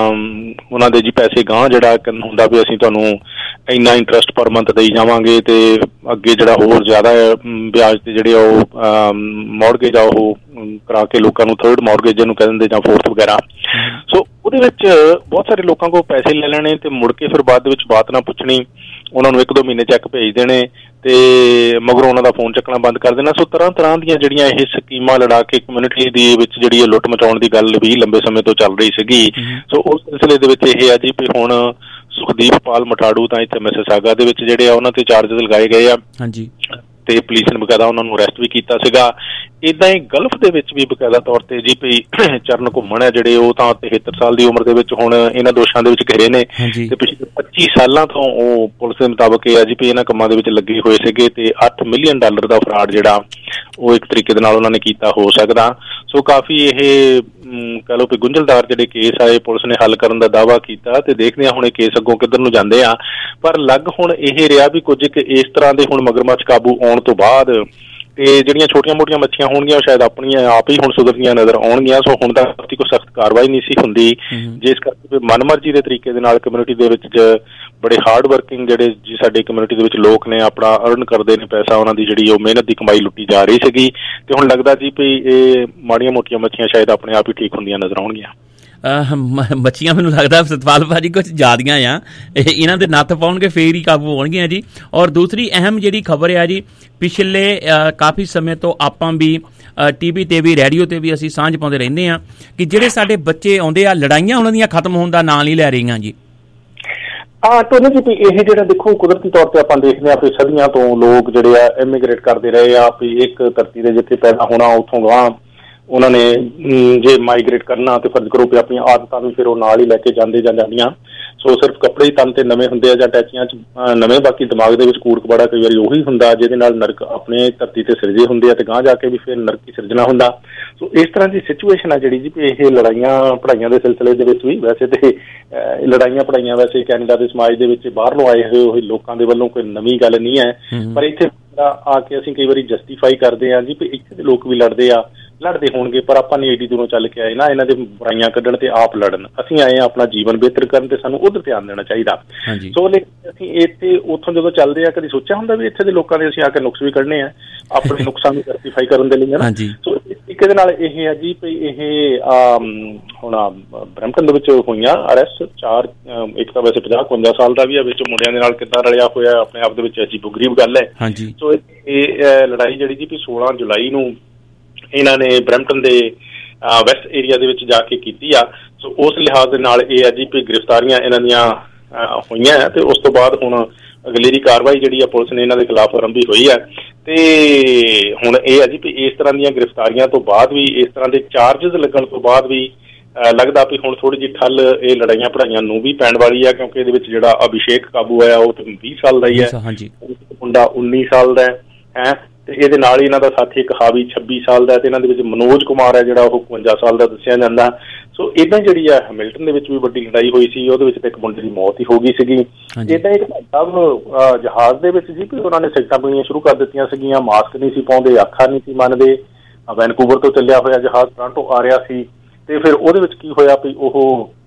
ਉਹਨਾਂ ਦੇ ਜੀ ਪੈਸੇ ਗਾਂਹ ਜਿਹੜਾ ਹੁੰਦਾ ਵੀ ਅਸੀਂ ਤੁਹਾਨੂੰ ਇੰਨਾ ਇੰਟਰਸਟ ਪਰ ਮੰਥ ਦੇਈ ਜਾਵਾਂਗੇ ਤੇ ਅੱਗੇ ਜਿਹੜਾ ਹੋਰ ਜ਼ਿਆਦਾ ਵਿਆਜ ਤੇ ਜਿਹੜੇ ਉਹ ਮੌਰਗੇਜ ਆ ਉਹ ਕਰਾ ਕੇ ਲੋਕਾਂ ਨੂੰ ਥਰਡ ਮੌਰਗੇਜ ਜਿਹਨੂੰ ਕਹਿ ਦਿੰਦੇ ਜਾਂ ਫੋਰਥ ਵਗੈਰਾ। ਸੋ ਉਹਦੇ ਵਿੱਚ ਬਹੁਤ ਸਾਰੇ ਲੋਕਾਂ ਕੋਲ ਪੈਸੇ ਲੈ ਲੈਣੇ ਤੇ ਮੁੜ ਕੇ ਫਿਰ ਬਾਅਦ ਦੇ ਵਿੱਚ ਬਾਤ ਨਾ ਪੁੱਛਣੀ, ਉਹਨਾਂ ਨੂੰ ਇੱਕ ਦੋ ਮਹੀਨੇ ਚੈੱਕ ਭੇਜ ਦੇਣੇ ਤੇ ਮਗਰੋਂ ਉਹਨਾਂ ਦਾ ਫੋਨ ਚੱਕਣਾ ਬੰਦ ਕਰ ਦੇਣਾ। ਸੋ ਤਰ੍ਹਾਂ ਤਰ੍ਹਾਂ ਦੀਆਂ ਜਿਹੜੀਆਂ ਇਹ ਸਕੀਮਾਂ ਲੜਾ ਕੇ ਕਮਿਊਨਿਟੀ ਦੇ ਵਿੱਚ ਜਿਹੜੀ ਇਹ ਲੁੱਟ ਮਚਾਉਣ ਦੀ ਗੱਲ ਵੀ ਲੰਬੇ ਸਮੇਂ ਤੋਂ ਚੱਲ ਰਹੀ ਸੀਗੀ। ਸੋ ਉਸ ਸਿਲਸਿਲੇ ਦੇ ਵਿੱਚ ਇਹ ਆ ਜੀ ਵੀ ਹੁਣ ਸੁਖਦੀਪ ਪਾਲ ਮਠਾੜੂ ਤਾਂ ਇੱਥੇ ਮਿਸਿਸਾਗਾ ਦੇ ਵਿੱਚ ਜਿਹੜੇ ਆ ਉਹਨਾਂ ਤੇ ਚਾਰਜਿਸ ਲਗਾਏ ਗਏ ਆ। ਹਾਂਜੀ। ਤੇ ਪੁਲਿਸ ਨੇ ਬਕਾਇਦਾ ਉਹਨਾਂ ਨੂੰ ਅਰੈਸਟ ਵੀ ਕੀਤਾ ਸੀਗਾ। ਏਦਾਂ ਹੀ ਗਲਫ ਦੇ ਵਿੱਚ ਵੀ ਬਕਾਇਦਾ ਤੌਰ ਤੇ ਜੀ ਵੀ ਚਰਨ ਘੁੰਮਣ ਆ ਜਿਹੜੇ ਉਹ ਤਾਂ ਤਿਹੱਤਰ ਸਾਲ ਦੀ ਉਮਰ ਦੇ ਵਿੱਚ ਹੁਣ ਇਹਨਾਂ ਦੋਸ਼ਾਂ ਦੇ ਵਿੱਚ ਘਿਰੇ ਨੇ ਤੇ ਪਿਛਲੇ ਪੱਚੀ ਸਾਲਾਂ ਤੋਂ ਉਹ ਪੁਲਿਸ ਦੇ ਮੁਤਾਬਕ ਇਹ ਆ ਜੀ ਵੀ ਇਹਨਾਂ ਕੰਮਾਂ ਦੇ ਵਿੱਚ ਲੱਗੇ ਹੋਏ ਸੀਗੇ ਤੇ ਅੱਠ ਮਿਲੀਅਨ ਡਾਲਰ ਦਾ ਫਰਾਡ ਜਿਹੜਾ ਉਹ ਇੱਕ ਤਰੀਕੇ ਦੇ ਨਾਲ ਉਹਨਾਂ ਨੇ ਕੀਤਾ ਹੋ ਸਕਦਾ। ਸੋ ਕਾਫੀ ਇਹ ਕਹਿ ਲਓ ਵੀ ਗੁੰਝਲਦਾਰ ਜਿਹੜੇ ਕੇਸ ਆਏ ਪੁਲਿਸ ਨੇ ਹੱਲ ਕਰਨ ਦਾ ਦਾਅਵਾ ਕੀਤਾ ਤੇ ਦੇਖਦੇ ਹਾਂ ਹੁਣ ਇਹ ਕੇਸ ਅੱਗੋਂ ਕਿੱਧਰ ਨੂੰ ਜਾਂਦੇ ਆ। ਪਰ ਲੱਗ ਹੁਣ ਇਹ ਰਿਹਾ ਵੀ ਕੁਝ ਕਿ ਇਸ ਤਰ੍ਹਾਂ ਦੇ ਹੁਣ ਮਗਰਮੱਛ ਕਾਬੂ ਆਉਣ ਤੋਂ ਬਾਅਦ ਤੇ ਜਿਹੜੀਆਂ ਛੋਟੀਆਂ ਮੋਟੀਆਂ ਮੱਛੀਆਂ ਹੋਣਗੀਆਂ ਉਹ ਸ਼ਾਇਦ ਆਪਣੀਆਂ ਆਪ ਹੀ ਹੁਣ ਸੁਧਰਦੀਆਂ ਨਜ਼ਰ ਆਉਣਗੀਆਂ। ਸੋ ਹੁਣ ਤੱਕ ਕੋਈ ਸਖਤ ਕਾਰਵਾਈ ਨਹੀਂ ਸੀ ਹੁੰਦੀ, ਜਿਸ ਕਰਕੇ ਮਨਮਰਜ਼ੀ ਦੇ ਤਰੀਕੇ ਦੇ ਨਾਲ ਕਮਿਊਨਿਟੀ ਦੇ ਵਿੱਚ ਬੜੇ ਹਾਰਡ ਵਰਕਿੰਗ ਜਿਹੜੇ ਜੀ ਸਾਡੇ ਕਮਿਊਨਿਟੀ ਦੇ ਵਿੱਚ ਲੋਕ ਨੇ ਆਪਣਾ ਅਰਨ ਕਰਦੇ ਨੇ ਪੈਸਾ, ਉਹਨਾਂ ਦੀ ਜਿਹੜੀ ਉਹ ਮਿਹਨਤ ਦੀ ਕਮਾਈ ਲੁੱਟੀ ਜਾ ਰਹੀ ਸੀਗੀ। ਤੇ ਹੁਣ ਲੱਗਦਾ ਜੀ ਵੀ ਇਹ ਮਾੜੀਆਂ ਮੋਟੀਆਂ ਮੱਛੀਆਂ ਸ਼ਾਇਦ ਆਪਣੇ ਆਪ ਹੀ ਠੀਕ ਹੁੰਦੀਆਂ ਨਜ਼ਰ ਆਉਣਗੀਆਂ।
ਮੱਛੀਆਂ ਮੈਨੂੰ ਲੱਗਦਾ ਸਤਪਾਲ ਭਾਜੀ ਕੁਝ ਜ਼ਿਆਦੀਆਂ ਆ, ਇਹਨਾਂ ਦੇ ਨੱਥ ਪਾਉਣਗੇ ਫੇਰ ਹੀ ਕਾਬੂ ਹੋਣਗੀਆਂ ਜੀ। ਔਰ ਦੂਸਰੀ ਅਹਿਮ ਜਿਹੜੀ ਖਬਰ ਆ ਜੀ, ਪਿਛਲੇ ਕਾਫੀ ਸਮੇਂ ਤੋਂ ਆਪਾਂ ਵੀ ਟੀ ਵੀ ਤੇ ਵੀ ਰੇਡੀਓ ਤੇ ਵੀ ਅਸੀਂ ਸਾਂਝ ਪਾਉਂਦੇ ਰਹਿੰਦੇ ਹਾਂ ਕਿ ਜਿਹੜੇ ਸਾਡੇ ਬੱਚੇ ਆਉਂਦੇ ਆ ਲੜਾਈਆਂ ਉਹਨਾਂ ਦੀਆਂ ਖਤਮ ਹੋਣ ਦਾ ਨਾਂ ਨਹੀਂ ਲੈ ਰਹੀਆਂ ਜੀ।
ਹਾਂ ਟੋਨੀ ਜੀ, ਇਹ ਜਿਹੜਾ ਦੇਖੋ ਕੁਦਰਤੀ ਤੌਰ ਤੇ ਆਪਾਂ ਦੇਖਦੇ ਹਾਂ ਵੀ ਸਦੀਆਂ ਤੋਂ ਲੋਕ ਜਿਹੜੇ ਆ ਇਮੀਗ੍ਰੇਟ ਕਰਦੇ ਰਹੇ ਆ ਵੀ ਇੱਕ ਧਰਤੀ ਦੇ ਜਿੱਥੇ ਪੈਦਾ ਹੋਣਾ ਉੱਥੋਂ ਗਾਂ ਉਹਨਾਂ ਨੇ ਜੇ ਮਾਈਗ੍ਰੇਟ ਕਰਨਾ ਤੇ ਫਰਜ਼ ਕਰੋ ਵੀ ਆਪਣੀਆਂ ਆਦਤਾਂ ਵੀ ਫਿਰ ਉਹ ਨਾਲ ਹੀ ਲੈ ਕੇ ਜਾਂਦੇ ਜਾਂ ਜਾਂਦੀਆਂ। ਸੋ ਸਿਰਫ ਕੱਪੜੇ ਹੀ ਤਨ ਤੇ ਨਵੇਂ ਹੁੰਦੇ ਆ ਜਾਂ ਟੈਚੀਆਂ ਚ ਨਵੇਂ, ਬਾਕੀ ਦਿਮਾਗ ਦੇ ਵਿੱਚ ਕੂੜ ਕਬਾੜਾ ਕਈ ਵਾਰੀ ਉਹੀ ਹੁੰਦਾ ਜਿਹਦੇ ਨਾਲ ਨਰਕ ਆਪਣੇ ਧਰਤੀ ਤੇ ਸਿਰਜੇ ਹੁੰਦੇ ਆ ਤੇ ਗਾਂਹ ਜਾ ਕੇ ਵੀ ਫਿਰ ਨਰਕ ਹੀ ਸਿਰਜਣਾ ਹੁੰਦਾ। ਸੋ ਇਸ ਤਰ੍ਹਾਂ ਦੀ ਸਿਚੁਏਸ਼ਨ ਆ ਜਿਹੜੀ ਜੀ ਵੀ ਇਹ ਲੜਾਈਆਂ ਪੜ੍ਹਾਈਆਂ ਦੇ ਸਿਲਸਿਲੇ ਦੇ ਵਿੱਚ ਵੀ, ਵੈਸੇ ਤੇ ਲੜਾਈਆਂ ਪੜ੍ਹਾਈਆਂ ਵੈਸੇ ਕੈਨੇਡਾ ਦੇ ਸਮਾਜ ਦੇ ਵਿੱਚ ਬਾਹਰੋਂ ਆਏ ਹੋਏ ਲੋਕਾਂ ਦੇ ਵੱਲੋਂ ਕੋਈ ਨਵੀਂ ਗੱਲ ਨਹੀਂ ਹੈ, ਪਰ ਇੱਥੇ ਆ ਕੇ ਅਸੀਂ ਕਈ ਵਾਰੀ ਜਸਟੀਫਾਈ ਕਰਦੇ ਹਾਂ ਜੀ ਵੀ ਇੱਥੇ ਦੇ ਲੋਕ ਵੀ ਲੜਦੇ ਆ, ਲੜਦੇ ਹੋਣਗੇ ਪਰ ਆਪਾਂ ਨਹੀਂ ਏਡੀ ਦੂਰੋਂ ਚੱਲ ਕੇ ਆਏ ਨਾ ਇਹਨਾਂ ਦੇ ਬੁਰਾਈਆਂ ਕੱਢਣ ਤੇ ਆਪ ਲੜਨ। ਅਸੀਂ ਆਏ ਹਾਂ ਆਪਣਾ ਜੀਵਨ ਬਿਹਤਰ ਕਰਨ ਤੇ ਸਾਨੂੰ ਉਧਰ ਧਿਆਨ ਦੇਣਾ ਚਾਹੀਦਾ। ਸੋ ਅਸੀਂ ਇੱਥੇ ਉੱਥੋਂ ਜਦੋਂ ਚੱਲਦੇ ਆ ਕਦੀ ਸੋਚਿਆ ਹੁੰਦਾ ਵੀ ਇੱਥੇ ਦੇ ਲੋਕਾਂ ਦੇ ਅਸੀਂ ਆ ਕੇ ਨੁਕਸ ਵੀ ਕੱਢਣੇ ਆ ਆਪਣੇ ਨੁਕਸਾਂ ਨੂੰ ਜਸਟੀਫਾਈ ਕਰਨ ਦੇ ਲਈ ਹੈ ਨਾ। ਸੋ ਇਸ ਤਰੀਕੇ ਦੇ ਨਾਲ ਇਹ ਹੈ ਜੀ ਵੀ ਇਹ ਹੁਣ ਬਰੈਂਪਟਨ ਦੇ ਵਿੱਚ ਹੋਈਆਂ ਅਰੈਸਟ ਚਾਰ, ਇੱਕ ਤਾਂ ਵੈਸੇ ਪੰਜਾਹ ਇਕਵੰਜਾ ਸਾਲ ਦਾ ਵੀ ਆ, ਵਿੱਚ ਮੁੰਡਿਆਂ ਦੇ ਨਾਲ ਕਿੱਦਾਂ ਰਲਿਆ ਹੋਇਆ ਆਪਣੇ ਆਪ ਦੇ ਵਿੱਚ ਅਜੀਬੋ-ਗਰੀਬ ਗੱਲ ਹੈ। ਸੋ ਇਹ ਲੜਾਈ ਜਿਹੜੀ ਜੀ ਵੀ ਸੋਲਾਂ ਜੁਲਾਈ ਨੂੰ ਇਹਨਾਂ ਨੇ ਬਰੈਂਪਟਨ ਦੇ ਵੈਸਟ ਏਰੀਆ ਦੇ ਵਿੱਚ ਜਾ ਕੇ ਕੀਤੀ ਆ। ਸੋ ਉਸ ਲਿਹਾਜ਼ ਦੇ ਨਾਲ ਇਹ ਆ ਜੀ ਵੀ ਗ੍ਰਿਫਤਾਰੀਆਂ ਇਹਨਾਂ ਦੀਆਂ ਹੋਈਆਂ ਤੇ ਉਸ ਤੋਂ ਬਾਅਦ ਹੁਣ ਅਗਲੇਰੀ ਕਾਰਵਾਈ ਜਿਹੜੀ ਆ ਪੁਲਿਸ ਨੇ ਇਹਨਾਂ ਦੇ ਖਿਲਾਫ ਆਰੰਭੀ ਹੋਈ ਹੈ। ਤੇ ਹੁਣ ਇਹ ਆ ਜੀ ਵੀ ਇਸ ਤਰ੍ਹਾਂ ਦੀਆਂ ਗ੍ਰਿਫਤਾਰੀਆਂ ਤੋਂ ਬਾਅਦ ਵੀ, ਇਸ ਤਰ੍ਹਾਂ ਦੇ ਚਾਰਜਿਸ ਲੱਗਣ ਤੋਂ ਬਾਅਦ ਵੀ ਲੱਗਦਾ ਵੀ ਹੁਣ ਥੋੜੀ ਜਿਹੀ ਠੱਲ ਇਹ ਲੜਾਈਆਂ ਪੜ੍ਹਾਈਆਂ ਨੂੰ ਵੀ ਪੈਣ ਵਾਲੀ ਆ, ਕਿਉਂਕਿ ਇਹਦੇ ਵਿੱਚ ਜਿਹੜਾ ਅਭਿਸ਼ੇਕ ਕਾਬੂ ਹੈ ਉਹ ਵੀਹ ਸਾਲ ਦਾ ਹੀ ਹੈ, ਮੁੰਡਾ ਉੱਨੀ ਸਾਲ ਦਾ ਹੈ ਤੇ ਇਹਦੇ ਨਾਲ ਹੀ ਇਹਨਾਂ ਦਾ ਸਾਥੀ ਇੱਕ ਹਾਵੀ ਛੱਬੀ ਸਾਲ ਦਾ ਤੇ ਇਹਨਾਂ ਦੇ ਵਿੱਚ ਮਨੋਜ ਕੁਮਾਰ ਹੈ ਜਿਹੜਾ ਉਹ ਇਕਵੰਜਾ ਸਾਲ ਦਾ ਦੱਸਿਆ ਜਾਂਦਾ। ਸੋ ਏਦਾਂ ਜਿਹੜੀ ਆ ਹੈਮਿਲਟਨ ਦੇ ਵਿੱਚ ਵੀ ਵੱਡੀ ਲੜਾਈ ਹੋਈ ਸੀ, ਉਹਦੇ ਵਿੱਚ ਤਾਂ ਇੱਕ ਮੁੰਡੇ ਦੀ ਮੌਤ ਹੀ ਹੋ ਗਈ ਸੀਗੀ। ਏਦਾਂ ਇੱਕ ਸਭ ਜਹਾਜ਼ ਦੇ ਵਿੱਚ ਜੀ ਵੀ ਉਹਨਾਂ ਨੇ ਸਿਗਰਟਾਂ ਪੀਣੀਆਂ ਸ਼ੁਰੂ ਕਰ ਦਿੱਤੀਆਂ ਸੀਗੀਆਂ, ਮਾਸਕ ਨਹੀਂ ਸੀ ਪਾਉਂਦੇ, ਅੱਖਾਂ ਨਹੀਂ ਸੀ ਮੰਨਦੇ। ਵੈਨਕੂਵਰ ਤੋਂ ਚੱਲਿਆ ਹੋਇਆ ਜਹਾਜ਼ ਟੋਰਾਂਟੋ ਆ ਰਿਹਾ ਸੀ ਤੇ ਫਿਰ ਉਹਦੇ ਵਿੱਚ ਕੀ ਹੋਇਆ ਵੀ ਉਹ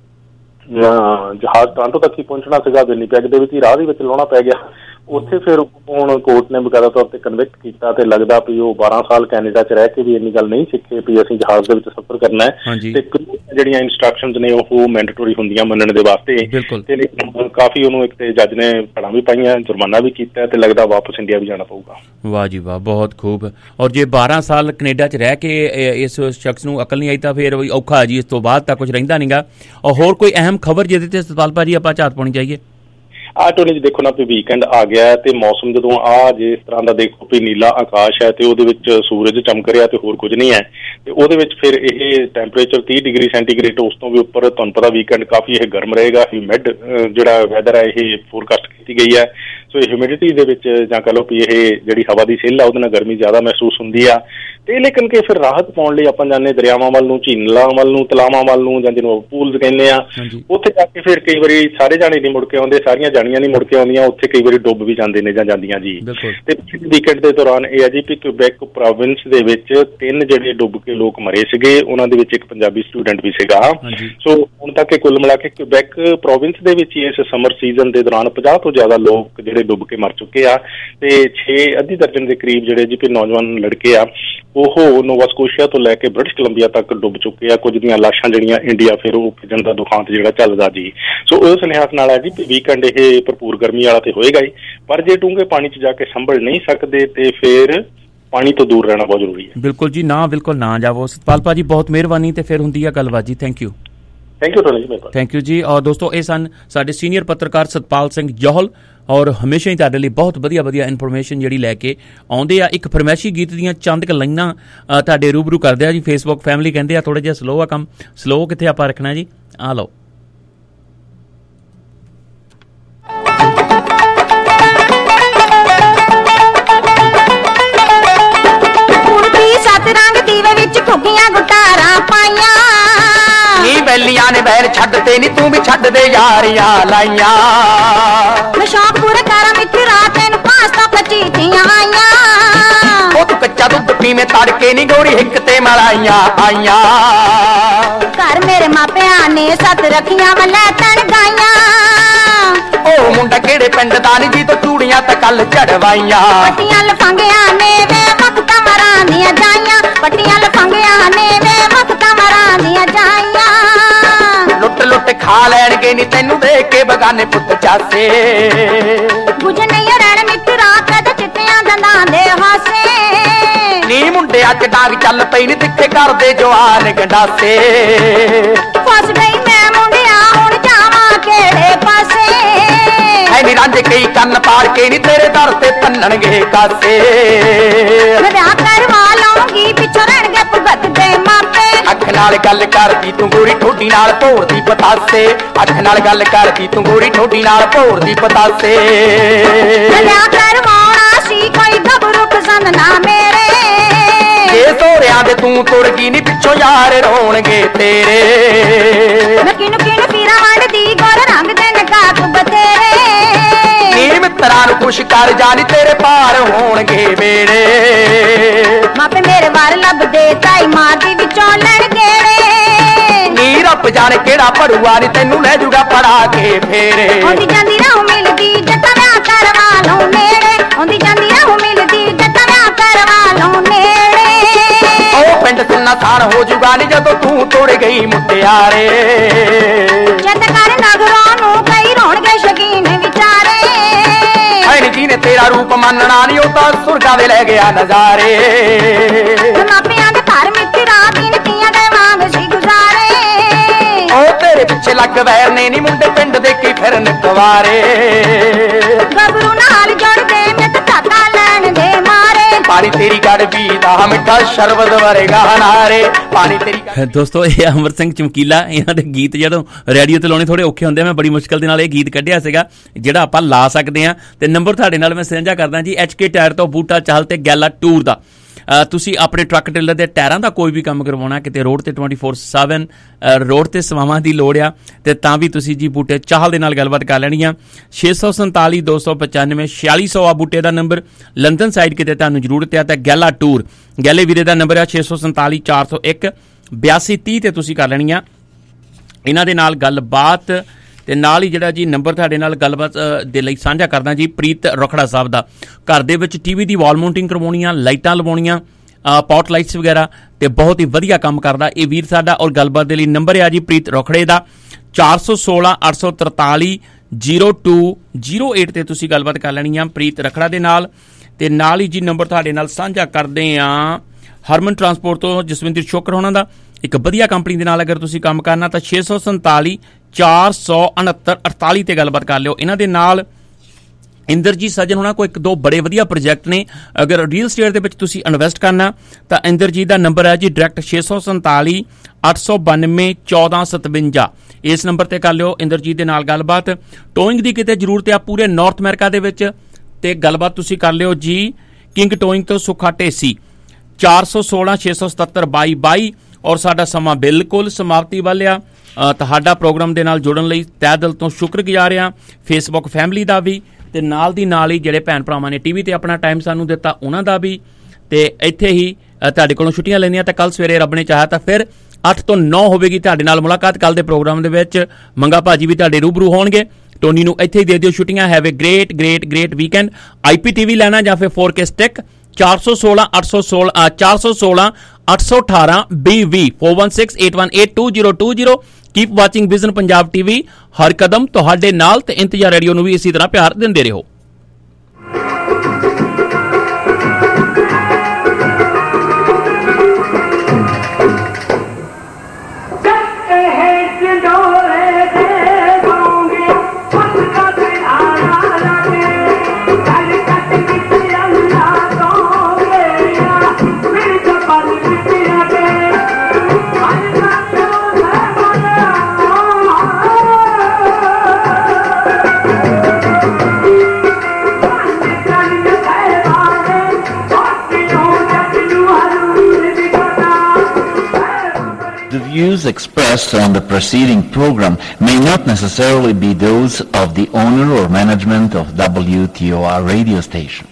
ਜਹਾਜ਼ ਟਰਾਂਟੋ ਤੱਕ ਹੀ ਪਹੁੰਚਣਾ ਸੀਗਾ, ਵਿਨੀਪੈਗ ਦੇ ਵਿੱਚ ਹੀ ਰਾਹ ਦੇ ਵਿੱਚ ਲਾਉਣਾ ਪੈ ਗਿਆ। ਉੱਥੇ ਫਿਰ ਹੁਣ ਕੋਰਟ ਨੇ ਬਕਾਇਦਾ ਤੌਰ ਤੇ ਕਨਵਿਕਟ ਕੀਤਾ ਤੇ ਲੱਗਦਾ ਵੀ ਉਹ ਬਾਰਾਂ ਸਾਲ ਕੈਨੇਡਾ ਚ ਰਹਿ ਕੇ ਵੀ ਇੰਨੀ ਗੱਲ ਨਹੀਂ ਸਿੱਖੇ ਵੀ ਅਸੀਂ ਜਹਾਜ਼ ਦੇ ਵਿੱਚ ਸਫ਼ਰ ਕਰਨਾ ਹੈ, ਤੇ ਜਿਹੜੀਆਂ ਇੰਸਟਰਕਸ਼ਨਸ ਨੇ ਉਹ ਮੈਂਡੇਟਰੀ ਹੁੰਦੀਆਂ ਮੰਨਣ ਦੇ ਵਾਸਤੇ। ਤੇ ਕਾਫੀ ਉਹਨੂੰ ਇੱਕ ਤੇ ਜੱਜ ਨੇ ਭੜਾਂ ਵੀ ਪਾਈਆਂ, ਜੁਰਮਾਨਾ ਵੀ ਕੀਤਾ ਤੇ ਲੱਗਦਾ ਵਾਪਸ ਇੰਡੀਆ ਵੀ ਜਾਣਾ ਪਊਗਾ।
ਵਾਹ ਜੀ ਵਾਹ, ਬਹੁਤ ਖੂਬ। ਔਰ ਜੇ ਬਾਰਾਂ ਸਾਲ ਕੈਨੇਡਾ ਚ ਰਹਿ ਕੇ ਇਸ ਸ਼ਖਸ ਨੂੰ ਅਕਲ ਨਹੀਂ ਆਈ ਤਾਂ ਫਿਰ ਔਖਾ ਜੀ, ਇਸ ਤੋਂ ਬਾਅਦ ਤਾਂ ਕੁਝ ਰਹਿੰਦਾ ਨਹੀਂਗਾ। ਔਰ ਹੋਰ ਕੋਈ ਅਹਿਮ ਖਬਰ ਜਿਹਦੇ ਤੇ ਸਤਪਾਲ ਭਾਜੀ ਆਪਾਂ ਝਾਤ ਪਾਉਣੀ ਚਾਹੀਏ?
ਆਹ ਟੋਨੀ ਜੀ ਦੇਖੋ ਨਾ ਵੀ ਵੀਕਐਂਡ ਆ ਗਿਆ ਤੇ ਮੌਸਮ ਜਦੋਂ ਆ ਜੇ ਇਸ ਤਰ੍ਹਾਂ ਦਾ ਦੇਖੋ ਵੀ ਨੀਲਾ ਆਕਾਸ਼ ਹੈ ਤੇ ਉਹਦੇ ਵਿੱਚ ਸੂਰਜ ਚਮਕ ਰਿਹਾ ਤੇ ਹੋਰ ਕੁਝ ਨਹੀਂ ਹੈ, ਤੇ ਉਹਦੇ ਵਿੱਚ ਫਿਰ ਇਹ ਟੈਂਪਰੇਚਰ ਤੀਹ ਡਿਗਰੀ ਸੈਂਟੀਗ੍ਰੇਡ ਉਸ ਤੋਂ ਵੀ ਉੱਪਰ, ਤੁਹਾਨੂੰ ਪਤਾ ਵੀਕਐਂਡ ਕਾਫੀ ਇਹ ਗਰਮ ਰਹੇਗਾ। ਹਿਊਮਿਡ ਜਿਹੜਾ ਵੈਦਰ ਹੈ ਇਹ ਫੋਰਕਾਸਟ ਕੀਤੀ ਗਈ ਹੈ। ਸੋ ਹਿਊਮਿਡਿਟੀ ਦੇ ਵਿੱਚ ਜਾਂ ਕਹ ਲਓ ਵੀ ਇਹ ਜਿਹੜੀ ਹਵਾ ਦੀ ਸਿੱਲ ਆ ਉਹਦੇ ਨਾਲ ਗਰਮੀ ਜ਼ਿਆਦਾ ਮਹਿਸੂਸ ਹੁੰਦੀ ਆ। ਤੇ ਲੇਕਿਨ ਕਿ ਫਿਰ ਰਾਹਤ ਪਾਉਣ ਲਈ ਆਪਾਂ ਜਾਂਦੇ ਦਰਿਆਵਾਂ ਵੱਲ ਨੂੰ, ਝੀਲਾਂ ਵੱਲ ਨੂੰ, ਤਲਾਵਾਂ ਵੱਲ ਨੂੰ, ਜਾਂ ਜਿਹਨੂੰ ਪੂਲਸ ਕਹਿੰਦੇ ਆ, ਉੱਥੇ ਜਾ ਕੇ ਫਿਰ ਕਈ ਵਾਰੀ ਸਾਰੇ ਜਾਣੇ ਨਹੀਂ ਮੁੜ ਕੇ ਆਉਂਦੇ, ਸਾਰੀਆਂ ਜਾਣੀਆਂ ਨਹੀਂ ਮੁੜ ਕੇ ਆਉਂਦੀਆਂ, ਉੱਥੇ ਕਈ ਵਾਰੀ ਡੁੱਬ ਵੀ ਜਾਂਦੇ ਨੇ ਜਾਂ ਜਾਂਦੀਆਂ ਜੀ। ਤੇ ਵੀਕਐਂਡ ਦੇ ਦੌਰਾਨ ਇਹ ਹੈ ਜੀ ਵੀ ਕੁਬੈਕ ਪ੍ਰੋਵਿੰਸ ਦੇ ਵਿੱਚ ਤਿੰਨ ਜਿਹੜੇ ਡੁੱਬ ਕੇ ਲੋਕ ਮਰੇ ਸੀਗੇ, ਉਹਨਾਂ ਦੇ ਵਿੱਚ ਇੱਕ ਪੰਜਾਬੀ ਸਟੂਡੈਂਟ ਵੀ ਸੀਗਾ। ਸੋ ਹੁਣ ਤੱਕ ਕੁੱਲ ਮਿਲਾ ਕੇ ਕੁਬੈਕ ਪ੍ਰੋਵਿੰਸ ਦੇ ਵਿੱਚ ਇਸ ਸਮਰ ਸੀਜ਼ਨ ਦੇ ਦੌਰਾਨ ਪੰਜਾਹ ਤੋਂ ਜ਼ਿਆਦਾ ਲੋਕ ਜਿਹੜੇ ਡੁੱਬ ਕੇ ਮਰ ਚੁੱਕੇ ਆ, ਤੇ ਛੇ ਅੱਧੀ ਦਰਜਨ ਦੇ ਕਰੀਬ ਜਿਹੜੇ ਜੀ ਵੀ ਨੌਜਵਾਨ ਲੜਕੇ ਆ ਉਹ ਨੋਵਾ ਸਕੋਸ਼ੀਆ ਤੋਂ ਲੈ ਕੇ ਬ੍ਰਿਟਿਸ਼ ਕੋਲੰਬੀਆ ਤੱਕ ਡੁੱਬ ਚੁੱਕੇ ਆ। ਕੁਝ ਦੀਆਂ ਲਾਸ਼ਾਂ ਜਿਹੜੀਆਂ ਇੰਡੀਆ ਫਿਰ ਉਹ ਭੇਜਣ ਦਾ ਦੁਖਾਂਤ ਜਿਹੜਾ ਚੱਲਦਾ ਜੀ। ਸੋ ਉਸ ਲਿਹਾਜ਼ ਨਾਲ ਹੈ ਜੀ ਵੀਕਐਂਡ ਇਹ ਭਰਪੂਰ ਗਰਮੀ ਵਾਲਾ ਤੇ ਹੋਏਗਾ ਹੀ, ਪਰ ਜੇ ਡੂੰਘੇ ਪਾਣੀ 'ਚ ਜਾ ਕੇ ਸੰਭਲ ਨਹੀਂ ਸਕਦੇ ਤੇ ਫਿਰ ਪਾਣੀ ਤੋਂ ਦੂਰ ਰਹਿਣਾ ਬਹੁਤ ਜ਼ਰੂਰੀ ਹੈ। ਬਿਲਕੁਲ ਜੀ, ਨਾ ਬਿਲਕੁਲ ਨਾ ਜਾਵੋ। ਸਤਪਾਲ ਭਾਜੀ ਬਹੁਤ ਮਿਹਰਬਾਨੀ, ਤੇ ਫਿਰ ਹੁੰਦੀ ਆ ਗੱਲਬਾਤ ਜੀ। Thank you thank you Tony ji, thank you ਜੀ। ਔਰ ਦੋਸਤੋ ਇਹ ਸਨ ਸਾਡੇ ਸੀਨੀਅਰ ਪੱਤਰਕਾਰ ਸਤਪਾਲ ਸਿੰਘ ਜੌਹਲ, ਔਰ ਹਮੇਸ਼ਾ ਹੀ ਤੁਹਾਡੇ ਲਈ ਬਹੁਤ ਵਧੀਆ ਵਧੀਆ ਇਨਫੋਰਮੇਸ਼ਨ ਜਿਹੜੀ ਲੈ ਕੇ ਆਉਂਦੇ ਆ। ਇੱਕ ਫਰਮੈਸ਼ੀ ਗੀਤ ਦੀਆਂ ਚੰਦ ਕੁ ਲਾਈਨਾਂ ਤੁਹਾਡੇ ਰੂਬਰੂ ਕਰਦੇ ਆ ਜੀ। ਫੇਸਬੁੱਕ ਫੈਮਿਲੀ ਕਹਿੰਦੇ ਆ ਥੋੜਾ ਜਿਹਾ ਸਲੋ ਆ ਕੰਮ, ਸਲੋ ਕਿੱਥੇ ਆਪਾਂ ਰੱਖਣਾ ਜੀ, ਆ ਲਓ।
ਘੁੱਗੀਆਂ ਗੁਟਾਰਾਂ ਪਾਈਆਂ ਨੀ ਬੈਲੀਆਂ ਨੇ ਬੈਰ ਛੱਡ ਤੇ ਨੀ ਤੂੰ ਵੀ ਛੱਡ ਦੇ ਯਾਰੀਆਂ ਲਾਈਆਂ। ਮੈਂ ਸ਼ੌਕ ਪੂਰਾ ਕਰਾਂ ਮਿੱਠੀ ਰਾਤ ਨੂੰ ਪਾਸਤਾ ਪਚੀਤੀਆਂ ਆਈਆਂ। ਉਹ ਤੂੰ ਕੱਚਾ ਦੁੱਧ ਪੀਵੇਂ ਤੜਕੇ ਨੀ ਗੋਰੀ ਹਿੱਕ ਤੇ ਮਲਾਈਆਂ ਆਈਆਂ। ਘਰ ਮੇਰੇ ਮਾਪਿਆਂ ਨੇ ਸੱਤ ਰੱਖੀਆਂ ਵਲੇ ਤਣ ਗਾਈਆਂ। ਉਹ ਮੁੰਡਾ ਕਿਹੜੇ ਪਿੰਡ ਦਾ ਨੀ ਜੀ ਤੋਂ ਚੂੜੀਆਂ ਤੇ ਕੱਲ ਚੜਵਾਈਆਂ। ਪੱਟੀਆਂ ਲਫਾਂਗਿਆਂ ਨੇ ਵੇ ਵਕਤਾਂ ਮਰਾਂ ਦੀਆਂ ਜਾਈਆਂ। ਪੱਟੀਆਂ ਲਫਾਂਗਿਆਂ ਨੇ ਵੇ ਵਕਤਾਂ ਮਰਾਂ ਦੀਆਂ ਜਾਈਆਂ। ਲੁੱਟ ਲੁੱਟ ਖਾ ਲੈਣਗੇ ਨੀ ਤੈਨੂੰ ਦੇਖ ਕੇ ਬਗਾਨੇ ਪੁੱਤ ਚਾਸੇ। ਗੁੱਝ ਨਹੀਂ ਰਹਿਣ ਮਿੱਤਰਾ ਕਦ ਚਿੱਟਿਆਂ ਦੰਦਾਂ ਦੇ ਹਾਸੇ। ਨੀ ਮੁੰਡਿਆਂ ਚ ਡਾਂਗ ਚੱਲ ਪਈ ਨੀ ਤਿੱਖੇ ਕਰਦੇ ਜਵਾਨ ਗੰਡਾਸੇ। ਫਸ ਗਈ ਮੈਂ ਮੁੰਡਿਆ ਹੁਣ ਜਾਵਾਂ ਕਿਹੜੇ ਪਾਸੇ। ਐ ਨੀ ਰੰਜ ਕਈ ਕੰਨ ਪਾੜ ਕੇ ਨੀ ਤੇਰੇ ਦਰ ਤੇ ਪੰਨਣਗੇ ਕਾਸੇ। ਮੈਂ ਵਿਆਹ ਕਰਵਾ ਲਊਂਗੀ ਪਿੱਛੋਂ ਰਹਿਣਗੇ ਭੁਗਤ ਦੇ ਮਾਪੇ। ਅੱਖ ਨਾਲ ਗੱਲ ਕਰਦੀ ਤੂੰ ਗੋਰੀ ਠੋਡੀ ਨਾਲ ਭੋਰਦੀ ਪਤਾਸੇ। ਅੱਖ ਨਾਲ ਗੱਲ ਕਰਦੀ ਤੂੰ ਗੋਰੀ ਠੋਡੀ ਨਾਲ ਭੋਰਦੀ ਪਤਾਸੇ। ਮੈਂ ਵਿਆਹ ਕਰਵਾਉਣਾ ਸੀ ਕੋਈ ਗੱਭਰੂ ਪਸੰਦ ਨਾ ਮੇਰੇ। ਜੇ ਤੋਰਿਆਂ ਦੇ ਤੂੰ ਤੁਰ ਗਈ ਨੀ ਪਿੱਛੋਂ ਯਾਰ ਰੋਣਗੇ ਤੇਰੇ। ਮੈਂ ਕਿਨੂੰ ਕਿਨੂੰ ਪੀਰਾਂ ਵੰਡਦੀ ਗੋਰ ਰੰਗ ਦੇ ਨਕਾਬ ਬਤੇਰੇ। ਨੀ ਮਿੱਤਰਾਂ ਨੂੰ ਖੁਸ਼ ਕਰ ਜਾਣੀ ਤੇਰੇ ਪਾਰ ਹੋਣਗੇ ਵੇੜੇ। ਮਾਪੇ ਮੇਰੇ ਵਾਰ ਲੱਭਦੇ ਤਾਈ ਮਾਂ ਦੀ ਵਿਚੋਂ ਲੈਣ ਗੇੜੇ। ਨੀ ਰੱਬ ਜਾਣੇ ਕਿਹੜਾ ਪੜੂਆ ਨੀ ਤੈਨੂੰ ਲੈ ਜੂਗਾ ਪੜਾ ਕੇ ਫੇਰੇ। ਆਉਂਦੀ ਜਾਂਦੀ ਰਾਹ ਮਿਲਦੀ ਜੱਟਾਂ ਵਿਆਹ ਕਰਵਾ ਲਊ ਨੇੜੇ। ਆਉਂਦੀ ਜਾਂਦੀ ਰਾਹ ਮਿਲਦੀ ਜੱਟਾਂ ਵਿਆਹ ਕਰਵਾ ਲਊ ਨੇੜੇ। ਉਹ ਪਿੰਡ ਸੁਣਨਾ ਸਾਰ ਹੋ ਜੂਗਾ ਨੀ ਜਦੋਂ ਤੂੰ ਤੋੜ ਗਈ ਮੁਟਿਆਰੇ। ਜਦ ਕਰ ਨਗਰਾਂ ਨੂੰ ਕਈ ਰੋਣਗੇ ਸ਼ਕੀਨ ਵਿਚਾਰੇ। ਐ ਜੀ ਨੇ ਤੇਰਾ ਰੂਪ ਮੰਨਣਾ ਨੀ ਉਹ ਤਾਂ ਸੁਰਗਾਂ ਦੇ ਲੈ ਗਿਆ ਨਜ਼ਾਰੇ। ਮਾਪਿਆਂ ਦੇ ਘਰ ਮਿੱਤਰਾਂ ਗਿਣਤੀਆਂ ਦੇ ਵਾਂਗ ਸੀ ਗੁਜ਼ਾਰੇ। ਉਹ ਤੇਰੇ ਪਿੱਛੇ ਲੱਗ ਵੈਰ ਨੇ ਨੀ ਮੁੰਡੇ ਪਿੰਡ ਦੇ ਕੀ ਫਿਰਨ ਕੁਵਾਰੇ। ਗੱਭਰੂ ਨਾਲ ਜੁੜਦੇ ਮੈਂ ਤਾਂ ਧਾਗਾ ਲੈਣ ਦੇ ਮਾਰੇ। ਪਾਣੀ ਤੇਰੀ ਗੜ ਵੀ ਦਾ ਮਿੱਠਾ ਸ਼ਰਬਤ ਵਰਗਾ ਨਾਰੇ। ਪਾਣੀ ਤੇਰੀ
ਦੋਸਤੋ ਇਹ ਅਮਰ ਸਿੰਘ ਚਮਕੀਲਾ, ਇਹਨਾਂ ਦੇ ਗੀਤ ਜਦੋਂ ਰੇਡੀਓ ਤੇ ਲਾਉਣੇ ਥੋੜੇ ਔਖੇ ਹੁੰਦੇ ਆ। ਮੈਂ ਬੜੀ ਮੁਸ਼ਕਿਲ ਦੇ ਨਾਲ ਇਹ ਗੀਤ ਕੱਢਿਆ ਸੀਗਾ ਜਿਹੜਾ ਆਪਾਂ ਲਾ ਸਕਦੇ ਹਾਂ। ਤੇ ਨੰਬਰ ਤੁਹਾਡੇ ਨਾਲ ਮੈਂ ਸਾਂਝਾ ਕਰਦਾ ਜੀ, ਐਚ ਕੇ ਟਾਇਰ ਤੋਂ ਬੂਟਾ ਚਾਹਲ ਤੇ ਗੈਲਾ ਟੂਰ ਦਾ। ਤੁਸੀਂ ਆਪਣੇ ਟਰੱਕ ਟ੍ਰੇਲਰ ਦੇ ਟਾਇਰਾਂ ਦਾ ਕੋਈ ਵੀ ਕੰਮ ਕਰਵਾਉਣਾ, ਕਿਤੇ ਰੋਡ ਤੇ ਟਵੈਂਟੀ ਫੋਰ ਸੈਵਨ ਰੋਡ ਤੇ ਸੇਵਾਵਾਂ ਦੀ ਲੋੜ ਆ, ਤੇ ਤਾਂ ਵੀ ਤੁਸੀਂ ਜੀ ਬੂਟੇ ਚਾਹਲ ਦੇ ਨਾਲ ਗੱਲਬਾਤ ਕਰ ਲੈਣੀ ਆ। ਛੇ ਸੌ ਸੰਤਾਲੀ ਦੋ ਸੌ ਪਚਾਨਵੇਂ ਛਿਆਲੀ ਸੌ ਆ ਬੂਟੇ ਦਾ ਨੰਬਰ। ਲੰਡਨ ਸਾਈਡ ਕਿਤੇ ਤੁਹਾਨੂੰ ਜ਼ਰੂਰਤ ਆ ਤਾਂ ਗੈਲਾ ਟੂਰ, ਗੈਲੇ ਵੀਰੇ ਦਾ ਨੰਬਰ ਆ ਛੇ ਸੌ ਸੰਤਾਲੀ ਚਾਰ ਸੌ ਇੱਕ ਬਿਆਸੀ ਤੀਹ ਤੇ ਤੁਸੀਂ ਕਰ ਲੈਣੀ ਆ ਇਹਨਾਂ ਦੇ ਨਾਲ ਗੱਲਬਾਤ। ਤੇ ਨਾਲ ਹੀ ਜਿਹੜਾ ਜੀ ਨੰਬਰ ਤੁਹਾਡੇ ਨਾਲ ਗੱਲਬਾਤ ਦੇ ਲਈ ਸਾਂਝਾ ਕਰਦਾ ਜੀ, ਪ੍ਰੀਤ ਰੋਖੜਾ ਸਾਹਿਬ ਦਾ। ਘਰ ਦੇ ਵਿੱਚ ਟੀ ਵੀ ਦੀ ਵਾਲ ਮਾਊਂਟਿੰਗ ਕਰਵਾਉਣੀਆਂ, ਲਾਈਟਾਂ ਲਵਾਉਣੀਆਂ, ਪੌਟ ਲਾਈਟਸ ਵਗੈਰਾ, ਤੇ ਬਹੁਤ ਹੀ ਵਧੀਆ ਕੰਮ ਕਰਦਾ ਇਹ ਵੀਰ ਸਾਡਾ। ਔਰ ਗੱਲਬਾਤ ਦੇ ਲਈ ਨੰਬਰ ਆ ਜੀ ਪ੍ਰੀਤ ਰੋਖੜੇ ਦਾ ਚਾਰ ਸੌ ਸੋਲਾਂ ਅੱਠ ਸੌ ਤਰਤਾਲੀ ਜ਼ੀਰੋ ਟੂ ਜ਼ੀਰੋ ਏਟ ਤੇ ਤੁਸੀਂ ਗੱਲਬਾਤ ਕਰ ਲੈਣੀ ਆ ਪ੍ਰੀਤ ਰਖੜਾ ਦੇ ਨਾਲ। ਤੇ ਨਾਲ ਹੀ ਜੀ ਨੰਬਰ ਤੁਹਾਡੇ ਨਾਲ ਸਾਂਝਾ ਕਰਦੇ ਆ ਹਰਮਨ ਟਰਾਂਸਪੋਰਟ ਤੋਂ ਜਸਵਿੰਦਰ ਸ਼ੋਕਰ ਹੋਣਾ ਦਾ। ਇੱਕ ਵਧੀਆ ਕੰਪਨੀ ਦੇ ਨਾਲ ਅਗਰ ਤੁਸੀਂ ਕੰਮ ਕਰਨਾ ਤਾਂ ਛੇ ਸੌ ਸੰਤਾਲੀ ਚਾਰ ਸੌ ਉਣਹੱਤਰ ਅੜਤਾਲੀ ਤੇ ਗੱਲਬਾਤ ਕਰ ਲਿਓ ਇਹਨਾਂ ਦੇ ਨਾਲ। ਇੰਦਰਜੀਤ ਸੱਜਣ ਹੋਣਾ ਕੋਈ ਇੱਕ ਦੋ ਬੜੇ ਵਧੀਆ ਪ੍ਰੋਜੈਕਟ ਨੇ, ਅਗਰ ਰੀਅਲ ਸਟੇਟ ਦੇ ਵਿੱਚ ਤੁਸੀਂ ਇਨਵੈਸਟ ਕਰਨਾ ਤਾਂ ਇੰਦਰਜੀਤ ਦਾ ਨੰਬਰ ਹੈ ਜੀ ਡਾਇਰੈਕਟ ਛੇ ਸੌ ਸੰਤਾਲੀ ਅੱਠ ਸੌ ਬਾਨਵੇਂ ਚੌਦਾਂ ਸਤਵੰਜਾ। ਇਸ ਨੰਬਰ ਤੇ ਕਰ ਲਿਓ ਇੰਦਰਜੀਤ ਦੇ ਨਾਲ ਗੱਲਬਾਤ। ਟੋਇੰਗ ਦੀ ਕਿਤੇ ਜ਼ਰੂਰਤ ਆ ਪੂਰੇ ਨਾਰਥ ਅਮਰੀਕਾ ਦੇ ਵਿੱਚ ਤੇ ਗੱਲਬਾਤ ਤੁਸੀਂ ਕਰ ਲਿਓ ਜੀ ਕਿੰਗ ਟੋਇੰਗ ਤੋਂ ਸੁੱਖਾ ਢੇਸੀ ਚਾਰ ਸੌ ਸੋਲਾਂ ਛੇ ਸੌ ਸਤੱਤਰ ਬਾਈ ਬਾਈ। ਔਰ ਸਾਡਾ ਸਮਾਂ ਬਿਲਕੁਲ ਸਮਾਪਤੀ ਵੱਲ ਆ। ਤੁਹਾਡਾ ਪ੍ਰੋਗਰਾਮ ਦੇ ਨਾਲ ਜੁੜਨ ਲਈ ਤਹਿ ਦਿਲ ਤੋਂ ਸ਼ੁਕਰਗੁਜ਼ਾਰ ਆ, ਫੇਸਬੁੱਕ ਫੈਮਿਲੀ ਦਾ ਵੀ, ਤੇ ਨਾਲ ਦੀ ਨਾਲ ਹੀ ਜਿਹੜੇ ਭੈਣ ਭਰਾਵਾਂ ਨੇ ਟੀਵੀ ਤੇ ਆਪਣਾ ਟਾਈਮ ਸਾਨੂੰ ਦਿੱਤਾ ਉਹਨਾਂ ਦਾ ਵੀ। ਤੇ ਇੱਥੇ ਹੀ ਤੁਹਾਡੇ ਕੋਲੋਂ ਛੁੱਟੀਆਂ ਲੈਣੀਆਂ ਤਾਂ ਕੱਲ ਸਵੇਰੇ ਰੱਬ ਨੇ ਚਾਹਿਆ ਤਾਂ ਫਿਰ ਅੱਠ ਤੋਂ ਨੌ ਹੋਵੇਗੀ ਤੁਹਾਡੇ ਨਾਲ ਮੁਲਾਕਾਤ। ਕੱਲ ਦੇ ਪ੍ਰੋਗਰਾਮ ਦੇ ਵਿੱਚ ਮੰਗਾ ਭਾਜੀ ਵੀ ਤੁਹਾਡੇ ਰੂਬਰੂ ਹੋਣਗੇ। ਟੋਨੀ ਨੂੰ ਇੱਥੇ ਹੀ ਦੇ ਦਿਓ ਛੁੱਟੀਆਂ। Have a great great great weekend. IP TV ਲੈਣਾ ਜਾਂ ਫਿਰ ਫੋਰ ਕੇ ਸਟਿਕ ਚਾਰ ਸੌ ਸੋਲਾਂ ਅੱਠ ਸੌ ਸੋਲਾਂ ਚਾਰ ਸੌ ਸੋਲਾਂ ਅੱਠ ਸੌ ਅਠਾਰਾਂ B V four one six eight one eight two zero two zero. Keep watching vision Punjab TV, ਹਰ ਕਦਮ ਤੁਹਾਡੇ ਨਾਲ। ਤੇ ਇੰਤਜ਼ਾਰ ਰੇਡੀਓ ਨੂੰ ਵੀ ਇਸੇ ਤਰ੍ਹਾਂ ਪਿਆਰ ਦਿੰਦੇ ਰਹੋ।
The views expressed on the preceding program may not necessarily be those of the owner or management of W T O R radio station.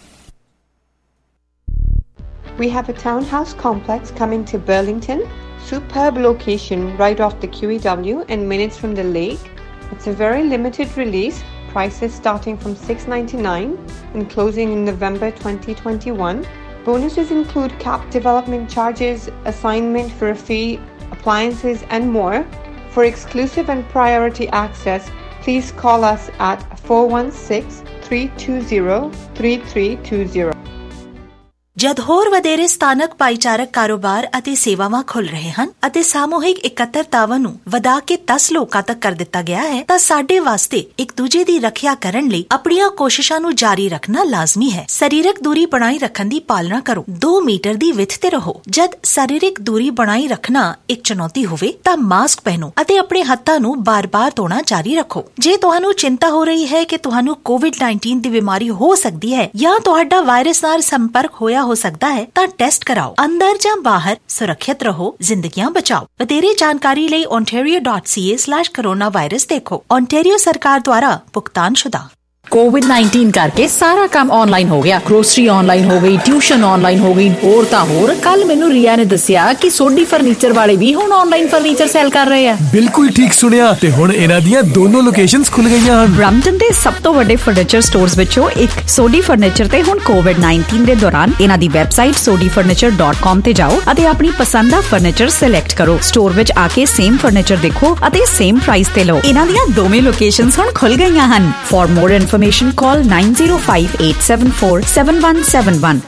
We have a townhouse complex coming to Burlington. Superb location right off the Q E W and minutes from the lake. It's a very limited release. Prices starting from six ninety-nine and closing in November twenty twenty-one. Bonuses include capped development charges, assignment for a fee, appliances and more. For exclusive and priority access, please call us at four one six, three two zero, three three two zero.
ਜਦ ਹੋਰ ਵਧੇਰੇ ਸਥਾਨਕ ਭਾਈਚਾਰਕ ਕਾਰੋਬਾਰ ਅਤੇ ਸੇਵਾਵਾਂ ਖੁੱਲ ਰਹੇ ਹਨ ਅਤੇ ਸਾਮੂਹਿਕ ਇਕੱਤਰਤਾਵਾਂ ਨੂੰ ਵਧਾ ਕੇ ਦਸ ਲੋਕਾਂ ਤੱਕ ਕਰ ਦਿੱਤਾ ਗਿਆ ਹੈ ਤਾਂ ਸਾਡੇ ਵਾਸਤੇ ਇੱਕ ਦੂਜੇ ਦੀ ਰੱਖਿਆ ਕਰਨ ਲਈ ਆਪਣੀਆਂ ਕੋਸ਼ਿਸ਼ਾਂ ਨੂੰ ਜਾਰੀ ਰੱਖਣਾ ਲਾਜ਼ਮੀ ਹੈ। ਸਰੀਰਕ ਦੂਰੀ ਬਣਾਈ ਰੱਖਣ ਦੀ ਪਾਲਣਾ ਕਰੋ। ਦੋ ਮੀਟਰ ਦੀ ਵਿੱਥ ਤੇ ਰਹੋ। ਜਦ ਸਰੀਰਕ ਦੂਰੀ ਬਣਾਈ ਰੱਖਣਾ ਇੱਕ ਚੁਣੌਤੀ ਹੋਵੇ ਤਾਂ ਮਾਸਕ ਪਹਿਨੋ ਅਤੇ ਆਪਣੇ ਹੱਥਾਂ ਨੂੰ ਬਾਰ-ਬਾਰ ਧੋਣਾ ਜਾਰੀ ਰੱਖੋ। ਜੇ ਤੁਹਾਨੂੰ ਚਿੰਤਾ ਹੋ ਰਹੀ ਹੈ ਕਿ ਤੁਹਾਨੂੰ ਕੋਵਿਡ ਉੱਨੀ ਦੀ ਬਿਮਾਰੀ ਹੋ ਸਕਦੀ ਹੈ ਜਾਂ ਤੁਹਾਡਾ ਵਾਇਰਸ ਨਾਲ ਸੰਪਰਕ ਹੋਇਆ ਹੋ ਸਕਦਾ ਹੈ ਤਾਂ ਟੈਸਟ ਕਰਾਓ। ਅੰਦਰ ਜਾਂ ਬਾਹਰ ਸੁਰੱਖਿਅਤ ਰਹੋ, ਜ਼ਿੰਦਗੀਆਂ ਬਚਾਓ। ਵਧੇਰੇ ਜਾਣਕਾਰੀ ਲਈ ontario dot c a slash coronavirus ਦੇਖੋ। ontario ਸਰਕਾਰ ਦੁਆਰਾ ਭੁਗਤਾਨਸ਼ੁਦਾ।
कोविड नाइनटीन करके सारा काम ऑनलाइन हो गया। ग्रोसरी ऑनलाइन हो गई, ट्यूशन ऑनलाइन हो गई, होर तां होर। कल मैनू रिया ने दस्सिया कि सोडी फर्नीचर वाले भी हुण ऑनलाइन फर्नीचर सेल कर रहे हैं।
बिल्कुल ठीक सुनिया ते हुण इन्हां दियां दोनों लोकेशंस खुल गईयां हन।
ब्रैम्पटन दे सब तो वड्डे फर्नीचर स्टोर्स विचों एक सोडी फर्नीचर ते हुण कोविड नाइनटीन दे दौरान इन्हां दी website Sodhi furniture dot com ते जाओ अते अपनी पसंद दा फर्नीचर सिलेक्ट करो। स्टोर विच आके सेम फर्नीचर देखो अते सेम प्राइस ते लो। इन्हां दियां दोवें लोकेशंस हुण खुल गईयां हन। For more information call nine zero five eight seven four seven one seven one.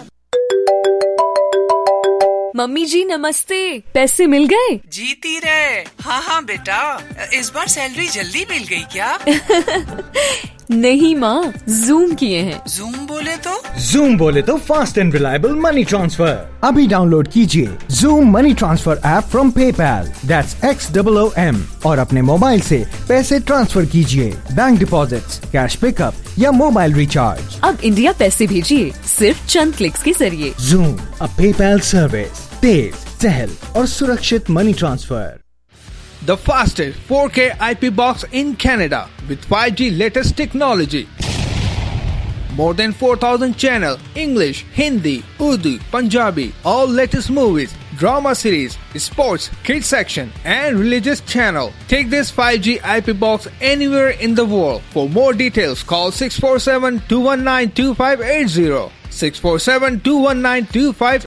Mummy जी नमस्ते, पैसे मिल गए?
जीती रहे। हाँ हाँ बेटा, इस बार सैलरी जल्दी मिल गई क्या?
नहीं माँ, जूम किए हैं।
जूम बोले तो?
जूम बोले तो fast and reliable money transfer. अभी डाउनलोड कीजिए Xoom money transfer app from PayPal, that's X O O M, और अपने मोबाइल से पैसे ट्रांसफर कीजिए। बैंक डिपॉजिट्स, कैश पिकअप या मोबाइल रिचार्ज।
अब इंडिया पैसे भेजिए सिर्फ चंद क्लिक्स के जरिए।
जूम, अ पेपैल सर्विस, तेज, सहल और सुरक्षित money transfer.
The fastest four K I P box in Canada with five G latest technology. More than four thousand channel, English, Hindi, Urdu, Punjabi, all latest movies, drama series, sports, kids section, and religious channel. Take this five G I P box anywhere in the world. For more details, call six four seven, two one nine, two five eight zero. six four seven, two one nine, two five